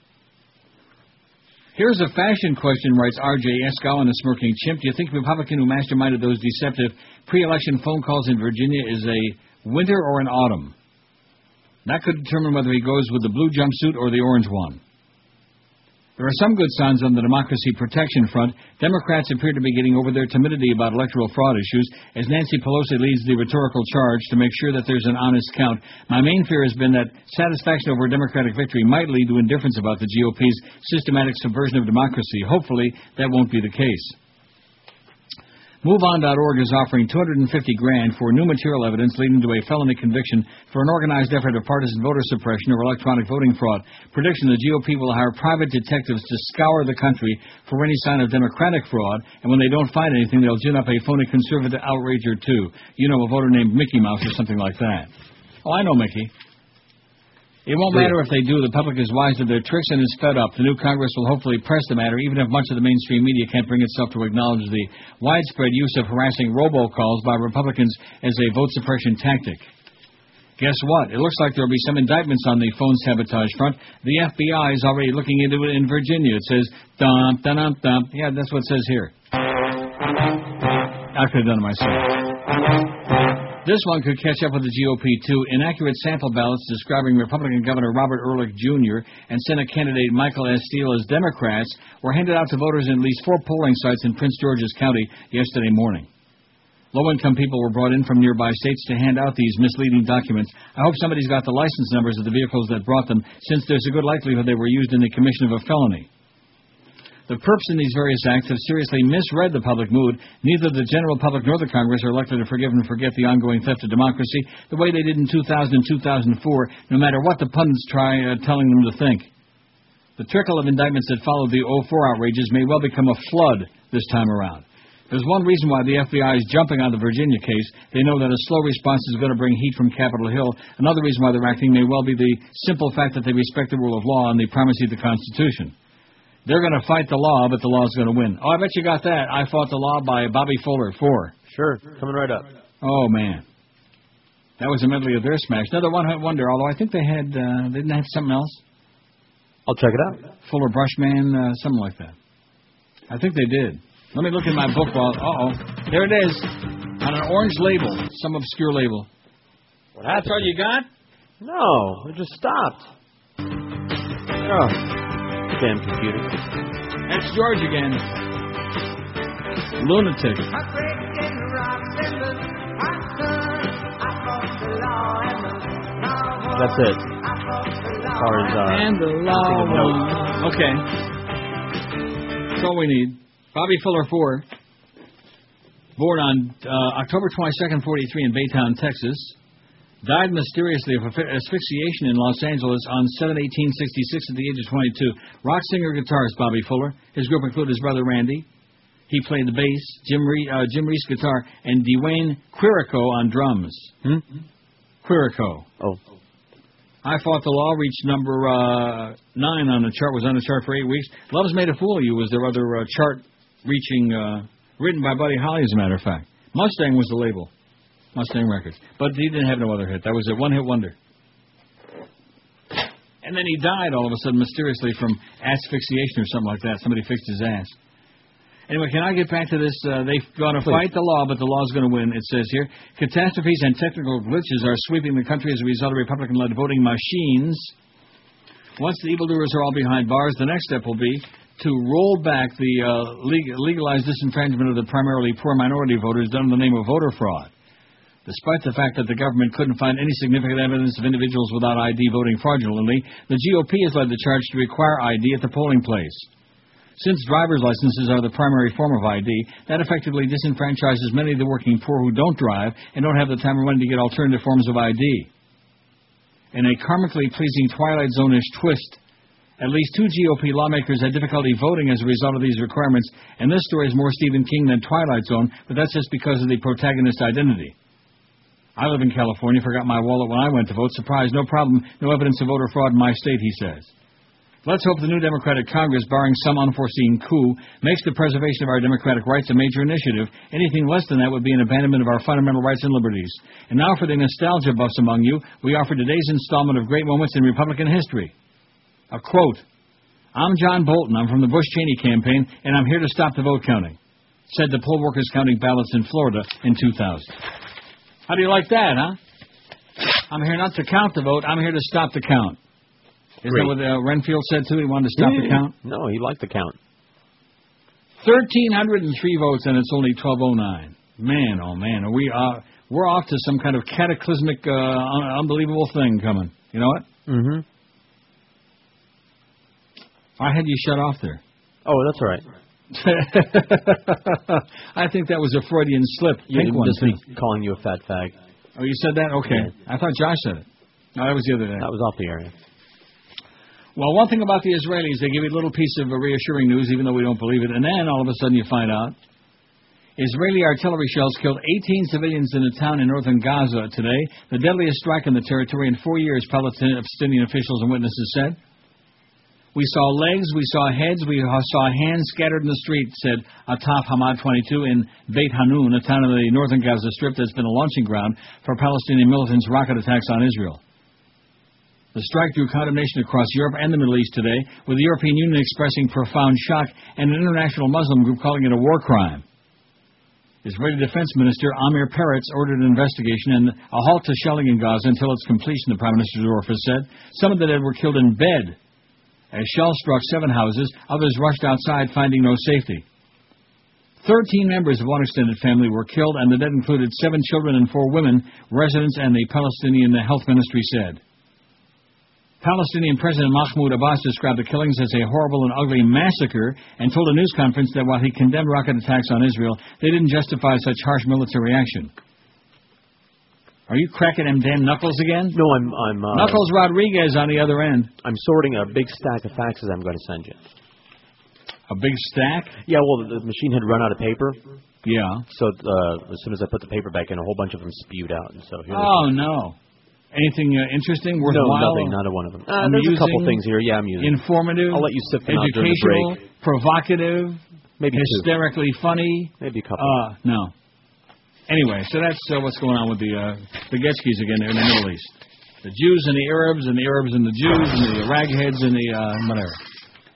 S3: Here's a fashion question, writes R J Escow in a smirking chimp. Do you think the Republican who masterminded those deceptive pre-election phone calls in Virginia is a winter or an autumn? That could determine whether he goes with the blue jumpsuit or the orange one. There are some good signs on the democracy protection front. Democrats appear to be getting over their timidity about electoral fraud issues as Nancy Pelosi leads the rhetorical charge to make sure that there's an honest count. My main fear has been that satisfaction over a Democratic victory might lead to indifference about the G O P's systematic subversion of democracy. Hopefully, that won't be the case. move on dot org is offering two hundred fifty grand for new material evidence leading to a felony conviction for an organized effort of partisan voter suppression or electronic voting fraud. Prediction: the G O P will hire private detectives to scour the country for any sign of Democratic fraud, and when they don't find anything, they'll gin up a phony conservative outrage or two. You know, a voter named Mickey Mouse or something like that. Oh, I know Mickey. It won't matter if they do. The public is wise to their tricks and is fed up. The new Congress will hopefully press the matter, even if much of the mainstream media can't bring itself to acknowledge the widespread use of harassing robocalls by Republicans as a vote suppression tactic. Guess what? It looks like there will be some indictments on the phone sabotage front. The F B I is already looking into it in Virginia. It says, dum, dum, dum, dum. Yeah, that's what it says here. I could have done it myself. This one could catch up with the G O P, too. Inaccurate sample ballots describing Republican Governor Robert Ehrlich Junior and Senate candidate Michael S. Steele as Democrats were handed out to voters in at least four polling sites in Prince George's County yesterday morning. Low-income people were brought in from nearby states to hand out these misleading documents. I hope somebody's got the license numbers of the vehicles that brought them, since there's a good likelihood they were used in the commission of a felony. The perps in these various acts have seriously misread the public mood. Neither the general public nor the Congress are likely to forgive and forget the ongoing theft of democracy the way they did in two thousand and two thousand four, no matter what the pundits try uh, telling them to think. The trickle of indictments that followed the oh four outrages may well become a flood this time around. There's one reason why the F B I is jumping on the Virginia case. They know that a slow response is going to bring heat from Capitol Hill. Another reason why they're acting may well be the simple fact that they respect the rule of law and the primacy of the Constitution. They're going to fight the law, but the law's going to win. Oh, I bet you got that. I Fought the Law by Bobby Fuller, four.
S4: Sure, coming right up.
S3: Oh, man. That was a medley of their smash. Another one-hit wonder, although I think they had, uh, they didn't have something else.
S4: I'll check it out.
S3: Fuller Brushman, uh, something like that. I think they did. Let me look in my book while, uh-oh. There it is. On an orange label, some obscure label. What happened? That's all you got?
S4: No, it just stopped. Oh, damn computer.
S3: That's George again. Lunatic.
S4: That's it. As far as, uh,
S3: and the law. Okay. That's all we need. Bobby Fuller four. Born on uh, October twenty-second, forty-three in Baytown, Texas. Died mysteriously of asphyxiation in Los Angeles on seven eighteen sixty-six at the age of twenty-two. Rock singer, guitarist Bobby Fuller. His group included his brother Randy. He played the bass, Jim, Re- uh, Jim Reese guitar, and Dwayne Quirico on drums.
S4: Hmm?
S3: Quirico.
S4: Oh.
S3: I Fought the Law reached number uh, nine on the chart, was on the chart for eight weeks. Love's Made a Fool of You was their other uh, chart-reaching, uh, written by Buddy Holly, as a matter of fact. Mustang was the label. Mustang Records. But he didn't have no other hit. That was a one-hit wonder. And then he died all of a sudden mysteriously from asphyxiation or something like that. Somebody fixed his ass. Anyway, can I get back to this? Uh, they've gone to fight the law, but the law's going to win, it says here. Catastrophes and technical glitches are sweeping the country as a result of Republican-led voting machines. Once the evildoers are all behind bars, the next step will be to roll back the uh, leg- legalized disenfranchisement of the primarily poor minority voters done in the name of voter fraud. Despite the fact that the government couldn't find any significant evidence of individuals without I D voting fraudulently, the G O P has led the charge to require I D at the polling place. Since driver's licenses are the primary form of I D, that effectively disenfranchises many of the working poor who don't drive and don't have the time or money to get alternative forms of I D. In a karmically pleasing Twilight Zone-ish twist, at least two G O P lawmakers had difficulty voting as a result of these requirements, and this story is more Stephen King than Twilight Zone, but that's just because of the protagonist identity. I live in California, forgot my wallet when I went to vote. Surprise, no problem, no evidence of voter fraud in my state, he says. Let's hope the new Democratic Congress, barring some unforeseen coup, makes the preservation of our democratic rights a major initiative. Anything less than that would be an abandonment of our fundamental rights and liberties. And now for the nostalgia buffs among you, we offer today's installment of Great Moments in Republican History. A quote, I'm John Bolton, I'm from the Bush-Cheney campaign, and I'm here to stop the vote counting, said the poll workers counting ballots in Florida in two thousand. How do you like that, huh? I'm here not to count the vote, I'm here to stop the count. Isn't that what uh, Renfield said, too? He wanted to stop
S4: yeah.
S3: the count?
S4: No, he liked the count.
S3: one thousand three hundred three votes, and it's only twelve oh nine. Man, oh, man. Are we, uh, we're off to some kind of cataclysmic, uh, un- unbelievable thing coming. You know what?
S4: Mm-hmm.
S3: I had you shut off there.
S4: Oh, that's all right.
S3: I think that was a Freudian slip.
S4: You
S3: Pink one,
S4: just
S3: too.
S4: calling you a fat fag.
S3: Oh, you said that? Okay. Yeah. I thought Josh said it. No, that was the other day.
S4: That was off the area.
S3: Well, one thing about the Israelis, they give you a little piece of reassuring news, even though we don't believe it, and then all of a sudden you find out Israeli artillery shells killed eighteen civilians in a town in northern Gaza today, the deadliest strike in the territory in four years, Palestinian officials and witnesses said. We saw legs, we saw heads, we saw hands scattered in the street, said Ataf Hamad twenty-two in Beit Hanun, a town in the northern Gaza Strip that's been a launching ground for Palestinian militants' rocket attacks on Israel. The strike drew condemnation across Europe and the Middle East today, with the European Union expressing profound shock and an international Muslim group calling it a war crime. Israeli Defense Minister Amir Peretz ordered an investigation and a halt to shelling in Gaza until its completion, the Prime Minister's office said. Some of the dead were killed in bed. As shells struck seven houses, others rushed outside, finding no safety. Thirteen members of one extended family were killed, and the dead included seven children and four women, residents and the Palestinian Health Ministry said. Palestinian President Mahmoud Abbas described the killings as a horrible and ugly massacre and told a news conference that while he condemned rocket attacks on Israel, they didn't justify such harsh military action. Are you cracking them damn knuckles again?
S4: No, I'm... I'm uh,
S3: Knuckles Rodriguez on the other end.
S4: I'm sorting a big stack of faxes I'm going to send you.
S3: A big stack?
S4: Yeah, well, the machine had run out of paper.
S3: Yeah.
S4: So uh, as soon as I put the paper back in, a whole bunch of them spewed out. And so here
S3: oh, no. Anything uh, interesting, worthwhile?
S4: No, nothing, not a one of them. Uh, there's a couple things here. Yeah, I'm using.
S3: Informative?
S4: I'll let you sift them out during the break.
S3: Provocative?
S4: Maybe
S3: hysterically
S4: two.
S3: funny?
S4: Maybe a couple.
S3: Uh, no. Anyway, so that's uh, what's going on with the uh, the Getskis again there in the Middle East. The Jews and the Arabs, and the Arabs and the Jews, and the ragheads and the uh, whatever.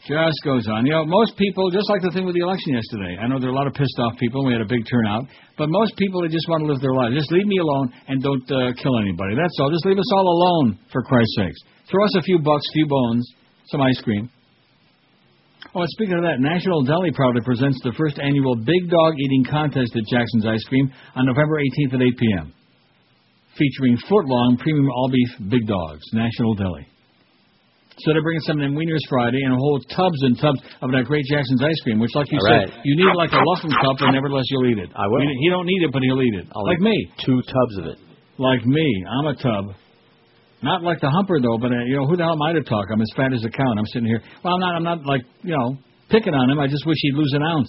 S3: Just goes on. You know, most people, just like the thing with the election yesterday, I know there are a lot of pissed off people, and we had a big turnout, but most people, they just want to live their lives. Just leave me alone and don't uh, kill anybody. That's all. Just leave us all alone, for Christ's sakes. Throw us a few bucks, few bones, some ice cream. Oh, and speaking of that, National Deli proudly presents the first annual Big Dog Eating Contest at Jackson's Ice Cream on November eighteenth at eight p.m., featuring foot-long premium all-beef Big Dogs, National Deli. So they're bringing some of them Wieners Friday and a whole tubs and tubs of that great Jackson's ice cream, which, like you
S4: All
S3: said,
S4: right.
S3: you need like a Luffin cup, and nevertheless you'll eat it.
S4: I will.
S3: He don't need it, but he'll eat it.
S4: I'll
S3: like
S4: eat
S3: me.
S4: Two tubs of it.
S3: Like me. I'm a tub. Not like the humper, though, but, uh, you know, who the hell am I to talk? I'm as fat as a cow, and I'm sitting here. Well, I'm not, I'm not like, you know, picking on him. I just wish he'd lose an ounce.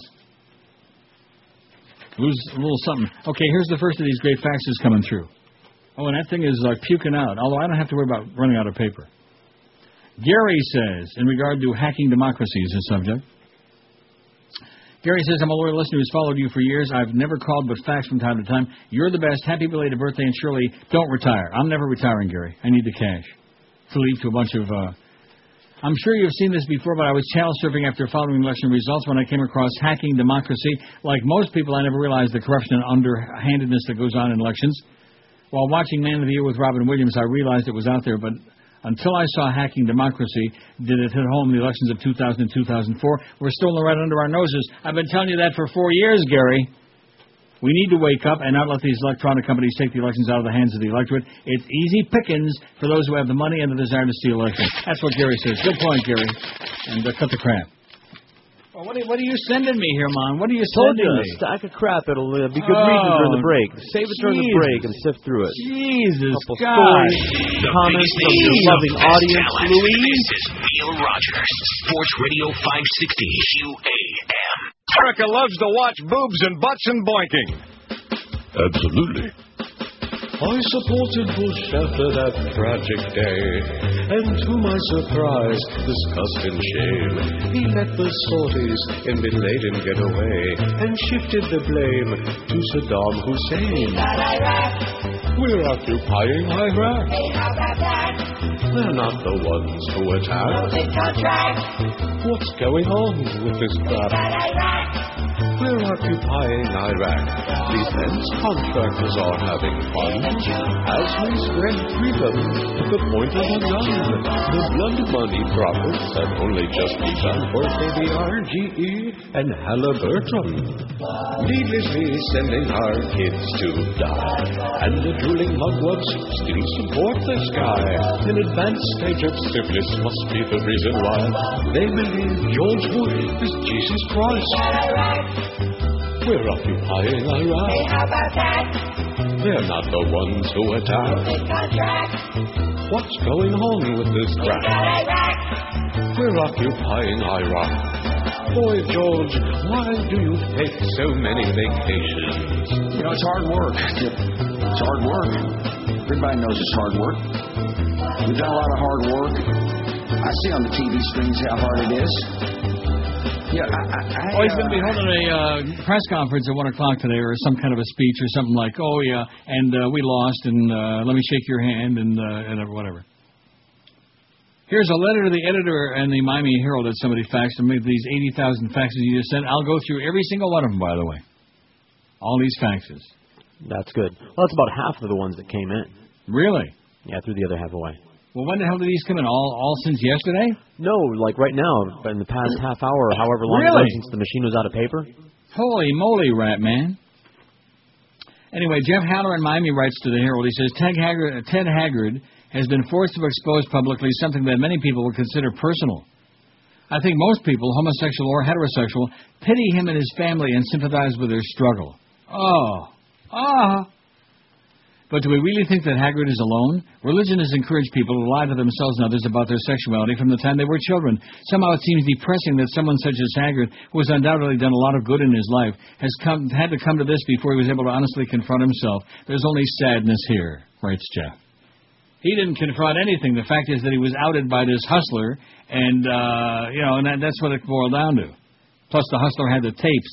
S3: Lose a little something. Okay, here's the first of these great faxes coming through. Oh, and that thing is like puking out, although I don't have to worry about running out of paper. Gary says, in regard to hacking democracy is his subject. Gary says, I'm a loyal listener who's followed you for years. I've never called but faxed from time to time. You're the best. Happy belated birthday, and surely don't retire. I'm never retiring, Gary. I need the cash to leave to a bunch of... Uh... I'm sure you've seen this before, but I was channel surfing after following election results when I came across hacking democracy. Like most people, I never realized the corruption and underhandedness that goes on in elections. While watching Man of the Year with Robin Williams, I realized it was out there, but... until I saw hacking democracy, did it hit home in the elections of two thousand and two thousand four, we're stolen right under our noses. I've been telling you that for four years, Gary. We need to wake up and not let these electronic companies take the elections out of the hands of the electorate. It's easy pickings for those who have the money and the desire to steal elections. That's what Gary says. Good point, Gary. And uh, cut the crap. Well, what, are, what are you sending me here, Mon? What are you
S4: Told
S3: sending
S4: you,
S3: me?
S4: a stack of crap. It'll uh, be good
S3: Oh,
S4: reading during the break. Save it during the
S3: Jesus.
S4: break and sift through it.
S3: Jesus,
S4: Couple
S3: God.
S4: stories, comments from your loving audience, Louise.
S5: This is Neil Rogers, Sports Radio five sixty Q A M.
S6: America loves to watch boobs and butts and boinking.
S11: Absolutely.
S10: I supported Bush after that tragic day, and to my surprise, disgust and shame, he let the sorties in Bin Laden get away, and shifted the blame to Saddam Hussein. We're occupying Iraq. They're not the ones who attack. What's going on with this crap? We're occupying Iraq. Defense contractors are having fun as we spread freedom to the point of a gun. The blood money profits have only just begun for K B R, G E, and Halliburton. Needlessly sending our kids to die. And the drooling mugwumps still support this guy. An advanced stage of syphilis must be the reason why they believe George Bush is Jesus Christ. We're occupying Iraq. They're not the ones who attack. What's going on with this crap? We're occupying Iraq. Boy, George, why do you take so many vacations?
S19: You know, it's hard work. It's hard work. Everybody knows it's hard work. We've done a lot of hard work. I see on the T V screens how hard it is. Yeah, I, I, I,
S3: oh, he's going to be holding a uh, press conference at one o'clock today, or some kind of a speech, or something like, "Oh yeah, and uh, we lost, and uh, let me shake your hand," and uh, and whatever. Here's a letter to the editor and the Miami Herald that somebody faxed to me. These eighty thousand faxes you just sent. I'll go through every single one of them, by the way. All these faxes.
S4: That's good. Well, that's about half of the ones that came in.
S3: Really?
S4: Yeah, threw the other half away.
S3: Well, when the hell did these come in? All all since yesterday?
S4: No, like right now, in the past half hour, or however long
S3: Really?
S4: it was since the machine was out of paper.
S3: Holy moly, rat man. Anyway, Jeff Haller in Miami writes to the Herald. He says, Ted Haggard, Ted Haggard has been forced to expose publicly something that many people would consider personal. I think most people, homosexual or heterosexual, pity him and his family and sympathize with their struggle. Oh. Ah. But do we really think that Haggard is alone? Religion has encouraged people to lie to themselves and others about their sexuality from the time they were children. Somehow it seems depressing that someone such as Haggard, who has undoubtedly done a lot of good in his life, has come, had to come to this before he was able to honestly confront himself. There's only sadness here, writes Jeff. He didn't confront anything. The fact is that he was outed by this hustler, and, uh, you know, and that, that's what it boiled down to. Plus, the hustler had the tapes.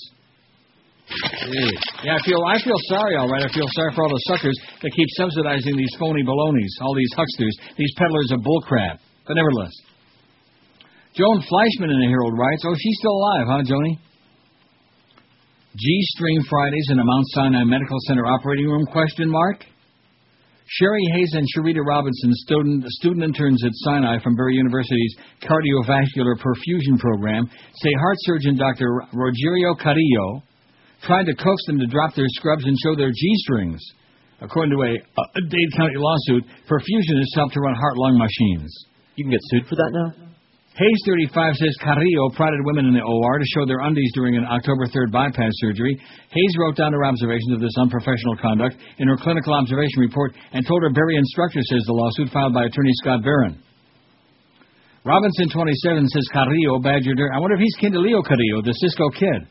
S3: Yeah, I feel I feel sorry, all right. I feel sorry for all the suckers that keep subsidizing these phony balonies, all these hucksters, these peddlers of bullcrap. But nevertheless, Joan Fleischman in the Herald writes, oh, she's still alive, huh, Joni? G-string Fridays in a Mount Sinai Medical Center operating room, question mark? Sherry Hayes and Sharita Robinson, student, student interns at Sinai from Berry University's cardiovascular perfusion program, say heart surgeon Doctor Rogerio Carrillo tried to coax them to drop their scrubs and show their G-strings. According to a, a Dade County lawsuit, perfusionists help to run heart-lung machines.
S4: You can get sued for that now?
S3: Hayes, thirty-five, says Carrillo prodded women in the O R to show their undies during an October third bypass surgery. Hayes wrote down her observations of this unprofessional conduct in her clinical observation report and told her Berry instructor, says the lawsuit filed by attorney Scott Barron. Robinson, twenty-seven, says Carrillo badgered her. I wonder if he's kin to Leo Carrillo, the Cisco Kid.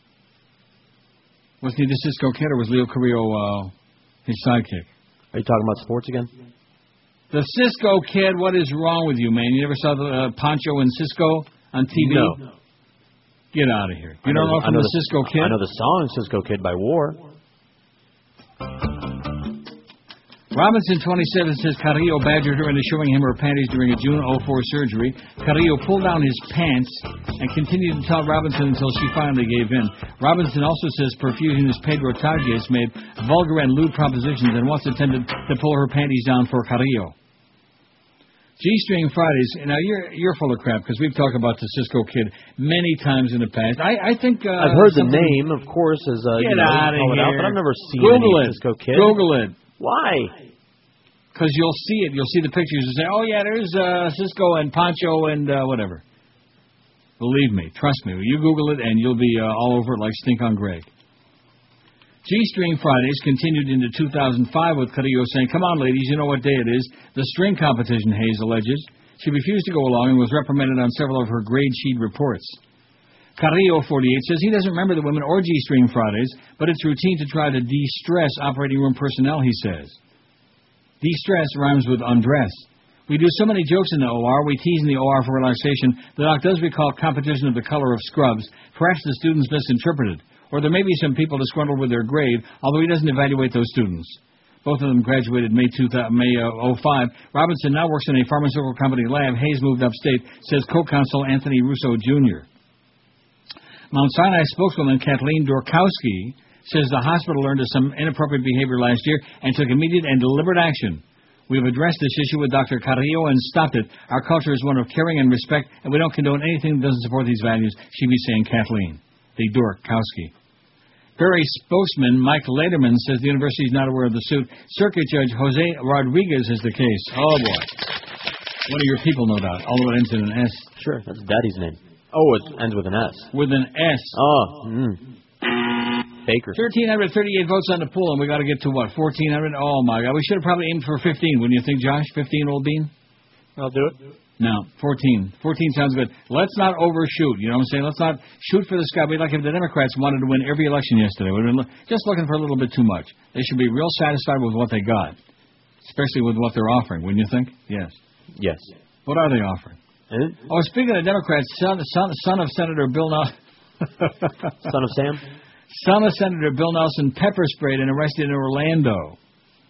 S3: Wasn't he the Cisco Kid, or was Leo Carrillo uh, his sidekick?
S4: Are you talking about sports again?
S3: The Cisco Kid, what is wrong with you, man? You never saw the uh, Pancho and Cisco on T V?
S4: No.
S3: Get out of here. You
S4: I
S3: don't know,
S4: know
S3: from
S4: I know
S3: the,
S4: the
S3: Cisco Kid?
S4: I know the song Cisco Kid by War.
S3: Robinson, twenty-seven, says Carrillo badgered her into showing him her panties during a June oh four surgery. Carrillo pulled down his pants and continued to tell Robinson until she finally gave in. Robinson also says perfusionist Pedro Tagias made vulgar and lewd propositions and once attempted to pull her panties down for Carrillo. G-String Fridays, now you're you're full of crap because we've talked about the Cisco Kid many times in the past. I, I think... Uh,
S4: I've heard the name, of course, as uh,
S3: Get
S4: you know,
S3: out of
S4: call it
S3: here.
S4: out, but I've never seen
S3: Google
S4: any
S3: it.
S4: Cisco Kid.
S3: Google it.
S4: Why?
S3: Because you'll see it. You'll see the pictures and say, oh, yeah, there's uh, Cisco and Pancho and uh, whatever. Believe me. Trust me. You Google it and you'll be uh, all over it like Stink on Greg. G-String Fridays continued into two thousand five with Carrillo saying, come on, ladies, you know what day it is. The string competition, Hayes alleges. She refused to go along and was reprimanded on several of her grade sheet reports. Carrillo, forty-eight, says he doesn't remember the women or G-String Fridays, but it's routine to try to de-stress operating room personnel, he says. De-stress rhymes with undress. We do so many jokes in the O R, we tease in the O R for relaxation. The doc does recall competition of the color of scrubs. Perhaps the students misinterpreted. Or there may be some people disgruntled with their grade, although he doesn't evaluate those students. Both of them graduated May oh five. Robinson now works in a pharmaceutical company lab. Hayes moved upstate, says co-counsel Anthony Russo, Junior Mount Sinai spokeswoman Kathleen Dorkowski says the hospital learned of some inappropriate behavior last year and took immediate and deliberate action. We have addressed this issue with Doctor Carrillo and stopped it. Our culture is one of caring and respect, and we don't condone anything that doesn't support these values, she be saying Kathleen, the Dorkowski. Berry spokesman Mike Lederman says the university is not aware of the suit. Circuit Judge Jose Rodriguez is the case. Oh, boy. One of your people, no doubt, although it ends in an S.
S4: Sure, that's Daddy's name. Oh, it ends with an S.
S3: With an S.
S4: Oh, mm. Baker.
S3: one thousand three hundred thirty-eight votes on the poll, and we got to get to what, fourteen hundred? Oh, my God. We should have probably aimed for fifteen, wouldn't you think, Josh? fifteen, old bean?
S9: I'll do it.
S3: No, fourteen. fourteen sounds good. Let's not overshoot, you know what I'm saying? Let's not shoot for the sky. We'd like if the Democrats wanted to win every election yesterday. We'd been just looking for a little bit too much. They should be real satisfied with what they got, especially with what they're offering, wouldn't you think? Yes.
S4: Yes.
S3: What are they offering?
S4: Eh?
S3: Oh, speaking of Democrats, son, son, son of Senator Bill Nelson.
S4: Son of Sam?
S3: Son of Senator Bill Nelson pepper sprayed and arrested in Orlando.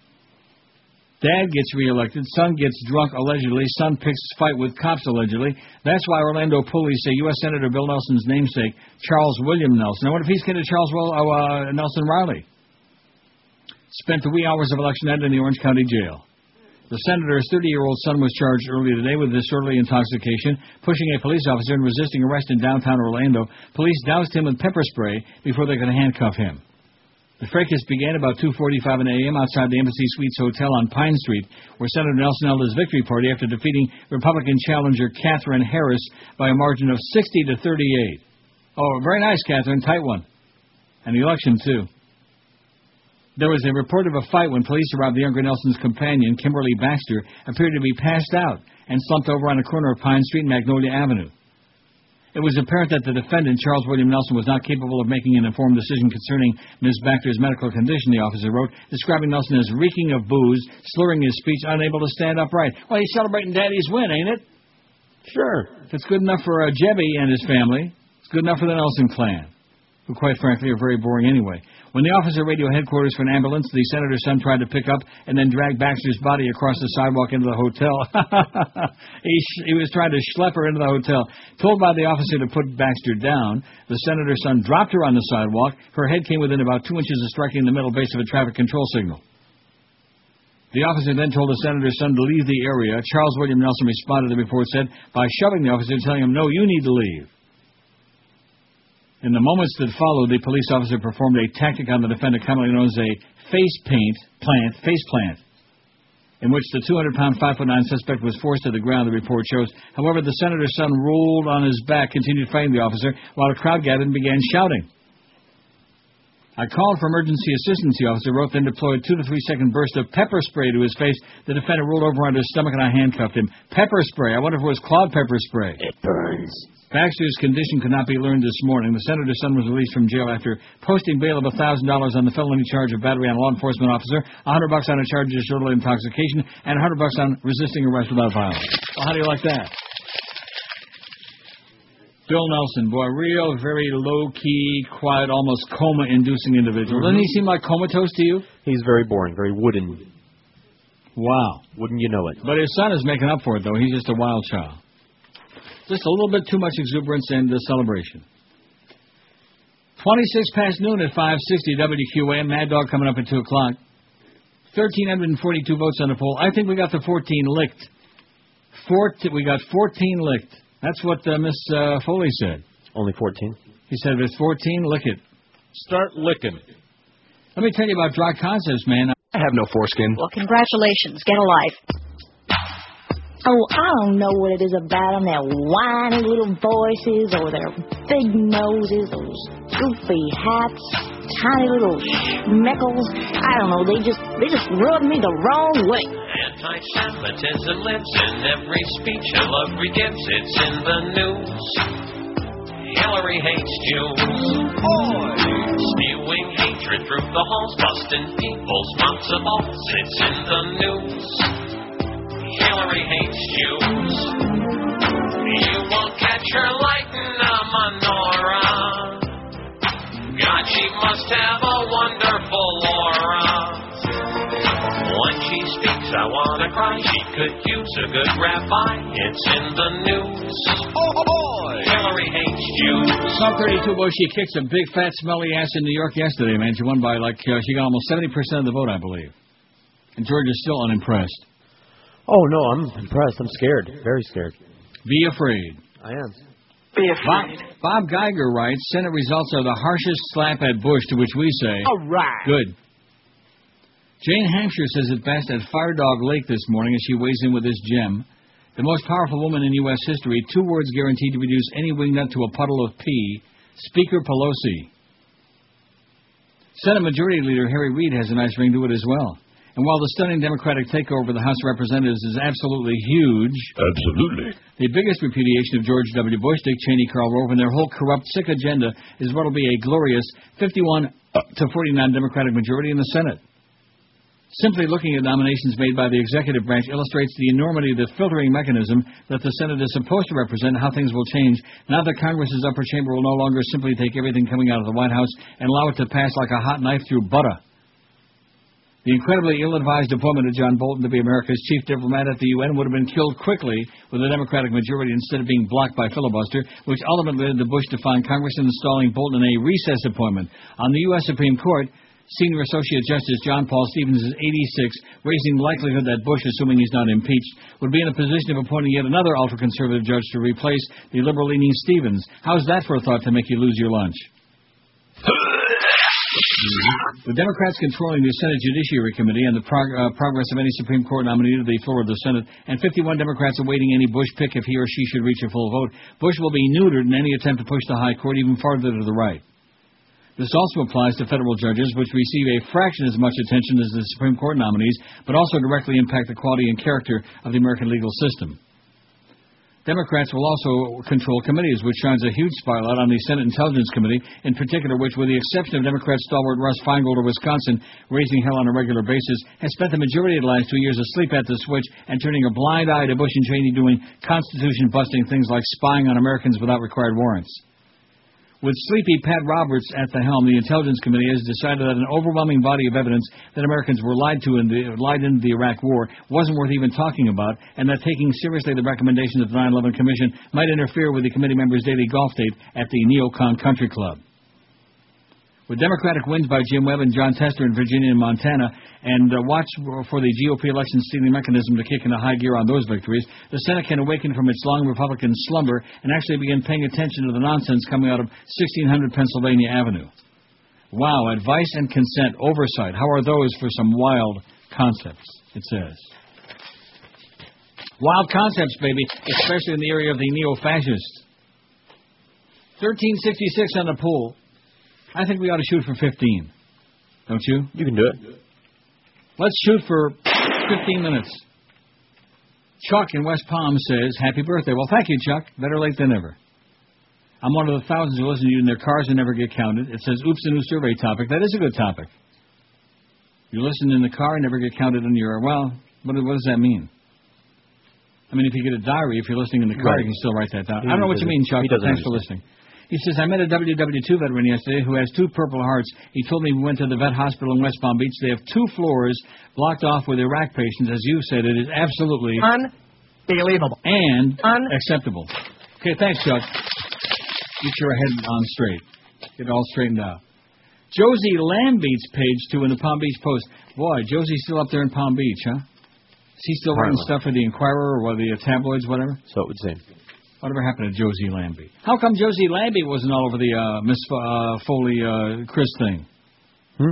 S3: Dad gets reelected. Son gets drunk, allegedly. Son picks fight with cops, allegedly. That's why Orlando police say U S Senator Bill Nelson's namesake, Charles William Nelson. I wonder if he's kin to Charles Will, uh, Nelson Riley. Spent the wee hours of election night in the Orange County Jail. The senator's thirty-year-old son was charged earlier today with disorderly intoxication, pushing a police officer and resisting arrest in downtown Orlando. Police doused him with pepper spray before they could handcuff him. The fracas began about two forty-five a m outside the Embassy Suites Hotel on Pine Street, where Senator Nelson held his victory party after defeating Republican challenger Catherine Harris by a margin of sixty to thirty-eight. Oh, very nice, Catherine. Tight one. And the election, too. There was a report of a fight when police arrived. The younger Nelson's companion, Kimberly Baxter, appeared to be passed out and slumped over on the corner of Pine Street and Magnolia Avenue. It was apparent that the defendant, Charles William Nelson, was not capable of making an informed decision concerning Miz Baxter's medical condition, the officer wrote, describing Nelson as reeking of booze, slurring his speech, unable to stand upright. Well, he's celebrating Daddy's win, ain't it?
S4: Sure.
S3: If it's good enough for uh, Jebby and his family, it's good enough for the Nelson clan. who quite frankly are very boring anyway. When the officer radioed headquarters for an ambulance, the senator's son tried to pick up and then drag Baxter's body across the sidewalk into the hotel. he, sh- he was trying to schlep her into the hotel. Told by the officer to put Baxter down, the senator's son dropped her on the sidewalk. Her head came within about two inches of striking the middle base of a traffic control signal. The officer then told the senator's son to leave the area. Charles William Nelson responded, the report said, by shoving the officer and telling him, no, you need to leave. In the moments that followed, the police officer performed a tactic on the defendant commonly known as a face paint plant, face plant, in which the two hundred pound, five foot nine suspect was forced to the ground, the report shows. However, the senator's son rolled on his back, continued fighting the officer, while a crowd gathered and began shouting. I called for emergency assistance, the officer wrote, then deployed two to three second burst of pepper spray to his face. The defendant rolled over onto his stomach and I handcuffed him. Pepper spray. I wonder if it was Claude pepper spray.
S2: It burns.
S3: Baxter's condition could not be learned this morning. The senator's son was released from jail after posting bail of one thousand dollars on the felony charge of battery on a law enforcement officer, one hundred bucks on a charge of disorderly intoxication, and one hundred bucks on resisting arrest without violence. Well, how do you like that? Bill Nelson, boy, real, very low-key, quiet, almost coma-inducing individual. Doesn't he seem like comatose to you?
S4: He's very boring, very wooden.
S3: Wow.
S4: Wouldn't you know it?
S3: But his son is making up for it, though. He's just a wild child. Just a little bit too much exuberance and uh, celebration. twenty-six past noon at five sixty W Q A M. Mad Dog coming up at two o'clock. one thousand three hundred forty-two votes on the poll. I think we got the fourteen licked. Fourt- we got fourteen licked. That's what uh, Miss uh, Foley said.
S4: Only fourteen?
S3: He said if it's fourteen, lick it.
S6: Start licking.
S3: Let me tell you about Dry Concepts, man.
S7: I have no foreskin.
S20: Well, congratulations. Get a life. Oh, I don't know what it is about them, their whiny little voices or their big noses, those goofy hats, tiny little schmeckles. I don't know, they just they just rub me the wrong way.
S12: Anti-Semitism lives in every speech Hillary gives. It's in the news. Hillary hates Jews. Boy! Spewing hatred through the halls, busting people's mouths of balls. It's in the news. Hillary hates Jews. You won't catch her lighting a menorah. God, she must have a wonderful aura. When she speaks, I want to cry. She could use a good rabbi. It's in the news. Oh, boy! Hillary hates Jews.
S3: Psalm thirty-two, boy, she kicks a big, fat, smelly ass in New York yesterday, man. She won by, like, uh, she got almost seventy percent of the vote, I believe. And Georgia's still unimpressed.
S4: Oh, no, I'm impressed. I'm scared. Very scared.
S3: Be afraid.
S4: I am.
S20: Be afraid.
S3: Bob, Bob Geiger writes, Senate results are the harshest slap at Bush, to which we say,
S20: all right.
S3: Good. Jane Hampshire says it best at Firedog Lake this morning as she weighs in with this gem. The most powerful woman in U S history, two words guaranteed to reduce any wingnut to a puddle of pee, Speaker Pelosi. Senate Majority Leader Harry Reid has a nice ring to it as well. And while the stunning Democratic takeover of the House of Representatives is absolutely huge,
S6: absolutely,
S3: the biggest repudiation of George W. Bush, Dick Cheney, Karl Rove, and their whole corrupt, sick agenda is what will be a glorious fifty-one to forty-nine Democratic majority in the Senate. Simply looking at nominations made by the executive branch illustrates the enormity of the filtering mechanism that the Senate is supposed to represent and how things will change now that Congress's upper chamber will no longer simply take everything coming out of the White House and allow it to pass like a hot knife through butter. The incredibly ill-advised appointment of John Bolton to be America's chief diplomat at the U N would have been killed quickly with a Democratic majority instead of being blocked by filibuster, which ultimately led to Bush to find Congress installing Bolton in a recess appointment. On the U S Supreme Court, Senior Associate Justice John Paul Stevens is eighty-six, raising the likelihood that Bush, assuming he's not impeached, would be in a position of appointing yet another ultra-conservative judge to replace the liberal-leaning Stevens. How's that for a thought to make you lose your lunch? The Democrats controlling the Senate Judiciary Committee and the prog- uh, progress of any Supreme Court nominee to the floor of the Senate, and fifty-one Democrats awaiting any Bush pick if he or she should reach a full vote, Bush will be neutered in any attempt to push the high court even farther to the right. This also applies to federal judges, which receive a fraction as much attention as the Supreme Court nominees, but also directly impact the quality and character of the American legal system. Democrats will also control committees, which shines a huge spotlight on the Senate Intelligence Committee, in particular, which, with the exception of Democrat stalwart Russ Feingold of Wisconsin, raising hell on a regular basis, has spent the majority of the last two years asleep at the switch and turning a blind eye to Bush and Cheney doing Constitution-busting things like spying on Americans without required warrants. With sleepy Pat Roberts at the helm, the Intelligence Committee has decided that an overwhelming body of evidence that Americans were lied to in the lied into the Iraq War wasn't worth even talking about, and that taking seriously the recommendations of the nine eleven Commission might interfere with the committee members' daily golf date at the Neocon Country Club. With Democratic wins by Jim Webb and John Tester in Virginia and Montana, and uh, watch for the G O P election stealing mechanism to kick into high gear on those victories, the Senate can awaken from its long Republican slumber and actually begin paying attention to the nonsense coming out of sixteen hundred Pennsylvania Avenue. Wow, advice and consent, oversight. How are those for some wild concepts, it says. Wild concepts, baby, especially in the area of the neo-fascists. thirteen sixty-six on the pool. I think we ought to shoot for fifteen. Don't you?
S4: You can do it.
S3: Let's shoot for fifteen minutes. Chuck in West Palm says, happy birthday. Well, thank you, Chuck. Better late than never. I'm one of the thousands who listen to you in their cars and never get counted. It says, oops, a new survey topic. That is a good topic. You listen in the car and never get counted on your, well, what, what does that mean? I mean, if you get a diary, if you're listening in the car,
S4: Right.
S3: you can still write that down.
S4: He
S3: I don't know what you
S4: doesn't-
S3: mean, Chuck,
S4: he
S3: but
S4: doesn't
S3: thanks for
S4: understand.
S3: listening. He says, I met a W W two veteran yesterday who has two Purple Hearts. He told me we went to the vet hospital in West Palm Beach. They have two floors blocked off with Iraq patients. As you said, it is absolutely
S15: unbelievable
S3: and acceptable. Okay, thanks, Chuck. Get your head on straight. Get it all straightened out. Josie Lambeat's page two in the Palm Beach Post. Boy, Josie's still up there in Palm Beach, huh? Is he still writing stuff for the Inquirer or what, the tabloids, whatever?
S4: So it would seem.
S3: Whatever happened to Josie Lambie? How come Josie Lambie wasn't all over the uh, Miss uh, Foley uh, Chris thing?
S4: Hmm?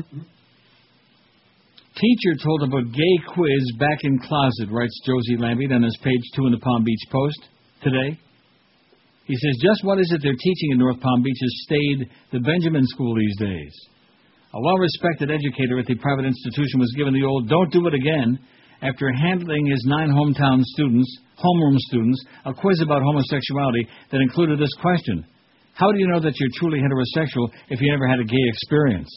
S3: Teacher told about gay quiz back in closet, writes Josie Lambie on his page two in the Palm Beach Post today. He says, just what is it they're teaching in North Palm Beach has stayed the Benjamin School these days. A well-respected educator at the private institution was given the old don't do it again after handling his nine hometown students, homeroom students, a quiz about homosexuality that included this question. How do you know that you're truly heterosexual if you never had a gay experience?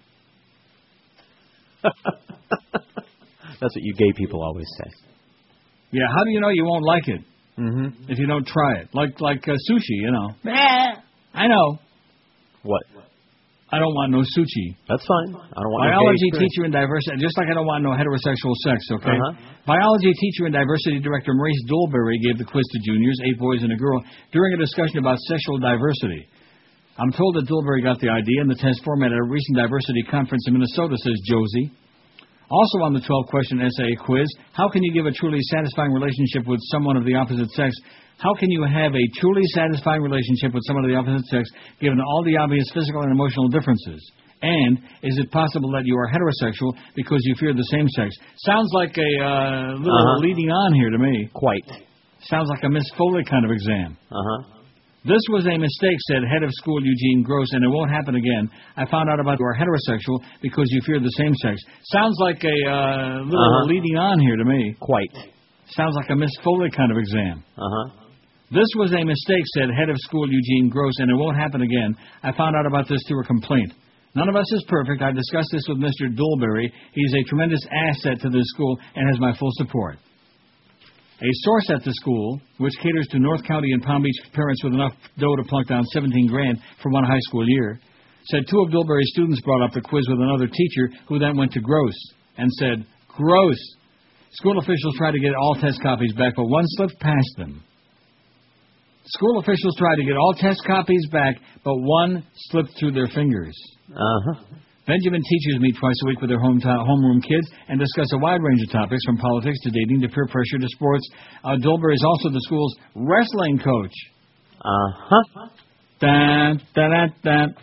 S4: That's what you gay people always say.
S3: Yeah, how do you know you won't like it
S4: Mm-hmm.
S3: if you don't try it? Like like uh, sushi, you know. I know.
S4: What?
S3: I don't want no sushi.
S4: That's fine. I don't want
S3: Biology
S4: no gay
S3: teacher and diversity, just like I don't want no heterosexual sex, okay?
S4: Uh-huh.
S3: Biology teacher and diversity director Maurice Dolberry gave the quiz to juniors, eight boys and a girl, during a discussion about sexual diversity. I'm told that Dolberry got the idea in the test format at a recent diversity conference in Minnesota, says Josie. Also on the twelve-question essay quiz, how can you give a truly satisfying relationship with someone of the opposite sex? How can you have a truly satisfying relationship with someone of the opposite sex given all the obvious physical and emotional differences? And is it possible that you are heterosexual because you fear the same sex? Sounds like a uh, little
S4: Uh-huh.
S3: leading on here to me.
S4: Quite.
S3: Sounds like a Miss Foley kind of exam.
S4: Uh-huh.
S3: This was a mistake, said head of school Eugene Gross, and it won't happen again. I found out about you are heterosexual because you fear the same sex. Sounds like a uh, little
S4: Uh-huh.
S3: leading on here to me.
S4: Quite.
S3: Sounds like a Miss Foley kind of exam.
S4: Uh-huh.
S3: This was a mistake, said head of school Eugene Gross, and it won't happen again. I found out about this through a complaint. None of us is perfect. I discussed this with Mister Dolberry. He's a tremendous asset to this school and has my full support. A source at the school, which caters to North County and Palm Beach parents with enough dough to plunk down seventeen grand for one high school year, said two of Dolberry's students brought up the quiz with another teacher who then went to Gross and said, Gross. School officials tried to get all test copies back, but one slipped past them. School officials tried to get all test copies back, but one slipped through their fingers.
S4: Uh-huh.
S3: Benjamin teachers meet twice a week with their hometown, homeroom kids and discuss a wide range of topics from politics to dating to peer pressure to sports. Uh, Dolberry is also the school's wrestling coach.
S4: Uh-huh.
S3: Dun, dun, dun, dun.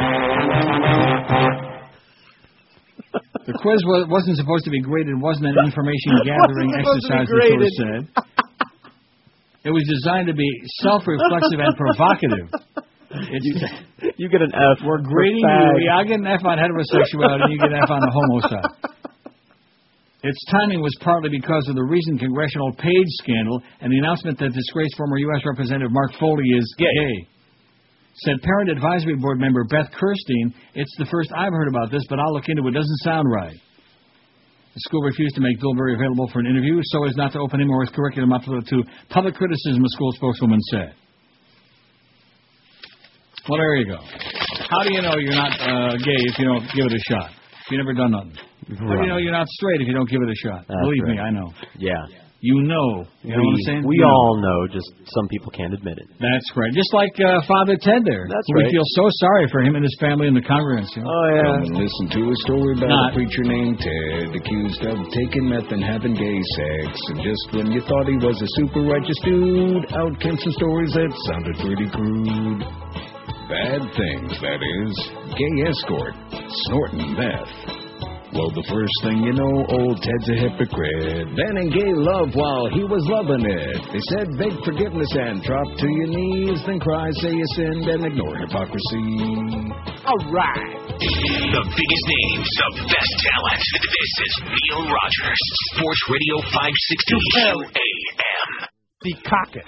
S3: The quiz was, wasn't supposed to be graded. It wasn't an information-gathering exercise, the source said. It was designed to be self-reflexive and provocative. It's,
S4: you get an F.
S3: We're grading you. Yeah, I get an F on heterosexuality, and you get an F on the homo side. Its timing was partly because of the recent congressional page scandal and the announcement that disgraced former U S Representative Mark Foley is gay. Said Parent Advisory Board member Beth Kirstein, it's the first I've heard about this, but I'll look into it. It doesn't sound right. The school refused to make Dolberry available for an interview so as not to open him or his curriculum up to public criticism, a school spokeswoman said. Well, there you go. How do you know you're not uh, gay if you don't give it a shot? If you've never done nothing. Right. How do you know you're not straight if you don't give it a shot?
S4: That's
S3: Believe
S4: right.
S3: me, I know.
S4: Yeah.
S3: You know. You know
S4: we,
S3: what I'm saying?
S4: We
S3: you
S4: all
S3: know.
S4: know, just some people can't admit it.
S3: That's right. Just like uh, Father Ted there.
S4: That's
S3: we
S4: right.
S3: feel so sorry for him and his family and the congregants. You know?
S4: Oh, yeah.
S14: Come and listen to a story about
S3: Not.
S14: a preacher named Ted, accused of taking meth and having gay sex. And just when you thought he was a super righteous dude, out came some stories that sounded pretty crude. Bad things, that is. Gay escort, snorting meth. Well, the first thing you know, old Ted's a hypocrite. Then in gay love while he was loving it. They said beg forgiveness and drop to your knees. Then cry, say you sinned, and ignore hypocrisy.
S5: All right. The biggest names, the best talent. This is Neil Rogers, Sports Radio five sixty Q A M.
S15: The cocket.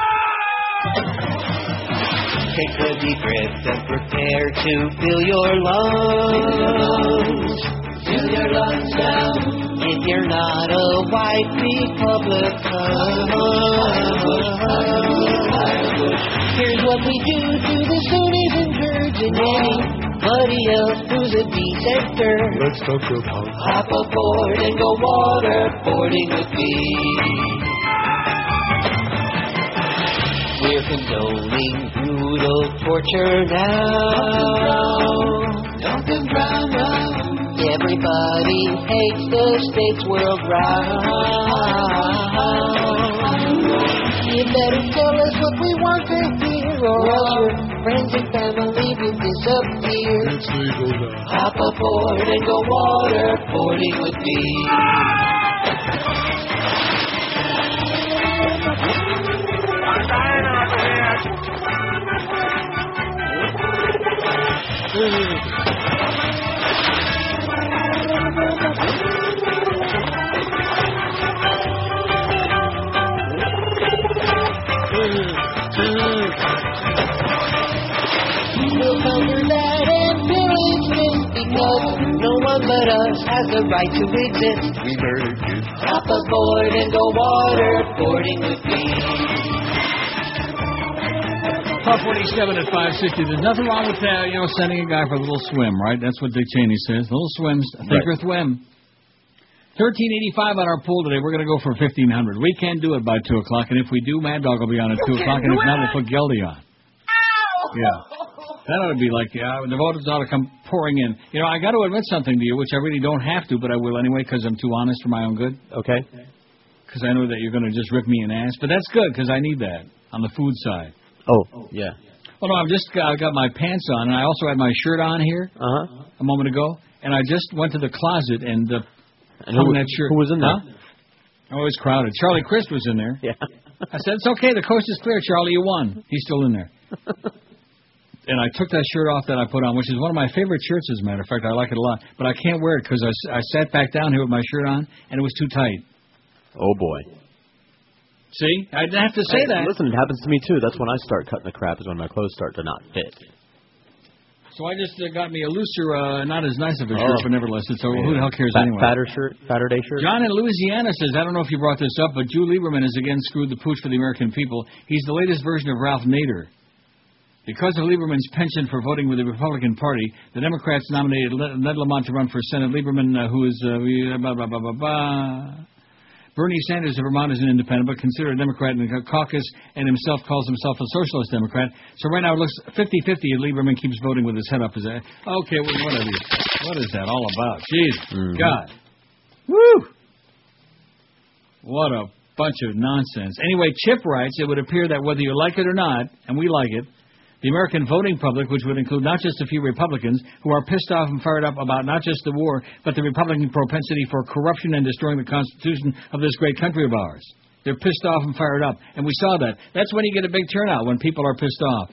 S12: Take a deep breath and prepare to fill your lungs. Fill your lungs down. If you're not a white Republican, here's what we do to the Sunnis and Kurds and anybody else who's a defector.
S11: Let's talk about
S12: Hop aboard and go waterboarding with me. We're condoning brutal torture now. Don't them drown now. Everybody hates the states world round. You better tell us what we want to hear, or else your friends and family will disappear.
S11: It's legal now.
S12: Hop aboard and go waterboarding with me. We'll counter that and pillage this, because no one but us has the right to exist.
S11: We better get
S12: Hop aboard and go waterboarding with me.
S3: Pub forty-seven at five sixty. There's nothing wrong with uh, you know, sending a guy for a little swim, right? That's what Dick Cheney says. Little swims, think or thwim. thirteen eighty-five on our pool today. We're going to go for fifteen hundred. We can't do it by two o'clock, and if we do, Mad Dog will be on at two o'clock, and if not, we'll put Geldy on. Yeah. That ought to be like, yeah, the voters ought to come pouring in. You know, I got to admit something to you, which I really don't have to, but I will anyway, because I'm too honest for my own good.
S4: Okay.
S3: Because I know that you're going to just rip me an ass, but that's good, because I need that on the food side.
S4: Oh, yeah.
S3: Well, no, I've just got, I got my pants on, and I also had my shirt on here
S4: uh-huh.
S3: a moment ago, and I just went to the closet and uh,
S4: and who,
S3: that shirt.
S4: Who was in there?
S3: Huh? Oh, it was crowded. Charlie Crisp was in there.
S4: Yeah.
S3: I said, it's okay, the coast is clear, Charlie, you won. He's still in there. And I took that shirt off that I put on, which is one of my favorite shirts, as a matter of fact. I like it a lot. But I can't wear it because I, I sat back down here with my shirt on, and it was too tight.
S4: Oh, boy.
S3: See? I didn't have to say
S4: hey,
S3: that.
S4: Listen, it happens to me, too. That's when I start cutting the crap, is when my clothes start to not fit.
S3: So I just uh, got me a looser, uh, not as nice of a shirt,
S4: Oh.
S3: but nevertheless, it's so who the hell cares
S4: Fat,
S3: anyway?
S4: Fatter shirt? Fatter day shirt?
S3: John in Louisiana says, I don't know if you brought this up, but Jew Lieberman has again screwed the pooch for the American people. He's the latest version of Ralph Nader. Because of Lieberman's penchant for voting with the Republican Party, the Democrats nominated Ned Lamont to run for Senate. Lieberman, uh, who is uh, blah, blah, blah, blah, blah. Bernie Sanders of Vermont is an independent, but considered a Democrat in the caucus, and himself calls himself a socialist Democrat. So right now it looks fifty-fifty, and Lieberman keeps voting with his head up his ass. Okay, well, whatever. What is that all about? Jeez,
S4: Mm-hmm.
S3: God. Woo! What a bunch of nonsense. Anyway, Chip writes, it would appear that whether you like it or not, and we like it, the American voting public, which would include not just a few Republicans, who are pissed off and fired up about not just the war, but the Republican propensity for corruption and destroying the Constitution of this great country of ours. They're pissed off and fired up. And we saw that. That's when you get a big turnout, when people are pissed off.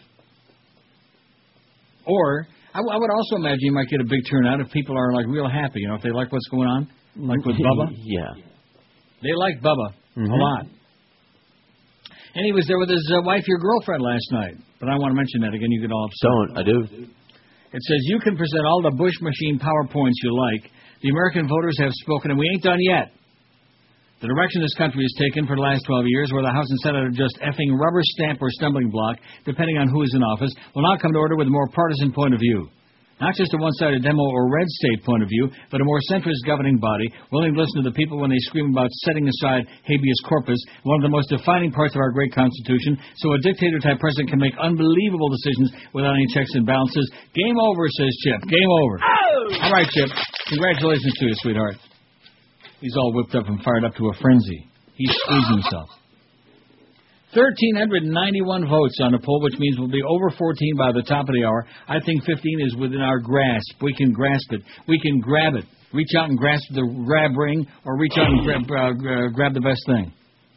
S3: Or, I, w- I would also imagine you might get a big turnout if people are, like, real happy, you know, if they like what's going on, like with Bubba.
S4: Yeah.
S3: They like Bubba
S4: Mm-hmm.
S3: a lot. And he was there with his uh, wife, your girlfriend, last night. But I don't want to mention that again. You get all upset.
S4: Don't. I do.
S3: It says, you can present all the Bush machine PowerPoints you like. The American voters have spoken, and we ain't done yet. The direction this country has taken for the last twelve years, where the House and Senate are just effing rubber stamp or stumbling block, depending on who is in office, will now come to order with a more partisan point of view. Not just a one-sided demo or red state point of view, but a more centrist governing body, willing to listen to the people when they scream about setting aside habeas corpus, one of the most defining parts of our great Constitution, so a dictator-type president can make unbelievable decisions without any checks and balances. Game over, says Chip. Game over.
S12: Oh!
S3: All right, Chip. Congratulations to you, sweetheart. He's all whipped up and fired up to a frenzy. He's squeezing himself. one thousand three hundred ninety-one votes on the poll, which means we'll be over fourteen by the top of the hour. I think fifteen is within our grasp. We can grasp it. We can grab it. Reach out and grasp the grab ring, or reach out and grab, uh, grab the best thing.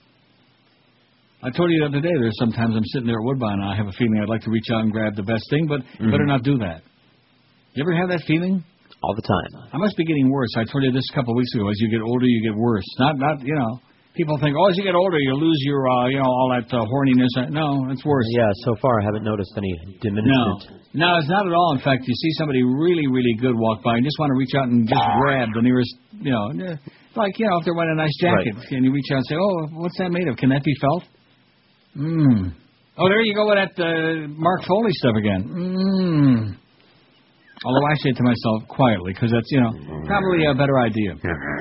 S3: I told you the other day, there's sometimes I'm sitting there at Woodbine and I have a feeling I'd like to reach out and grab the best thing, but mm-hmm. you better not do that. You ever have that feeling?
S4: All the time.
S3: I must be getting worse. I told you this a couple of weeks ago. As you get older, you get worse. Not, not, you know. People think, oh, as you get older, you lose your, uh, you know, all that uh, horniness. No, it's worse.
S4: Yeah, so far I haven't noticed any diminishment.
S3: No, no, it's not at all. In fact, you see somebody really, really good walk by and just want to reach out and just grab the nearest, you know, like, you know, if they're wearing a nice jacket, right. and you reach out and say, oh, what's that made of? Can that be felt? Mmm. Oh, there you go with that uh, Mark Foley stuff again. Mmm. Although I say it to myself quietly, because that's, you know, probably a better idea.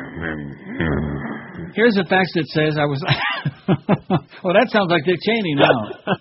S3: Here's a fax that says I was... well, that sounds like Dick Cheney now.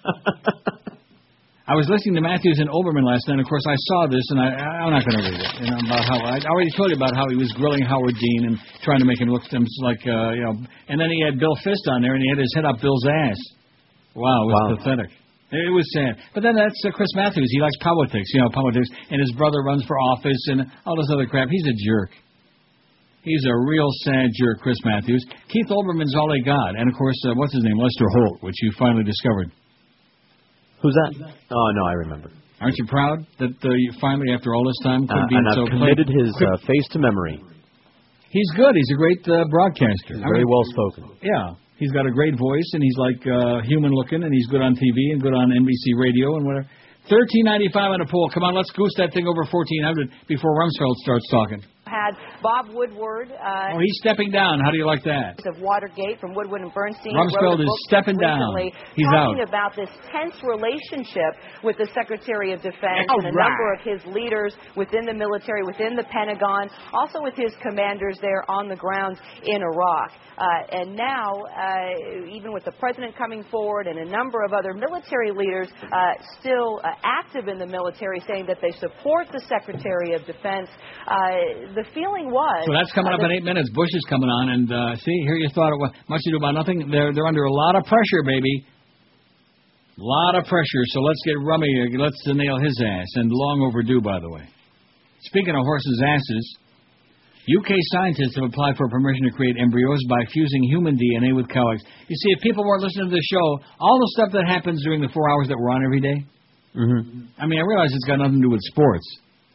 S3: I was listening to Matthews and Olbermann last night. Of course, I saw this, and I, I'm not going to read it. You know, about how I already told you about how he was grilling Howard Dean and trying to make him look like, uh, you know... And then he had Bill Fist on there, and he had his head up Bill's ass. Wow, it was wow. pathetic. It was sad. But then that's uh, Chris Matthews. He likes politics, you know, politics. And his brother runs for office and all this other crap. He's a jerk. He's a real sad jerk, Chris Matthews. Keith Olbermann's all they got. And, of course, uh, what's his name? Lester Holt, which you finally discovered.
S4: Who's that? Oh, no, I remember.
S3: Aren't you proud that uh, you finally, after all this time, could
S4: uh,
S3: be
S4: and
S3: so
S4: I've committed his uh, face to memory.
S3: He's good. He's a great uh, broadcaster.
S4: He's very I mean, well spoken.
S3: Yeah. He's got a great voice, and he's like uh, human-looking, and he's good on T V and good on N B C radio and whatever. thirteen ninety-five on a poll. Come on, let's goose that thing over fourteen hundred before Rumsfeld starts talking.
S21: Had Bob Woodward. Uh,
S3: oh, he's stepping down. How do you like that?
S21: Of Watergate from Woodward and Bernstein.
S3: Rumsfeld is stepping down. He's
S21: talking
S3: out.
S21: about this tense relationship with the Secretary of Defense
S3: All
S21: and a
S3: right.
S21: number of his leaders within the military, within the Pentagon, also with his commanders there on the ground in Iraq. Uh, and now, uh, even with the president coming forward and a number of other military leaders uh, still uh, active in the military saying that they support the Secretary of Defense, uh, the feeling was...
S3: So that's coming
S21: uh,
S3: up in eight minutes. Bush is coming on, and uh, see, here you thought it was much ado about nothing. They're, they're under a lot of pressure, baby. A lot of pressure, so let's get Rummy, let's nail his ass, and long overdue, by the way. Speaking of horses' asses... U K scientists have applied for permission to create embryos by fusing human D N A with cow eggs. You see, if people weren't listening to the show, all the stuff that happens during the four hours that we're on every day,
S4: mm-hmm.
S3: I mean, I realize it's got nothing to do with sports.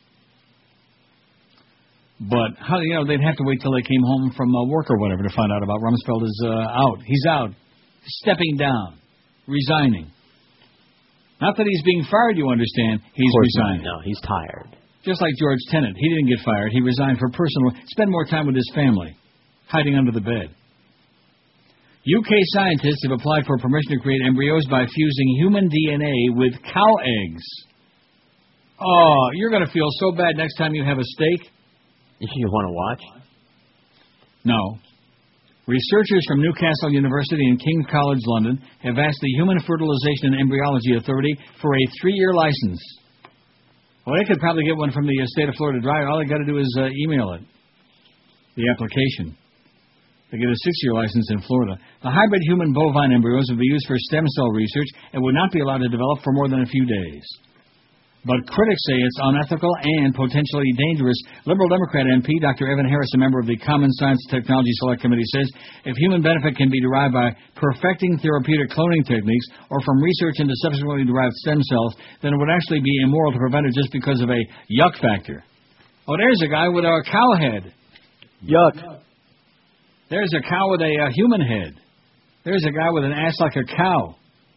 S3: But, how you know, they'd have to wait till they came home from uh, work or whatever to find out about Rumsfeld is uh, out. He's out. Stepping down. Resigning. Not that he's being fired, you understand. He's resigning.
S4: No, he's tired.
S3: Just like George Tenet. He didn't get fired. He resigned for personal... Spend more time with his family. Hiding under the bed. U K scientists have applied for permission to create embryos by fusing human D N A with cow eggs. Oh, you're going to feel so bad next time you have a steak.
S4: You want to watch?
S3: No. Researchers from Newcastle University and King's College London have asked the Human Fertilization and Embryology Authority for a three-year license. Well, they could probably get one from the uh, state of Florida Dry. All they got to do is uh, email it, the application. They get a six-year license in Florida. The hybrid human bovine embryos will be used for stem cell research and would not be allowed to develop for more than a few days. But critics say it's unethical and potentially dangerous. Liberal Democrat M P Doctor Evan Harris, a member of the Common Science Technology Select Committee, says if human benefit can be derived by perfecting therapeutic cloning techniques or from research into subsequently derived stem cells, then it would actually be immoral to prevent it just because of a yuck factor. Oh, there's a guy with a cow head.
S4: Yuck.
S3: There's a cow with a, a human head. There's a guy with an ass like a cow.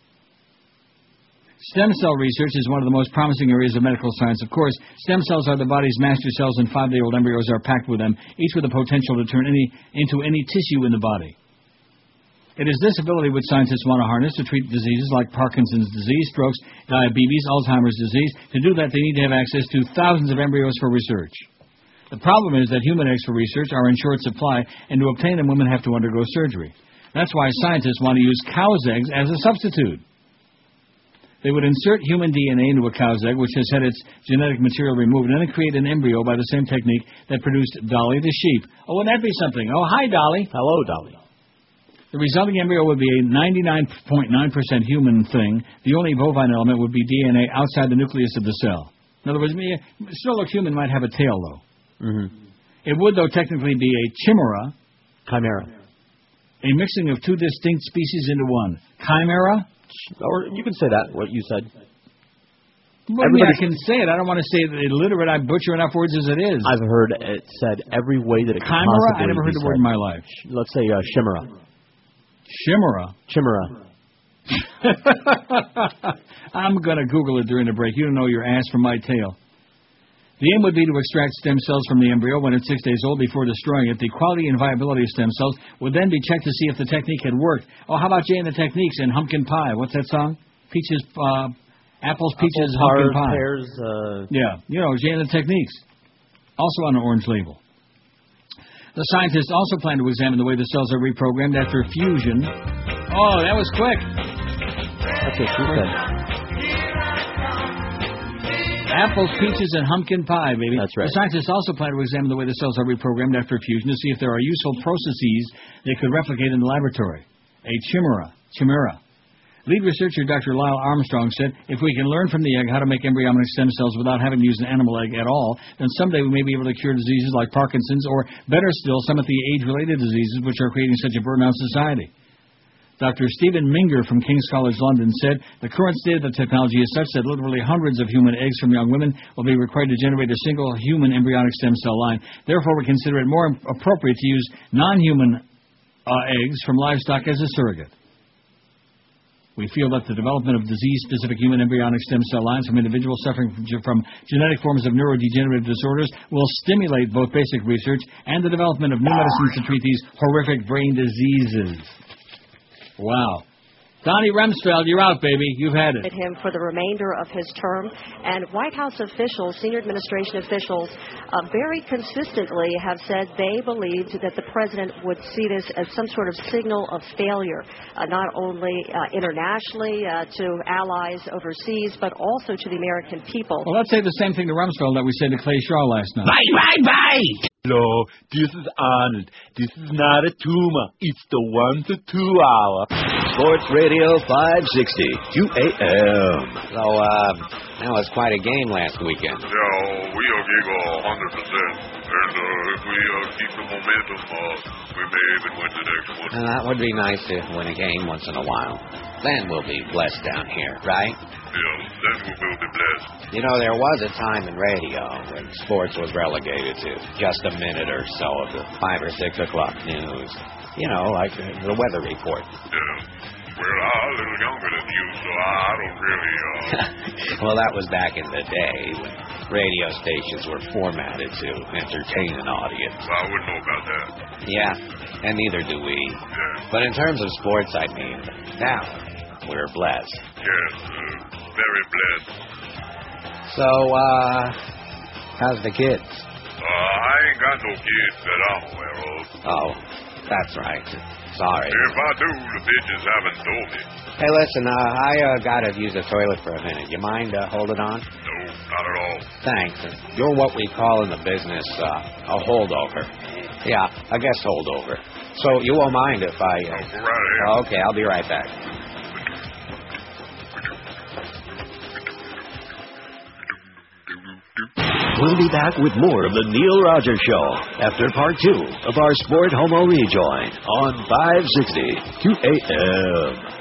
S3: Stem cell research is one of the most promising areas of medical science. Of course, stem cells are the body's master cells, and five-day-old embryos are packed with them, each with the potential to turn any into any tissue in the body. It is this ability which scientists want to harness to treat diseases like Parkinson's disease, strokes, diabetes, Alzheimer's disease. To do that, they need to have access to thousands of embryos for research. The problem is that human eggs for research are in short supply, and to obtain them, women have to undergo surgery. That's why scientists want to use cow's eggs as a substitute. They would insert human D N A into a cow's egg, which has had its genetic material removed, and then create an embryo by the same technique that produced Dolly the sheep. Oh, wouldn't that be something? Oh, hi, Dolly.
S4: Hello, Dolly.
S3: The resulting embryo would be a ninety-nine point nine percent human thing. The only bovine element would be D N A outside the nucleus of the cell. In other words, it still look human, might have a tail, though.
S4: Mm-hmm.
S3: It would, though, technically be a chimera.
S4: Chimera.
S3: A mixing of two distinct species into one. Chimera?
S4: Or you can say that, what you said.
S3: Well, I mean, I can say it. I don't want to say it illiterate. I butcher enough words as it is.
S4: I've heard it said every way that it can
S3: Chimera?
S4: possibly
S3: I never heard
S4: be
S3: the word
S4: said.
S3: in my life.
S4: Let's say uh, chimera.
S3: Chimera?
S4: Chimera.
S3: I'm going to Google it during the break. You don't know your ass from my tail. The aim would be to extract stem cells from the embryo when it's six days old before destroying it. The quality and viability of stem cells would then be checked to see if the technique had worked. Oh, how about Jay and the Techniques and Humpkin Pie? What's that song? Peaches, uh, apples, peaches,
S4: Apples,
S3: Humpkin
S4: pears,
S3: Pie.
S4: pears, uh...
S3: Yeah, you know, Jay and the Techniques. Also on an orange label. The scientists also plan to examine the way the cells are reprogrammed after fusion. Oh, that was quick.
S4: That's what she said.
S3: Apples, peaches, and humpkin pie, baby.
S4: That's right.
S3: The scientists also plan to examine the way the cells are reprogrammed after fusion to see if there are useful processes they could replicate in the laboratory. A chimera. Chimera. Lead researcher Doctor Lyle Armstrong said, if we can learn from the egg how to make embryonic stem cells without having to use an animal egg at all, then someday we may be able to cure diseases like Parkinson's or, better still, some of the age-related diseases which are creating such a burden on society. Doctor Stephen Minger from King's College London said, the current state of the technology is such that literally hundreds of human eggs from young women will be required to generate a single human embryonic stem cell line. Therefore, we consider it more appropriate to use non-human uh, eggs from livestock as a surrogate. We feel that the development of disease-specific human embryonic stem cell lines from individuals suffering from, from genetic forms of neurodegenerative disorders will stimulate both basic research and the development of new medicines to treat these horrific brain diseases. Wow. Donnie Rumsfeld, you're out, baby. You've had it.
S1: Him for the remainder of his term. And White House officials, senior administration officials, uh, very consistently have said they believed that the president would see this as some sort of signal of failure, uh, not only uh, internationally uh, to allies overseas, but also to the American people.
S3: Well, let's say the same thing to Rumsfeld that we said to Clay Shaw last night.
S22: Bye, bye, bye! Hello, this is Arnold. This is not a tumor. It's the one to two hour.
S23: Sports Radio five sixty, Q A M.
S24: So, uh, that was quite a game last weekend.
S25: Yeah, we are gave one hundred percent. And uh, if we uh, keep the momentum, uh, we may even win the next one.
S24: And that would be nice to win a game once in a while. Then we'll be blessed down here, right?
S25: Yeah, then we will be blessed.
S24: You know, there was a time in radio when sports was relegated to just a minute or so of the five or six o'clock news. You know, like the weather report.
S25: Yeah. Well, I'm a little younger than you, so I don't really, uh...
S24: Well, that was back in the day when radio stations were formatted to entertain an audience.
S25: Well, I wouldn't know about that.
S24: Yeah, and neither do we.
S25: Yeah.
S24: But in terms of sports, I mean, now we're blessed.
S25: Yes, uh, very blessed.
S24: So, uh, how's the kids?
S25: Uh, I ain't got no kids that I'm aware of.
S24: Oh, that's right. Sorry.
S25: If I do, the bitches haven't told me.
S24: Hey, listen, uh, I uh, gotta use the toilet for a minute. You mind uh, holding on?
S25: No, not at all.
S24: Thanks. You're what we call in the business uh, a holdover. Yeah, I guess holdover. So you won't mind if I... Uh...
S25: No, go right ahead.
S24: Oh, okay, I'll be right back.
S23: We'll be back with more of the Neil Rogers Show after part two of our Sport Homo Rejoin on five sixty Q A M.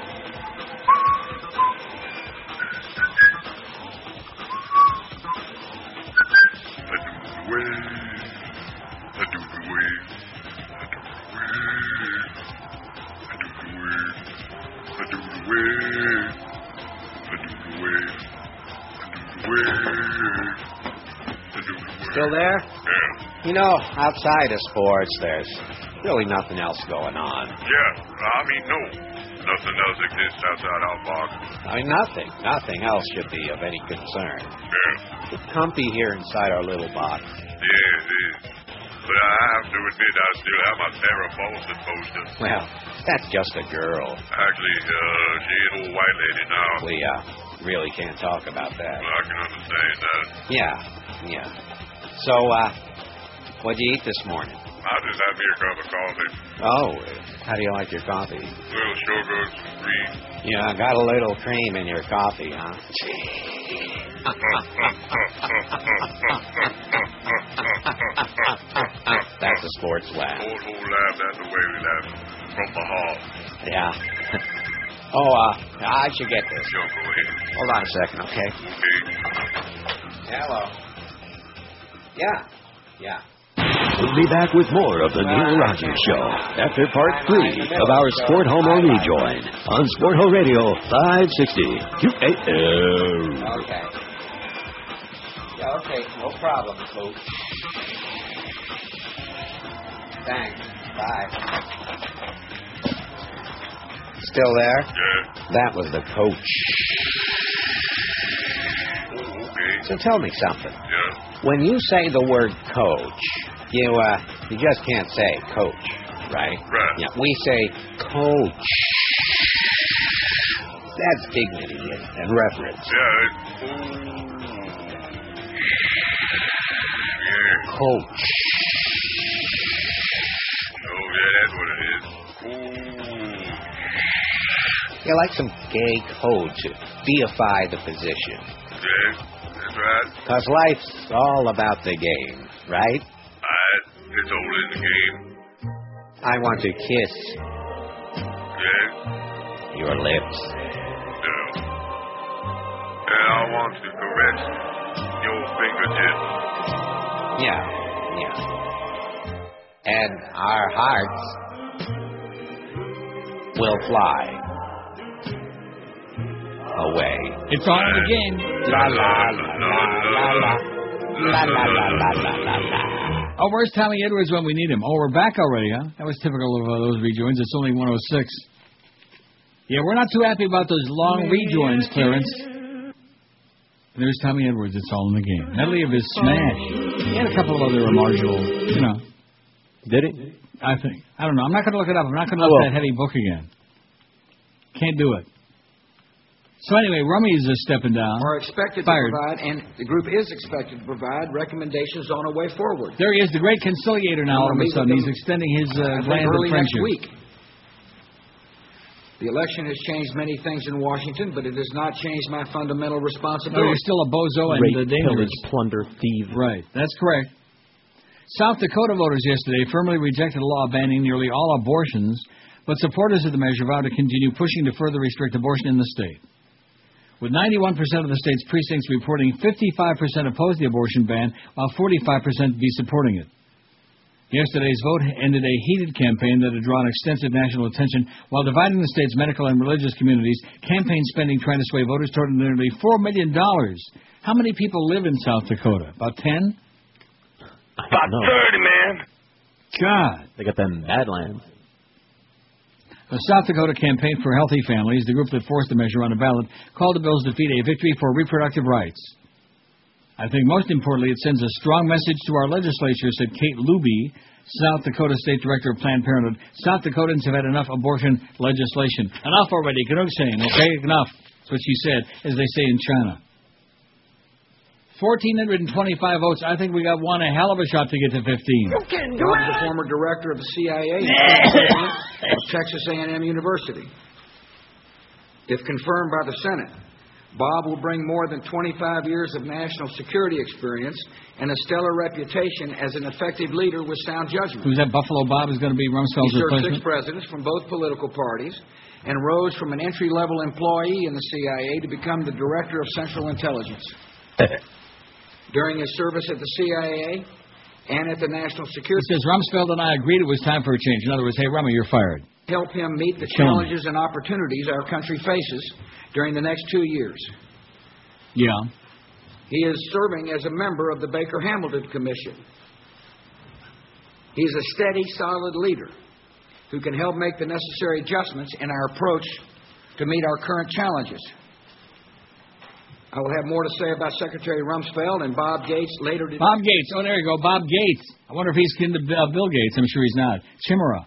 S24: Still there?
S25: Yeah.
S24: You know, outside of sports, there's really nothing else going on.
S25: Yeah, I mean, no. Nothing else exists outside our box.
S24: I mean, nothing. Nothing else should be of any concern.
S25: Yeah.
S24: It's comfy here inside our little box.
S25: Yeah, it is. But I have to admit, I still have my Sarah Paulson poster.
S24: Well, that's just a girl.
S25: Actually, uh, she an old white lady now.
S24: We, uh, really can't talk about that.
S25: Well, I can understand that.
S24: Yeah, yeah. So, uh, what'd you eat this morning?
S25: I just had me a cup of coffee.
S24: Oh, how do you like your coffee?
S25: A little sugar, some cream.
S24: Yeah, got a little cream in your coffee, huh? That's a sports laugh.
S25: Old, old laugh, that's the way we laugh. From the heart.
S24: Yeah. Oh, uh, I should get this.
S25: Sure, go ahead.
S24: Hold on a second, okay?
S25: Okay.
S24: Hello. Yeah. Yeah.
S23: We'll be back with more of the Neil Rogers Show after part three of our Sport Homo Rejoin on Sport Ho Radio five sixty Q A M.
S24: Okay. Yeah, okay. No problem, Coach. Thanks. Bye. Still there?
S25: Yeah.
S24: That was the coach.
S25: Oh, okay.
S24: So tell me something.
S25: Yeah.
S24: When you say the word coach, you uh, you just can't say coach, right?
S25: Right.
S24: Yeah, we say coach. That's dignity and, and reverence.
S25: Yeah. It, yeah.
S24: Coach.
S25: Oh, yeah, that's what it is. Ooh.
S24: You're like some gay code to deify the position.
S25: Yeah, that's right.
S24: Because life's all about the game, right?
S25: Right. It's all in the game.
S24: I want to kiss
S25: Yeah.
S24: your lips.
S25: Yeah. And I want to caress your fingertips.
S24: Yeah, yeah. And our hearts will fly away.
S3: It's all in the game.
S24: La la la la la la la la la la la la la.
S3: Oh, where's Tommy Edwards when we need him? Oh, we're back already, huh? That was typical of uh, those rejoins. It's only one oh six. Yeah, we're not too happy about those long rejoins, Clarence. There's Tommy Edwards. It's all in the game. Medley of his smash. He had a couple of other marginal, you know.
S4: Did he?
S3: I think. I don't know. I'm not going to look it up. I'm not going to look at that heavy book again. Can't do it. So anyway, Rummy's is stepping down.
S8: Are expected
S3: Fired.
S8: to provide, and the group is expected to provide recommendations on a way forward.
S3: There he is, the great conciliator now. All of a sudden, he's extending his uh, gland of
S8: early
S3: friendship.
S8: next week. The election has changed many things in Washington, but it has not changed my fundamental
S3: No,
S8: responsibility.
S3: you're still a bozo and
S4: Rape,
S3: the dangerous.
S4: pillage, plunder, thief.
S3: Right, that's correct. South Dakota voters yesterday firmly rejected a law banning nearly all abortions, but supporters of the measure vowed to continue pushing to further restrict abortion in the state. With ninety-one percent of the state's precincts reporting fifty-five percent oppose the abortion ban, while forty-five percent be supporting it. Yesterday's vote ended a heated campaign that had drawn extensive national attention while dividing the state's medical and religious communities, campaign spending trying to sway voters toward nearly four million dollars. How many people live in South Dakota? About ten?
S4: About
S25: thirty, man.
S3: God.
S4: They got them Badlands.
S3: The South Dakota Campaign for Healthy Families, the group that forced the measure on the ballot, called the bill's defeat a victory for reproductive rights. I think most importantly, it sends a strong message to our legislature, said Kate Luby, South Dakota State Director of Planned Parenthood. South Dakotans have had enough abortion legislation. Enough already, genug saying, okay? Enough. That's what she said, as they say in China. one thousand four hundred twenty-five votes. I think we got one a hell of a shot to get to fifteen.
S8: Bob is the former director of the C I A and president of Texas A and M University. If confirmed by the Senate, Bob will bring more than twenty-five years of national security experience and a stellar reputation as an effective leader with sound judgment.
S3: Who's that? Buffalo Bob is going to be Rumsfeld's
S8: He served
S3: replacement?
S8: six presidents from both political parties and rose from an entry-level employee in the C I A to become the director of Central Intelligence. During his service at the C I A and at the National Security...
S3: It says Rumsfeld and I agreed it was time for a change. In other words, hey, Rummy, you're fired.
S8: ...help him meet the
S3: Kill
S8: challenges and opportunities our country faces during the next two years.
S3: Yeah.
S8: He is serving as a member of the Baker-Hamilton Commission. He's a steady, solid leader who can help make the necessary adjustments in our approach to meet our current challenges. I will have more to say about Secretary Rumsfeld and Bob Gates later today.
S3: Bob Gates. Oh, there you go. Bob Gates. I wonder if he's kin to uh, Bill Gates. I'm sure he's not. Chimera.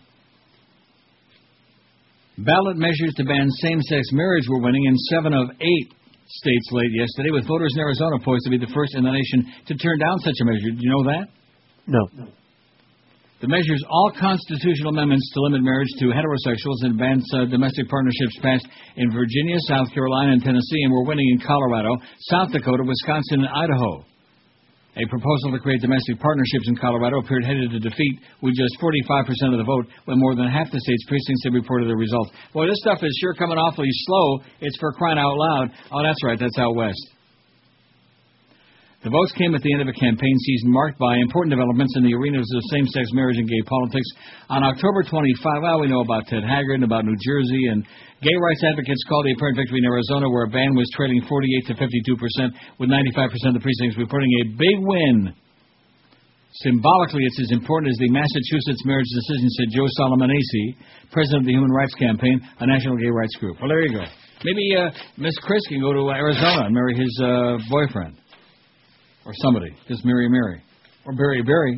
S3: Ballot measures to ban same-sex marriage were winning in seven of eight states late yesterday, with voters in Arizona poised to be the first in the nation to turn down such a measure. Did you know that?
S4: No.
S3: The measures all constitutional amendments to limit marriage to heterosexuals and advance uh, domestic partnerships passed in Virginia, South Carolina, and Tennessee, and were winning in Colorado, South Dakota, Wisconsin, and Idaho. A proposal to create domestic partnerships in Colorado appeared headed to defeat with just forty-five percent of the vote, when more than half the state's precincts had reported the results. Boy, this stuff is sure coming awfully slow. It's for crying out loud. Oh, that's right. That's out west. The votes came at the end of a campaign season marked by important developments in the arenas of same-sex marriage and gay politics. On October twenty-fifth, well, we know about Ted Haggard and about New Jersey, and gay rights advocates called the apparent victory in Arizona, where a ban was trailing forty-eight to fifty-two percent, with ninety-five percent of the precincts reporting a big win. Symbolically, it's as important as the Massachusetts marriage decision, said Joe Solomonesi, president of the Human Rights Campaign, a national gay rights group. Well, there you go. Maybe uh, Miss Chris can go to Arizona and marry his uh, boyfriend. Or somebody. Just marry Mary. Or Barry Barry.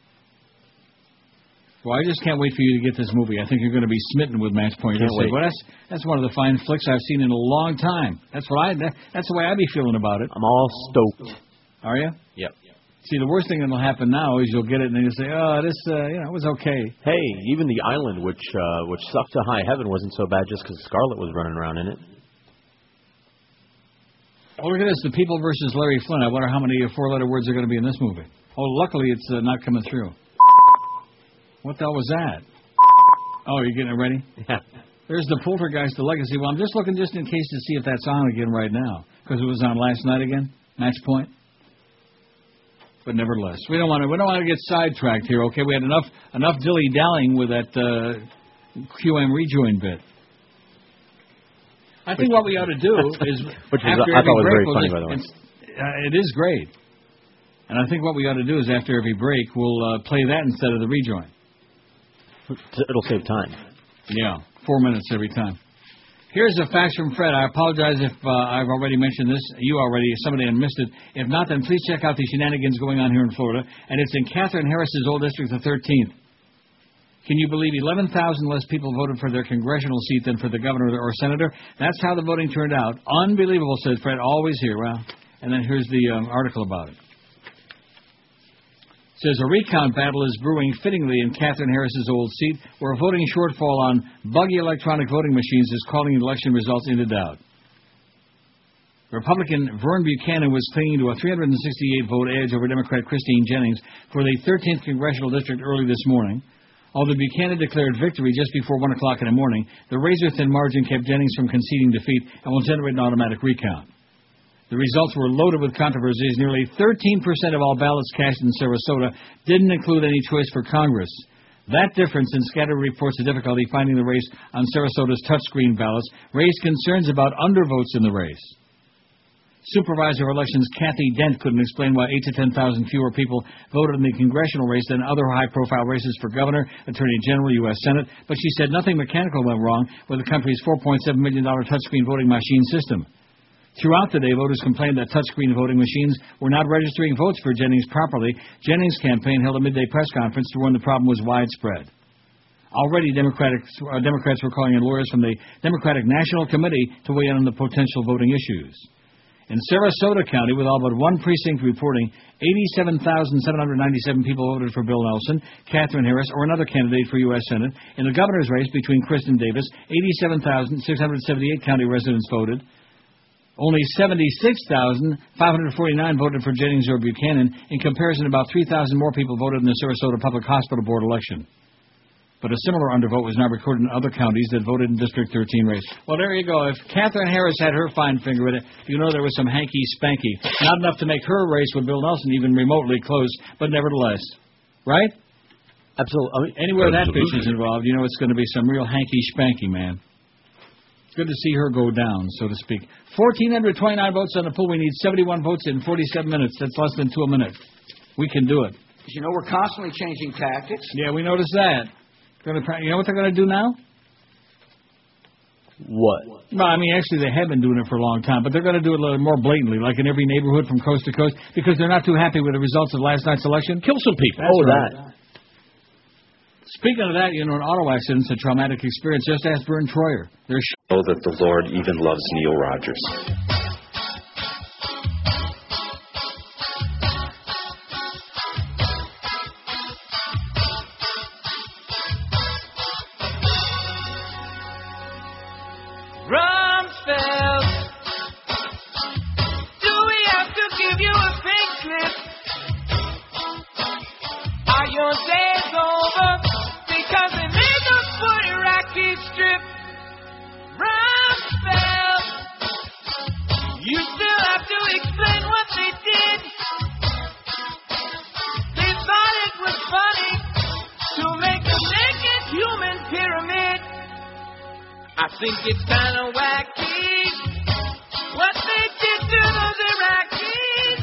S3: Well, I just can't wait for you to get this movie. I think you're going to be smitten with Match Point.
S4: Can't wait.
S3: Well, that's, that's one of the fine flicks I've seen in a long time. That's what I. That, that's the way I'd be feeling about it.
S4: I'm all stoked.
S3: Are you?
S4: Yep.
S3: See, the worst thing that'll happen now is you'll get it and then you'll say, oh, this, uh, you know, it was okay.
S4: Hey, even The Island, which uh, which sucked to high heaven, wasn't so bad just because Scarlett was running around in it.
S3: Oh, look at this, The People versus Larry Flynn. I wonder how many four-letter words are going to be in this movie. Oh, luckily it's uh, not coming through. What the hell was that? Oh, you're getting it ready?
S4: Yeah.
S3: There's The Poltergeist, The Legacy. Well, I'm just looking just in case to see if that's on again right now, because it was on last night again, Match Point. But nevertheless, we don't want to we don't want to get sidetracked here. Okay, we had enough enough dilly dallying with that uh, Q M rejoin bit. I think what we ought to do is,
S4: which
S3: after
S4: was, I thought was
S3: break,
S4: very
S3: we'll
S4: funny,
S3: just,
S4: by the way.
S3: Uh, it is great, and I think what we ought to do is, after every break, we'll uh, play that instead of the rejoin.
S4: It'll save time.
S3: Yeah, four minutes every time. Here's a fax from Fred. I apologize if uh, I've already mentioned this. You already, somebody had missed it. If not, then please check out the shenanigans going on here in Florida. And it's in Catherine Harris's old district, the thirteenth. Can you believe eleven thousand less people voted for their congressional seat than for the governor or senator? That's how the voting turned out. Unbelievable, said Fred. Always here. Well, and then here's the um, article about it. It says a recount battle is brewing fittingly in Catherine Harris's old seat, where a voting shortfall on buggy electronic voting machines is calling election results into doubt. Republican Vern Buchanan was clinging to a three hundred sixty-eight vote edge over Democrat Christine Jennings for the thirteenth congressional district early this morning. Although Buchanan declared victory just before one o'clock in the morning, the razor-thin margin kept Jennings from conceding defeat and will generate an automatic recount. The results were loaded with controversies. Nearly thirteen percent of all ballots cast in Sarasota didn't include any choice for Congress. That difference in scattered reports of difficulty finding the race on Sarasota's touchscreen ballots raised concerns about undervotes in the race. Supervisor of Elections Kathy Dent couldn't explain why eight to ten thousand fewer people voted in the congressional race than other high-profile races for governor, attorney general, U S Senate, but she said nothing mechanical went wrong with the country's four point seven million dollars touchscreen voting machine system. Throughout the day, voters complained that touchscreen voting machines were not registering votes for Jennings properly. Jennings' campaign held a midday press conference to warn the problem was widespread. Already, Democratic, uh, Democrats were calling in lawyers from the Democratic National Committee to weigh in on the potential voting issues. In Sarasota County, with all but one precinct reporting, eighty-seven thousand seven hundred ninety-seven people voted for Bill Nelson, Catherine Harris, or another candidate for U S Senate. In the governor's race between Kristen Davis, eighty-seven thousand six hundred seventy-eight county residents voted. Only seventy-six thousand five hundred forty-nine voted for Jennings or Buchanan. In comparison, about three thousand more people voted in the Sarasota Public Hospital Board election. But a similar undervote was now recorded in other counties that voted in District thirteen race. Well, there you go. If Catherine Harris had her fine finger in it, you know there was some hanky-spanky. Not enough to make her race with Bill Nelson even remotely close, but nevertheless. Right?
S4: Absolutely. I mean,
S3: Anywhere
S4: absolutely.
S3: that bitch is involved, you know it's going to be some real hanky-spanky, man. It's good to see her go down, so to speak. one thousand four hundred twenty-nine votes on the poll. We need seventy-one votes in forty-seven minutes. That's less than two a minute. We can do it.
S8: You know, we're constantly changing tactics.
S3: Yeah, we noticed that. Gonna, you know what they're going to do now?
S4: What?
S3: Well, I mean, actually, they have been doing it for a long time, but they're going to do it a little more blatantly, like in every neighborhood from coast to coast, because they're not too happy with the results of last night's election. Kill some people.
S4: That's oh,
S3: right.
S4: that.
S3: Speaking of that, you know, an auto accident's a traumatic experience. Just ask Vern Troyer. There's
S10: know that the Lord even loves Neil Rogers.
S12: Rumsfeld, do we have to give you a pink slip? Are your days over? Because they made the foot Iraqi strip. Rumsfeld, you still have to explain what they did. They thought it was funny to make a naked human pyramid. I think it's kind of wacky what they did to those Iraqis.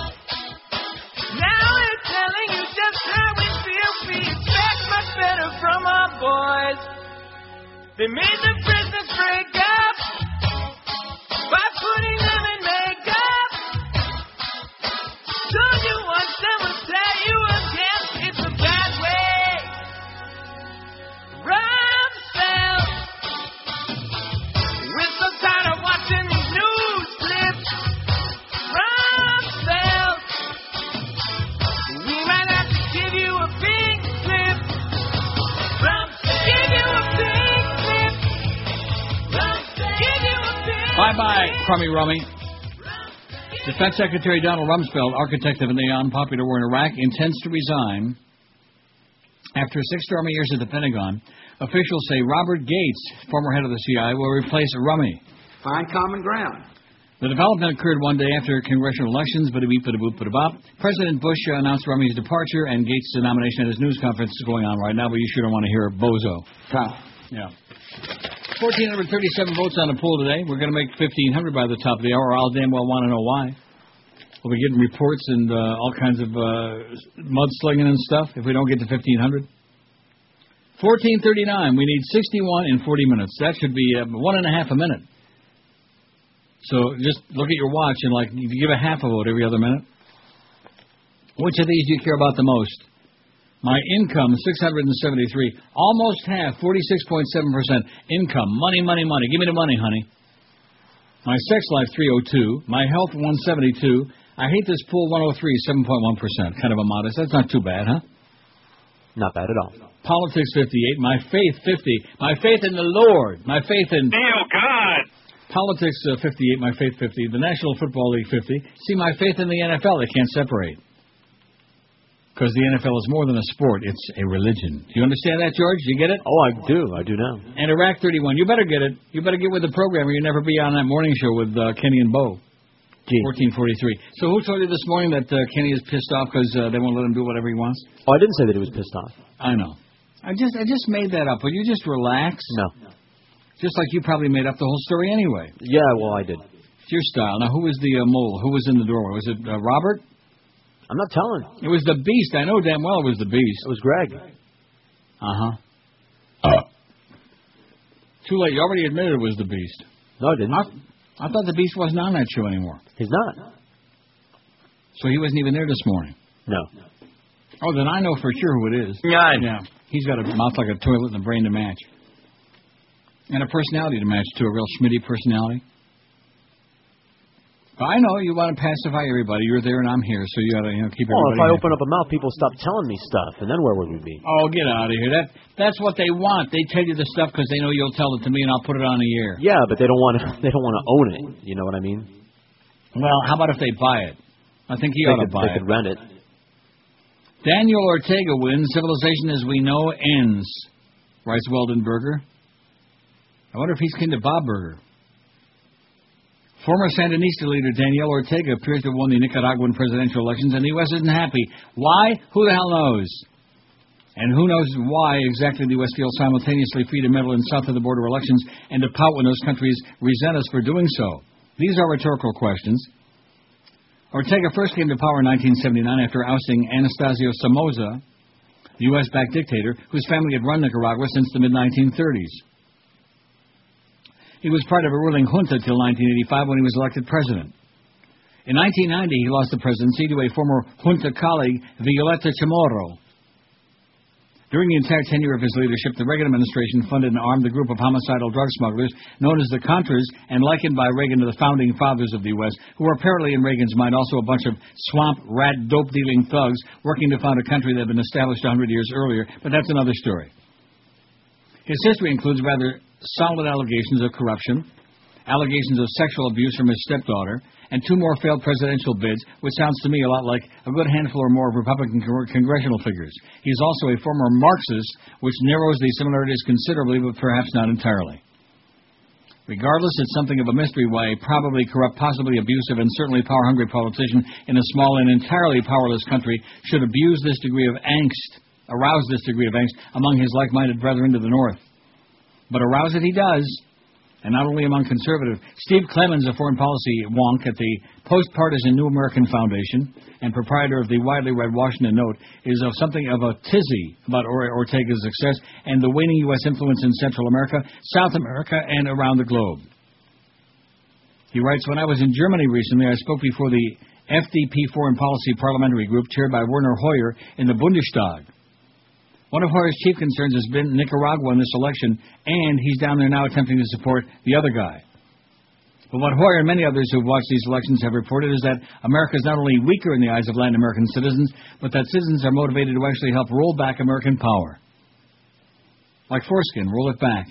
S12: Now they're telling you just how we feel. We expect much better from our boys. They made the prisoners break up by putting them in makeup. Don't you want someone to tell you again? It's a bad way. Rumsfeld. We're so tired of watching these news clips. Rumsfeld. We might have to give you a pink slip. Rumsfeld. Give you a pink slip. Rumsfeld. Give you a pink slip.
S3: Bye-bye, crummy rummy. Defense Secretary Donald Rumsfeld, architect of the unpopular war in Iraq, intends to resign after six stormy years at the Pentagon. Officials say Robert Gates, former head of the C I A, will replace Rummy.
S8: Find common ground.
S3: The development occurred one day after congressional elections, but a beep, but a boop, but a bop. President Bush announced Rummy's departure and Gates' nomination at his news conference is going on right now, but you sure don't want to hear a bozo.
S8: Tom.
S3: Yeah. one thousand four hundred thirty-seven votes on the poll today. We're going to make fifteen hundred by the top of the hour. I'll damn well want to know why. We'll be getting reports and uh, all kinds of uh, mudslinging and stuff if we don't get to fifteen hundred. fourteen thirty-nine. We need sixty-one in forty minutes. That should be uh, one and a half a minute. So just look at your watch and, like, you give a half a vote every other minute. Which of these do you care about the most? My income, six hundred seventy-three. Almost half, forty-six point seven percent. Income, money, money, money. Give me the money, honey. My sex life, three oh two. My health, one seventy-two. I hate this pool, one oh three, seven point one percent. Kind of a modest. That's not too bad, huh?
S4: Not bad at all.
S3: Politics, fifty-eight. My faith, fifty. My faith in the Lord. My faith in...
S12: Neil, God!
S3: Politics, uh, fifty-eight. My faith, fifty. The National Football League, fifty. See, my faith in the N F L, they can't separate. Because the N F L is more than a sport. It's a religion. Do you understand that, George? You get it?
S4: Oh, I do. I do now.
S3: And Iraq, thirty-one. You better get it. You better get with the program or you'll never be on that morning show with uh, Kenny and Bo. fourteen forty-three. So who told you this morning that uh, Kenny is pissed off because uh, they won't let him do whatever he wants?
S4: Oh, I didn't say that he was pissed off.
S3: I know. I just I just made that up. Will you just relax?
S4: No.
S3: Just like you probably made up the whole story anyway.
S4: Yeah, well, I did.
S3: It's your style. Now, who was the uh, mole? Who was in the doorway? Was it uh, Robert?
S4: I'm not telling.
S3: It was the Beast. I know damn well it was the Beast.
S4: It was Greg.
S3: Uh-huh. Uh. Too late. You already admitted it was the Beast.
S4: No, I didn't.
S3: I, I thought the Beast wasn't on that show anymore.
S4: He's not.
S3: So he wasn't even there this morning?
S4: No.
S3: Oh, then I know for sure who it is.
S12: Nine.
S3: Yeah. He's got a mouth like a toilet and a brain to match. And a personality to match, too, a real Schmitty personality. But I know you want to pacify everybody. You're there and I'm here, so you got to you know, keep
S4: well,
S3: everybody
S4: if I
S3: happy.
S4: open up a mouth, people stop telling me stuff, and then where would we be?
S3: Oh, get out of here. That That's what they want. They tell you the stuff because they know you'll tell it to me and I'll put it on the air.
S4: Yeah, but they don't want to They don't want to own it. You know what I mean?
S3: Well, how about if they buy it? I think he
S4: they
S3: ought
S4: could,
S3: to buy
S4: they
S3: it.
S4: They could rent it.
S3: Daniel Ortega wins. Civilization as we know ends, writes Weldon Berger. I wonder if he's kin to Bob Berger. Former Sandinista leader Daniel Ortega appears to have won the Nicaraguan presidential elections, and the U S isn't happy. Why? Who the hell knows? And who knows why exactly the U S feels simultaneously free to meddle in south of the border elections and to pout when those countries resent us for doing so? These are rhetorical questions. Ortega first came to power in nineteen seventy-nine after ousting Anastasio Somoza, the U S-backed dictator whose family had run Nicaragua since the mid nineteen thirties. He was part of a ruling junta till nineteen eighty-five when he was elected president. In nineteen ninety, he lost the presidency to a former junta colleague, Violeta Chamorro. During the entire tenure of his leadership, the Reagan administration funded and armed a group of homicidal drug smugglers known as the Contras and likened by Reagan to the founding fathers of the U S, who were apparently in Reagan's mind also a bunch of swamp, rat, dope-dealing thugs working to found a country that had been established one hundred years earlier, but that's another story. His history includes rather solid allegations of corruption, allegations of sexual abuse from his stepdaughter, and two more failed presidential bids, which sounds to me a lot like a good handful or more of Republican con- congressional figures. He's also a former Marxist, which narrows these similarities considerably, but perhaps not entirely. Regardless, it's something of a mystery why a probably corrupt, possibly abusive, and certainly power-hungry politician in a small and entirely powerless country should abuse this degree of angst, arouse this degree of angst among his like-minded brethren to the north. But arouse it he does. And not only among conservative. Steve Clemens, a foreign policy wonk at the post-partisan New American Foundation and proprietor of the widely read Washington Note, is of something of a tizzy about Ortega's success and the waning U S influence in Central America, South America, and around the globe. He writes, when I was in Germany recently, I spoke before the F D P Foreign Policy Parliamentary Group chaired by Werner Hoyer in the Bundestag. One of Hoyer's chief concerns has been Nicaragua in this election, and he's down there now attempting to support the other guy. But what Hoyer and many others who have watched these elections have reported is that America is not only weaker in the eyes of Latin American citizens, but that citizens are motivated to actually help roll back American power. Like foreskin, roll it back.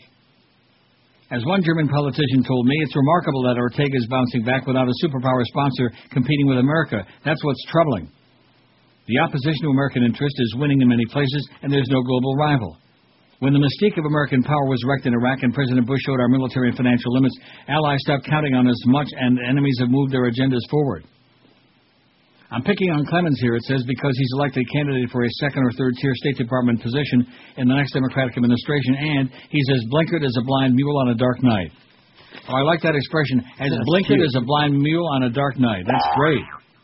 S3: As one German politician told me, it's remarkable that Ortega is bouncing back without a superpower sponsor competing with America. That's what's troubling. The opposition to American interest is winning in many places, and there's no global rival. When the mystique of American power was wrecked in Iraq and President Bush showed our military and financial limits, allies stopped counting on us much, and enemies have moved their agendas forward. I'm picking on Clemens here, it says, because he's elected candidate for a second or third tier State Department position in the next Democratic administration, and he's as blinkered as a blind mule on a dark night. Oh, I like that expression, as
S4: That's
S3: blinkered
S4: cute.
S3: as a blind mule on a dark night. That's great.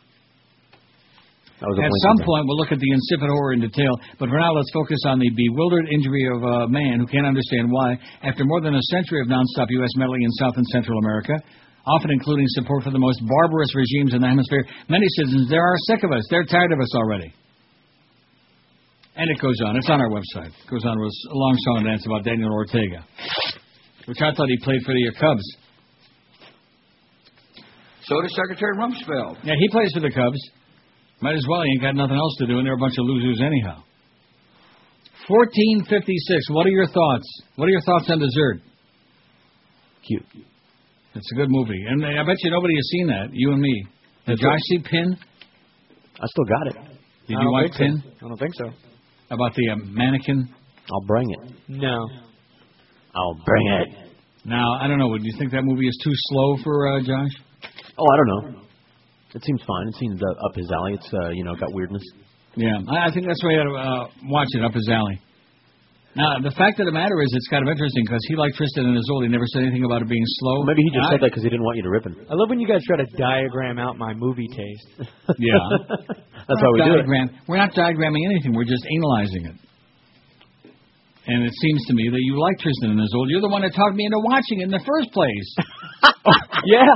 S3: At some point, we'll look at the incipient horror in detail, but for now, let's focus on the bewildered injury of a man who can't understand why, after more than a century of nonstop U S meddling in South and Central America, often including support for the most barbarous regimes in the hemisphere, many citizens there are sick of us. They're tired of us already. And it goes on. It's on our website. It goes on with a long song and dance about Daniel Ortega, which I thought he played for the Cubs.
S8: So does Secretary Rumsfeld.
S3: Yeah, he plays for the Cubs. Might as well. He ain't got nothing else to do, and they're a bunch of losers anyhow. fourteen fifty-six. What are your thoughts? What are your thoughts on Dessert?
S4: Cute.
S3: It's a good movie. And I bet you nobody has seen that, you and me. Did Josh see Pin?
S4: I still got it.
S3: Did
S9: I
S3: you
S9: don't
S3: watch
S9: think
S3: Pin?
S9: so. I don't think so.
S3: About the uh, mannequin?
S4: I'll bring it.
S9: No.
S4: I'll bring it.
S3: Now, I don't know. Would you think that movie is too slow for uh, Josh?
S4: Oh, I don't know. It seems fine. It seems uh, up his alley. It's, uh, you know, got weirdness.
S3: Yeah, I, I think that's why you ought to uh, watch it, up his alley. Now, the fact of the matter is, it's kind of interesting, because he, like Tristan and Isolde, never said anything about it being slow.
S4: Well, maybe he just
S3: I,
S4: said that because he didn't want you to rip him.
S9: I love when you guys try to diagram out my movie taste.
S3: Yeah.
S4: That's how we do it.
S3: We're not diagramming anything. We're just analyzing it. And it seems to me that you like Tristan and Isolde. You're the one that talked me into watching it in the first place.
S4: Yeah.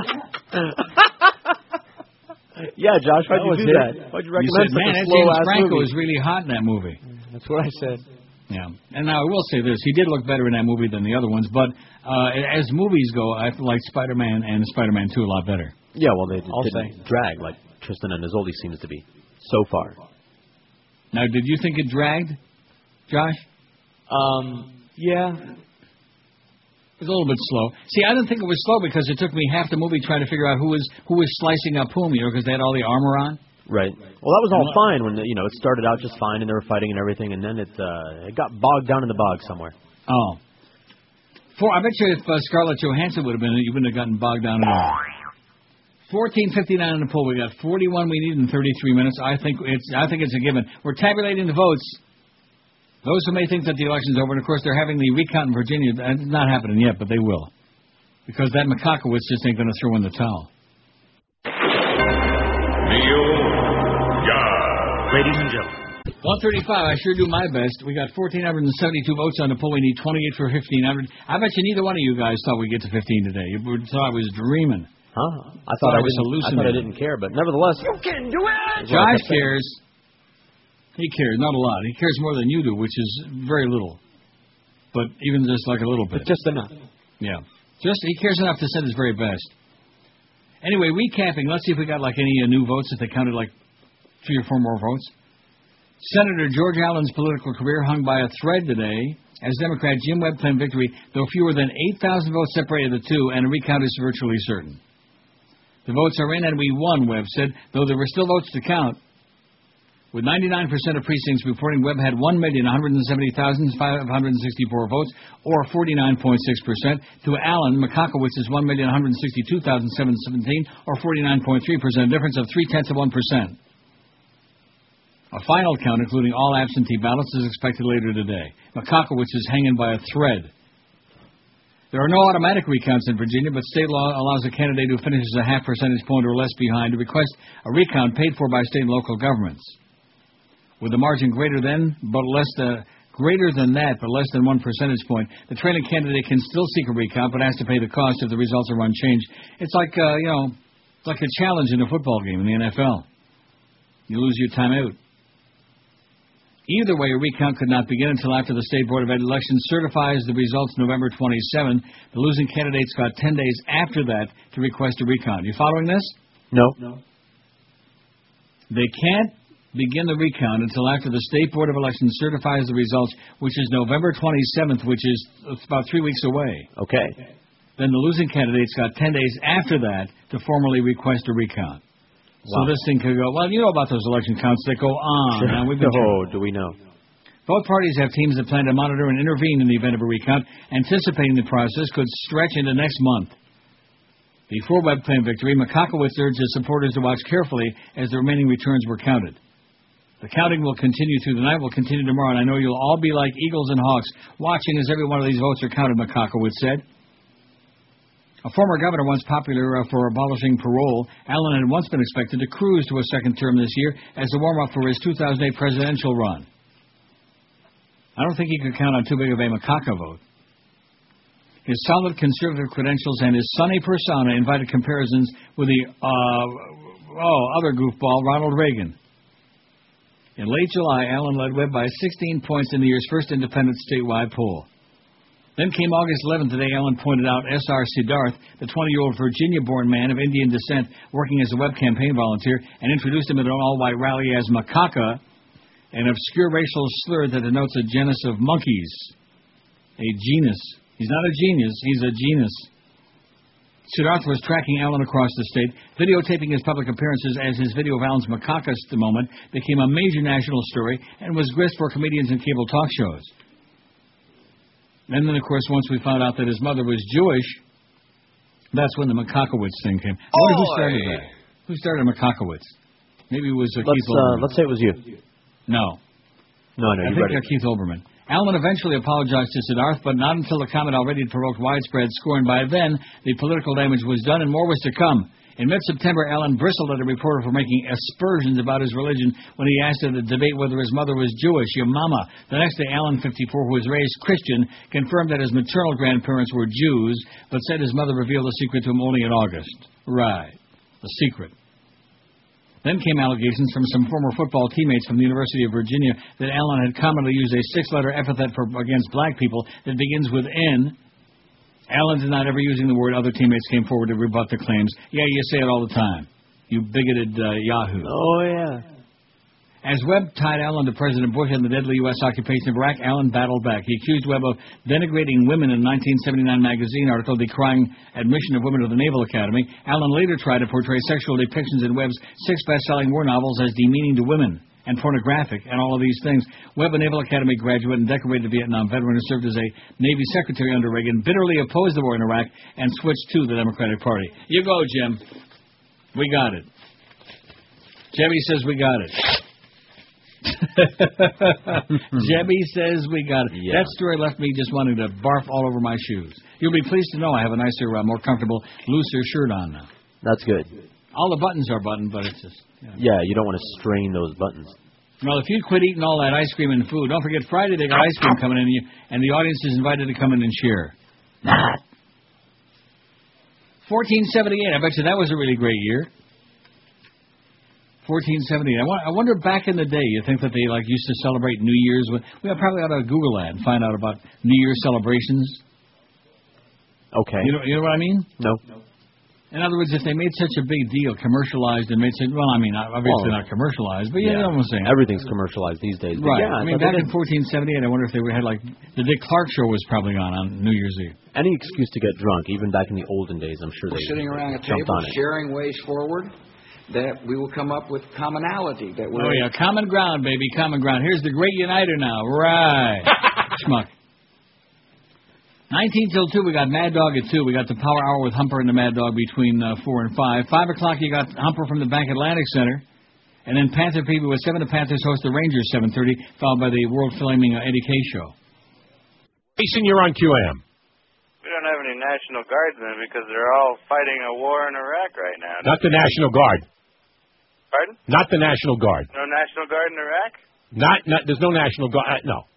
S4: Yeah, Josh, why'd
S3: That
S4: you
S3: was
S4: do
S3: it.
S4: that? Why'd you
S3: You
S4: recommend
S3: said, man,
S4: such a
S3: that
S4: slow
S3: James
S4: ass
S3: Franco
S4: movie?
S3: is really hot in that movie.
S9: That's what I said.
S3: Yeah. And now I will say this. He did look better in that movie than the other ones, but uh, as movies go, I like Spider-Man and Spider-Man two a lot better.
S4: Yeah, well, they
S3: I'll
S4: didn't
S3: say.
S4: drag like Tristan and Isolde seems to be so far.
S3: Now, did you think it dragged, Josh?
S9: Um, yeah.
S3: It was a little bit slow. See, I didn't think it was slow because it took me half the movie trying to figure out who was who was slicing up whom, you know, because they had all the armor on.
S4: Right. Well, that was all fine when, you know, it started out just fine and they were fighting and everything, and then it uh, it got bogged down in the bog somewhere.
S3: Oh. For, I bet you if uh, Scarlett Johansson would have been in it, you wouldn't have gotten bogged down at all. fourteen fifty-nine in the poll. We got forty-one we need in thirty-three minutes. I think it's I think it's a given. We're tabulating the votes. Those who may think that the election's over, and of course they're having the recount in Virginia. It's not happening yet, but they will. Because that Makakowicz just ain't going to throw in the towel.
S13: The
S4: ladies and gentlemen.
S3: one thirty-five, I sure do my best. We got one thousand four hundred seventy-two votes on the poll. We need twenty-eight for fifteen hundred. I bet you neither one of you guys thought we'd get to fifteen today. You thought I was dreaming.
S4: Huh? I thought I, I was hallucinating. I thought I didn't care, but nevertheless.
S2: You can do it!
S3: Josh cares. He cares, not a lot. He cares more than you do, which is very little. But even just like a little bit.
S9: But just enough.
S3: Yeah. Just he cares enough to send his very best. Anyway, recapping. Let's see if we got like any uh, new votes. If they counted like three or four more votes. Senator George Allen's political career hung by a thread today as Democrat Jim Webb claimed victory, though fewer than eight thousand votes separated the two, and a recount is virtually certain. The votes are in, and we won, Webb said, though there were still votes to count. With ninety-nine percent of precincts reporting, Webb had one million one hundred seventy thousand five hundred sixty-four votes, or forty-nine point six percent. To Allen, Makakowitz's one million one hundred sixty-two thousand seven hundred seventeen, or forty-nine point three percent, a difference of three-tenths of one percent. A final count, including all absentee ballots, is expected later today. Makakowicz is hanging by a thread. There are no automatic recounts in Virginia, but state law allows a candidate who finishes a half percentage point or less behind to request a recount paid for by state and local governments. With a margin greater than, but less than, greater than that, but less than one percentage point, the trailing candidate can still seek a recount, but has to pay the cost if the results are unchanged. It's like, uh, you know, it's like a challenge in a football game in the N F L. You lose your timeout. Either way, a recount could not begin until after the State Board of Elections certifies the results November twenty-seventh. The losing candidates got ten days after that to request a recount. You following this?
S4: No. No.
S3: They can't begin the recount until after the State Board of Elections certifies the results, which is November twenty-seventh, which is about three weeks away.
S4: Okay.
S3: Then the losing candidates got ten days after that to formally request a recount. So
S4: Wow.
S3: this thing could go, well, you know about those election counts that go on.
S4: Sure.
S3: Now, we've been
S4: oh, do we know?
S3: Both parties have teams that plan to monitor and intervene in the event of a recount, anticipating the process could stretch into next month. Before Webb claimed victory, Makakowicz urged his supporters to watch carefully as the remaining returns were counted. The counting will continue through the night, will continue tomorrow, and I know you'll all be like eagles and hawks, watching as every one of these votes are counted, Makakowicz said. A former governor once popular uh, for abolishing parole, Allen had once been expected to cruise to a second term this year as a warm-up for his two thousand eight presidential run. I don't think he could count on too big of a Makaka vote. His solid conservative credentials and his sunny persona invited comparisons with the, uh, oh, other goofball, Ronald Reagan. In late July, Allen led Webb by sixteen points in the year's first independent statewide poll. Then came August eleventh. Today, Allen pointed out S R Siddharth, the twenty-year-old Virginia-born man of Indian descent working as a Webb campaign volunteer, and introduced him at an all-white rally as Makaka, an obscure racial slur that denotes a genus of monkeys. A genus. He's not a genius, he's a genus. Siddharth was tracking Allen across the state, videotaping his public appearances as his video of Allen's Makaka moment became a major national story and was grist for comedians and cable talk shows. And then, of course, once we found out that his mother was Jewish, that's when the Makakowicz thing came. I wonder who started that. Who started Makakowicz? Maybe it was uh,
S4: Let's,
S3: Keith Olbermann.
S4: uh, let's say it was you.
S3: No.
S4: No, no,
S3: I
S4: you
S3: think
S4: read
S3: uh,
S4: it.
S3: Keith Olbermann. Allen eventually apologized to Siddharth, but not until the comment already had provoked widespread scorn. By then, the political damage was done and more was to come. In mid-September, Allen bristled at a reporter for making aspersions about his religion when he asked her to debate whether his mother was Jewish. Your mama. The next day, Allen, fifty-four, who was raised Christian, confirmed that his maternal grandparents were Jews, but said his mother revealed the secret to him only in August. Right. The secret. Then came allegations from some former football teammates from the University of Virginia that Allen had commonly used a six-letter epithet for, against black people that begins with N. Allen denied ever using the word. Other teammates came forward to rebut the claims. Yeah, you say it all the time. You bigoted uh, Yahoo.
S4: Oh, yeah.
S3: As Webb tied Allen to President Bush and the deadly U S occupation of Iraq, Allen battled back. He accused Webb of denigrating women in a nineteen seventy-nine magazine article decrying admission of women to the Naval Academy. Allen later tried to portray sexual depictions in Webb's six best-selling war novels as demeaning to women and pornographic, and all of these things. Webb, a Naval Academy graduate and decorated Vietnam veteran who served as a Navy secretary under Reagan, bitterly opposed the war in Iraq and switched to the Democratic Party. You go, Jim. We got it. Jebby says we got it. Jebby says we got it.
S4: Yeah.
S3: That story left me just wanting to barf all over my shoes. You'll be pleased to know I have a nicer, uh, more comfortable, looser shirt on now.
S4: That's good.
S3: All the buttons are buttoned, but it's just... You know.
S4: Yeah, you don't want to strain those buttons.
S3: Well, if you quit eating all that ice cream and food, don't forget Friday they got ice cream coming in, and, you, and the audience is invited to come in and share. Not. fourteen seventy-eight. I bet you that was a really great year. fourteen seventy-eight. I, wa- I wonder back in the day, you think that they like used to celebrate New Year's? With, we probably ought to Google that and find out about New Year's celebrations.
S4: Okay.
S3: You know, you know what I mean?
S4: No.
S3: In other words, if they made such a big deal, commercialized, and made such, well, I mean, obviously
S4: Well,
S3: not commercialized, but you
S4: yeah.
S3: know what I'm saying.
S4: Everything's commercialized these days. But
S3: Right.
S4: Yeah,
S3: I mean,
S4: but
S3: back
S4: they
S3: in fourteen seventy-eight, I wonder if they had, like, the Dick Clark show was probably on on New Year's Eve.
S4: Any excuse to get drunk, even back in the olden days, I'm sure
S8: We're
S4: they
S8: sitting around a
S4: jumped
S8: table
S4: on it.
S8: sharing ways forward that we will come up with commonality. That we're
S3: Oh, yeah, common ground, baby, common ground. Here's the great uniter now. Right. Schmuck. nineteen till two, we got Mad Dog at two. We got the Power Hour with Humper and the Mad Dog between uh, four and five. five o'clock, you got Humper from the Bank Atlantic Center. And then Panther People with seven. The Panthers host the Rangers, seven thirty, followed by the world-flaming uh, Eddie K show.
S13: Jason, you're on Q M.
S16: We don't have any National Guardsmen because they're all fighting a war in Iraq right now.
S13: Not the National Guard.
S16: Pardon?
S13: Not the National Guard.
S16: No National Guard in Iraq?
S13: Not, not there's no National Guard. Uh, no.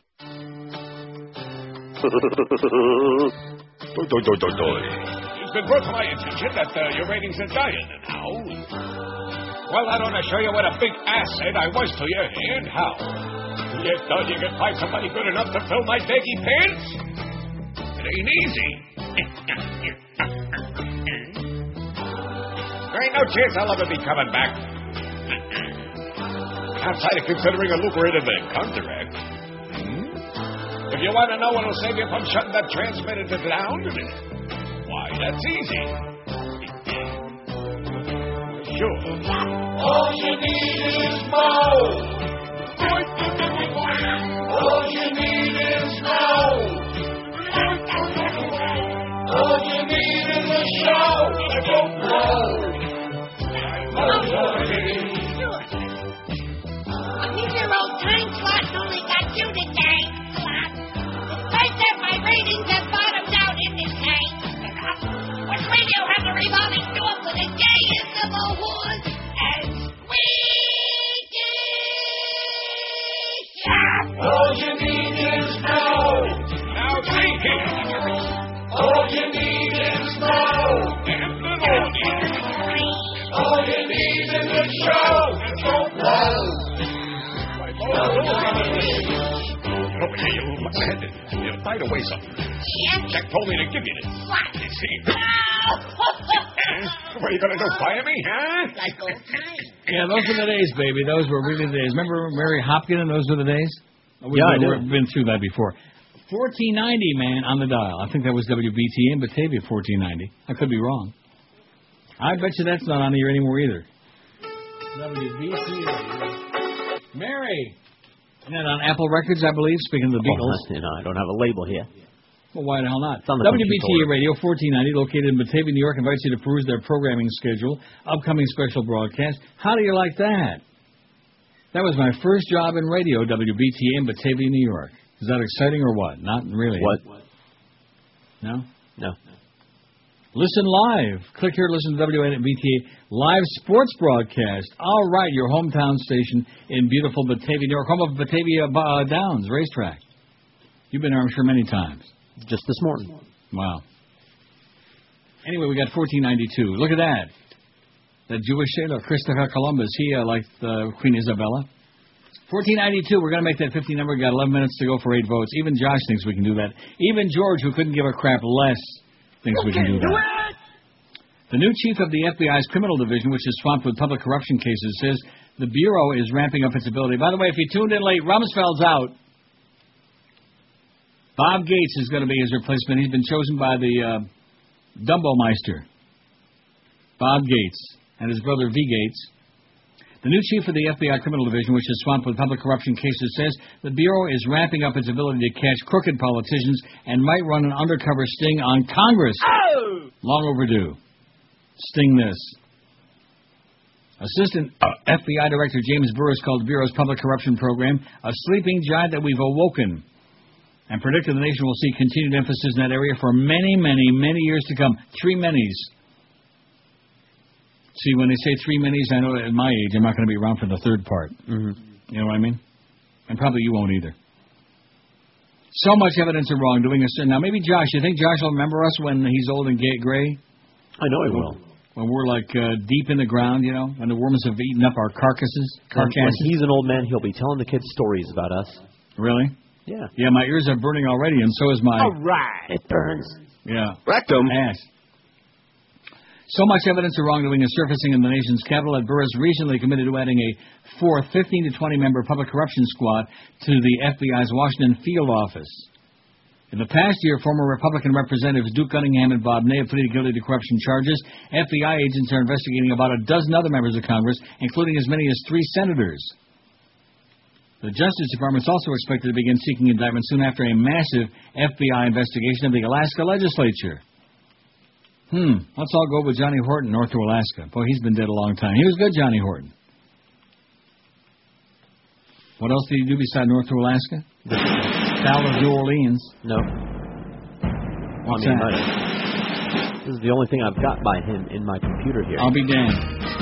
S17: It's been brought to my attention that uh, your ratings are dying now. Well, I don't want to show you what a big asset I was to you and how. You thought you could find somebody good enough to fill my baggy pants? It ain't easy. There ain't no chance I'll ever be coming back. Outside of considering a lucrative uh, contract. If you want to know what'll save you from shutting that transmitter down, why, that's easy. Sure.
S12: All you need is more. All you need is more. All you need is a show that will blow.
S2: These are old time slots only got you today. Despite that, my ratings have bottomed out in this tank. When radio has a revolving door for the gayest of all wars, as we
S12: All you need is more.
S17: Now, see here.
S12: All you need is more. All you need is a show that will blow.
S17: Over here, you little head. You fight away something. Jack told me to give you this.
S2: What?
S17: See? What are you going to do, fire me, huh?
S2: Like old times.
S3: Yeah, those were the days, baby. Those were really the days. Remember Mary Hopkins and those were the days? We've
S4: Yeah, I
S3: been,
S4: do.
S3: we've been through that before. fourteen ninety, man, on the dial. I think that was W B T in Batavia, fourteen ninety. I could be wrong. I bet you that's not on here anymore either. W B T. Mary. Isn't that on Apple Records, I believe, speaking of the Beatles?
S4: Well, you know, I don't have a label here.
S3: Well, why the hell not?
S4: It's on the
S3: W B T A
S4: computer.
S3: Radio fourteen ninety, located in Batavia, New York, invites you to peruse their programming schedule, upcoming special broadcasts. How do you like that? That was my first job in radio, W B T A in Batavia, New York. Is that exciting or what? Not really.
S4: What?
S3: No?
S4: No.
S3: Listen live. Click here to listen to W B T A live sports broadcast. All right, your hometown station in beautiful Batavia, New York, home of Batavia uh, Downs Racetrack. You've been there, I'm sure, many times.
S4: Just this morning.
S3: Wow. Anyway, we got fourteen ninety-two. Look at that. That Jewish sailor, Christopher Columbus, he uh, liked uh, Queen Isabella. fourteen ninety-two, we're going to make that fifty number. We've got eleven minutes to go for eight votes. Even Josh thinks we can do that. Even George, who couldn't give a crap less, thinks we can do that. The new chief of the F B I's criminal division, which is swamped with public corruption cases, says the Bureau is ramping up its ability. By the way, if you tuned in late, Rumsfeld's out. Bob Gates is going to be his replacement. He's been chosen by the uh, Dumbo Meister, Bob Gates, and his brother V. Gates. The new chief of the F B I criminal division, which is swamped with public corruption cases, says the Bureau is ramping up its ability to catch crooked politicians and might run an undercover sting on Congress.
S12: Oh!
S3: Long overdue. Sting this. Assistant F B I Director James Burris called the Bureau's public corruption program a sleeping giant that we've awoken, and predicted the nation will see continued emphasis in that area for many, many, many years to come. Three manys. See, when they say three minis, I know at my age I'm not going to be around for the third part.
S4: Mm-hmm.
S3: You know what I mean? And probably you won't either. So much evidence of wrongdoing. Now, maybe Josh, you think Josh will remember us when he's old and gay, gray?
S4: I know he will.
S3: When we're like uh, deep in the ground, you know, when the worms have eaten up our carcasses.
S4: When,
S3: carcasses.
S4: when he's an old man, he'll be telling the kids stories about us.
S3: Really?
S4: Yeah.
S3: Yeah, my ears are burning already, and so is my...
S4: All right. It burns.
S3: Yeah.
S10: Rectum.
S3: Ass. So much evidence of wrongdoing is surfacing in the nation's capital that Burris recently committed to adding a fourth fifteen to twenty member public corruption squad to the F B I's Washington field office. In the past year, former Republican Representatives Duke Cunningham and Bob Ney have pleaded guilty to corruption charges. F B I agents are investigating about a dozen other members of Congress, including as many as three senators. The Justice Department is also expected to begin seeking indictment soon after a massive F B I investigation of the Alaska legislature. Hmm, let's all go with Johnny Horton north to Alaska. Boy, he's been dead a long time. He was good, Johnny Horton. What else did he do beside north to Alaska? The Battle of New Orleans.
S4: No.
S3: What's
S4: I mean,
S3: that?
S4: My, this is the only thing I've got by him in my computer here.
S3: I'll be damned.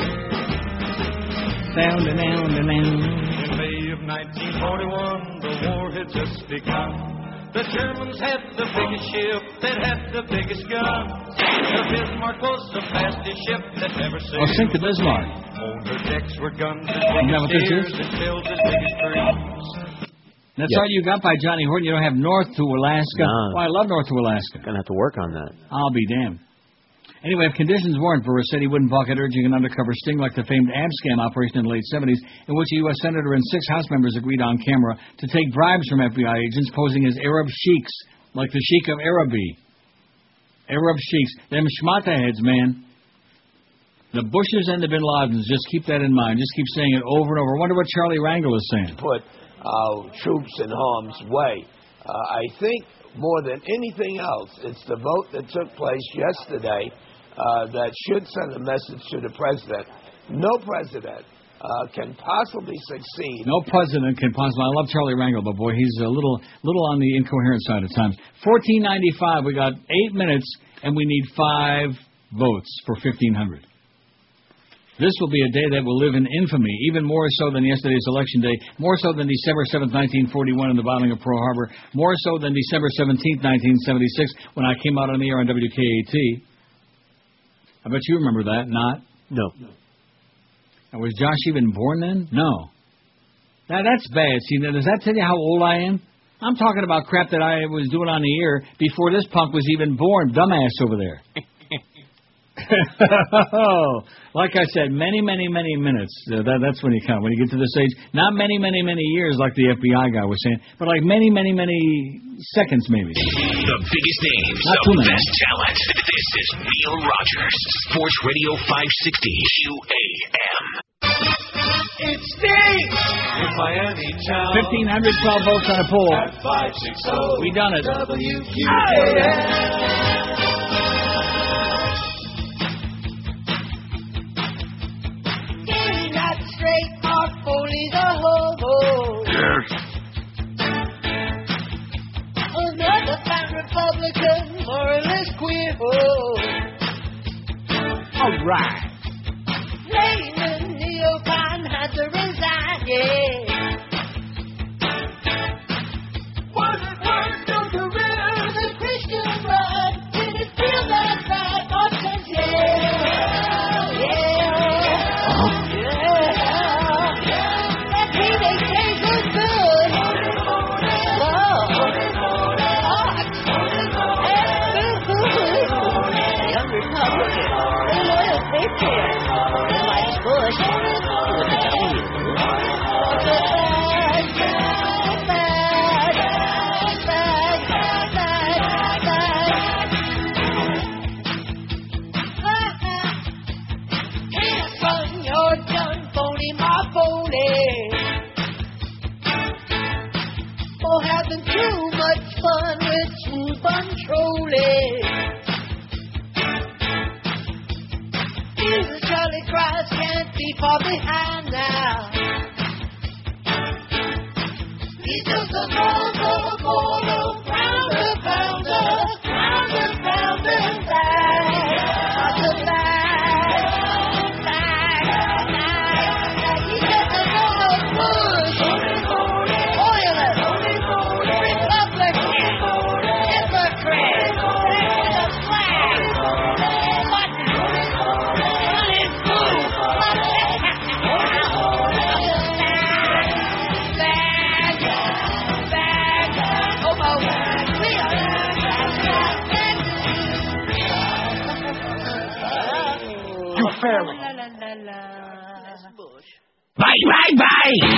S3: Down, down, down, down.
S12: In May of nineteen forty-one, the war had just begun. The Germans had the biggest ship that had the biggest guns. The Bismarck was the fastest ship that ever sailed.
S3: I'll sink the Bismarck.
S12: On her decks were guns as
S3: You
S12: big
S3: know
S12: as
S3: what this
S12: steers
S3: is?
S12: and sails as big as trees.
S3: That's
S4: Yep.
S3: all you got by Johnny Horton. You don't have north to Alaska.
S4: Nah.
S3: Well, I love north to Alaska.
S4: Gonna have to work on that.
S3: I'll be damned. Anyway, if conditions warrant, Burris said he wouldn't balk at urging an undercover sting like the famed Abscam operation in the late seventies, in which a U S senator and six House members agreed on camera to take bribes from F B I agents posing as Arab sheiks, like the Sheik of Araby. Arab sheiks. Them schmata heads, man. The Bushes and the Bin Ladens, just keep that in mind. Just keep saying it over and over. I wonder what Charlie Rangel is saying.
S6: Put our troops in harm's way. Uh, I think more than anything else, it's the vote that took place yesterday uh, that should send a message to the president. No president uh, can possibly succeed.
S3: No president can possibly. I love Charlie Rangel, but boy, he's a little, little on the incoherent side at times. fourteen ninety-five. We got eight minutes, and we need five votes for fifteen hundred. This will be a day that will live in infamy, even more so than yesterday's election day, more so than December seventh, nineteen forty-one, and the bombing of Pearl Harbor, more so than December seventeenth, nineteen seventy-six, when I came out on the air on W K A T. I bet you remember that, not?
S4: No.
S3: And was Josh even born then? No. Now, that's bad. See, now, does that tell you how old I am? I'm talking about crap that I was doing on the air before this punk was even born, dumbass over there. Like I said, many, many, many minutes. Uh, that, that's when you count. When you get to this age, not many, many, many years like the F B I guy was saying, but like many, many, many seconds maybe.
S5: The biggest names,
S3: Not
S5: the
S3: too many.
S5: best talent. This is Neil Rogers, Sports Radio five sixty Q A M.
S12: It stinks in Miami town.
S3: fifteen hundred twelve votes on a poll.
S12: At five sixty
S3: We done it.
S12: W Q A M.
S2: Straight or fully the hobo.
S25: Yes.
S2: Another fine Republican, more or less queer.
S9: All right.
S2: Raymond Neocon had to resign, yeah. Was it worth the career the Christian blood? Did it feel that bad? Or says, yeah, yeah. Having too much fun with swoop controlling. Jesus, Charlie Christ can't be far behind now. He's just a bounder, bounder, pounder, pounder, pounder, pounder, bag. Not the bag, Pharaoh.
S21: La, la, la, la.
S2: Bye, bye, bye.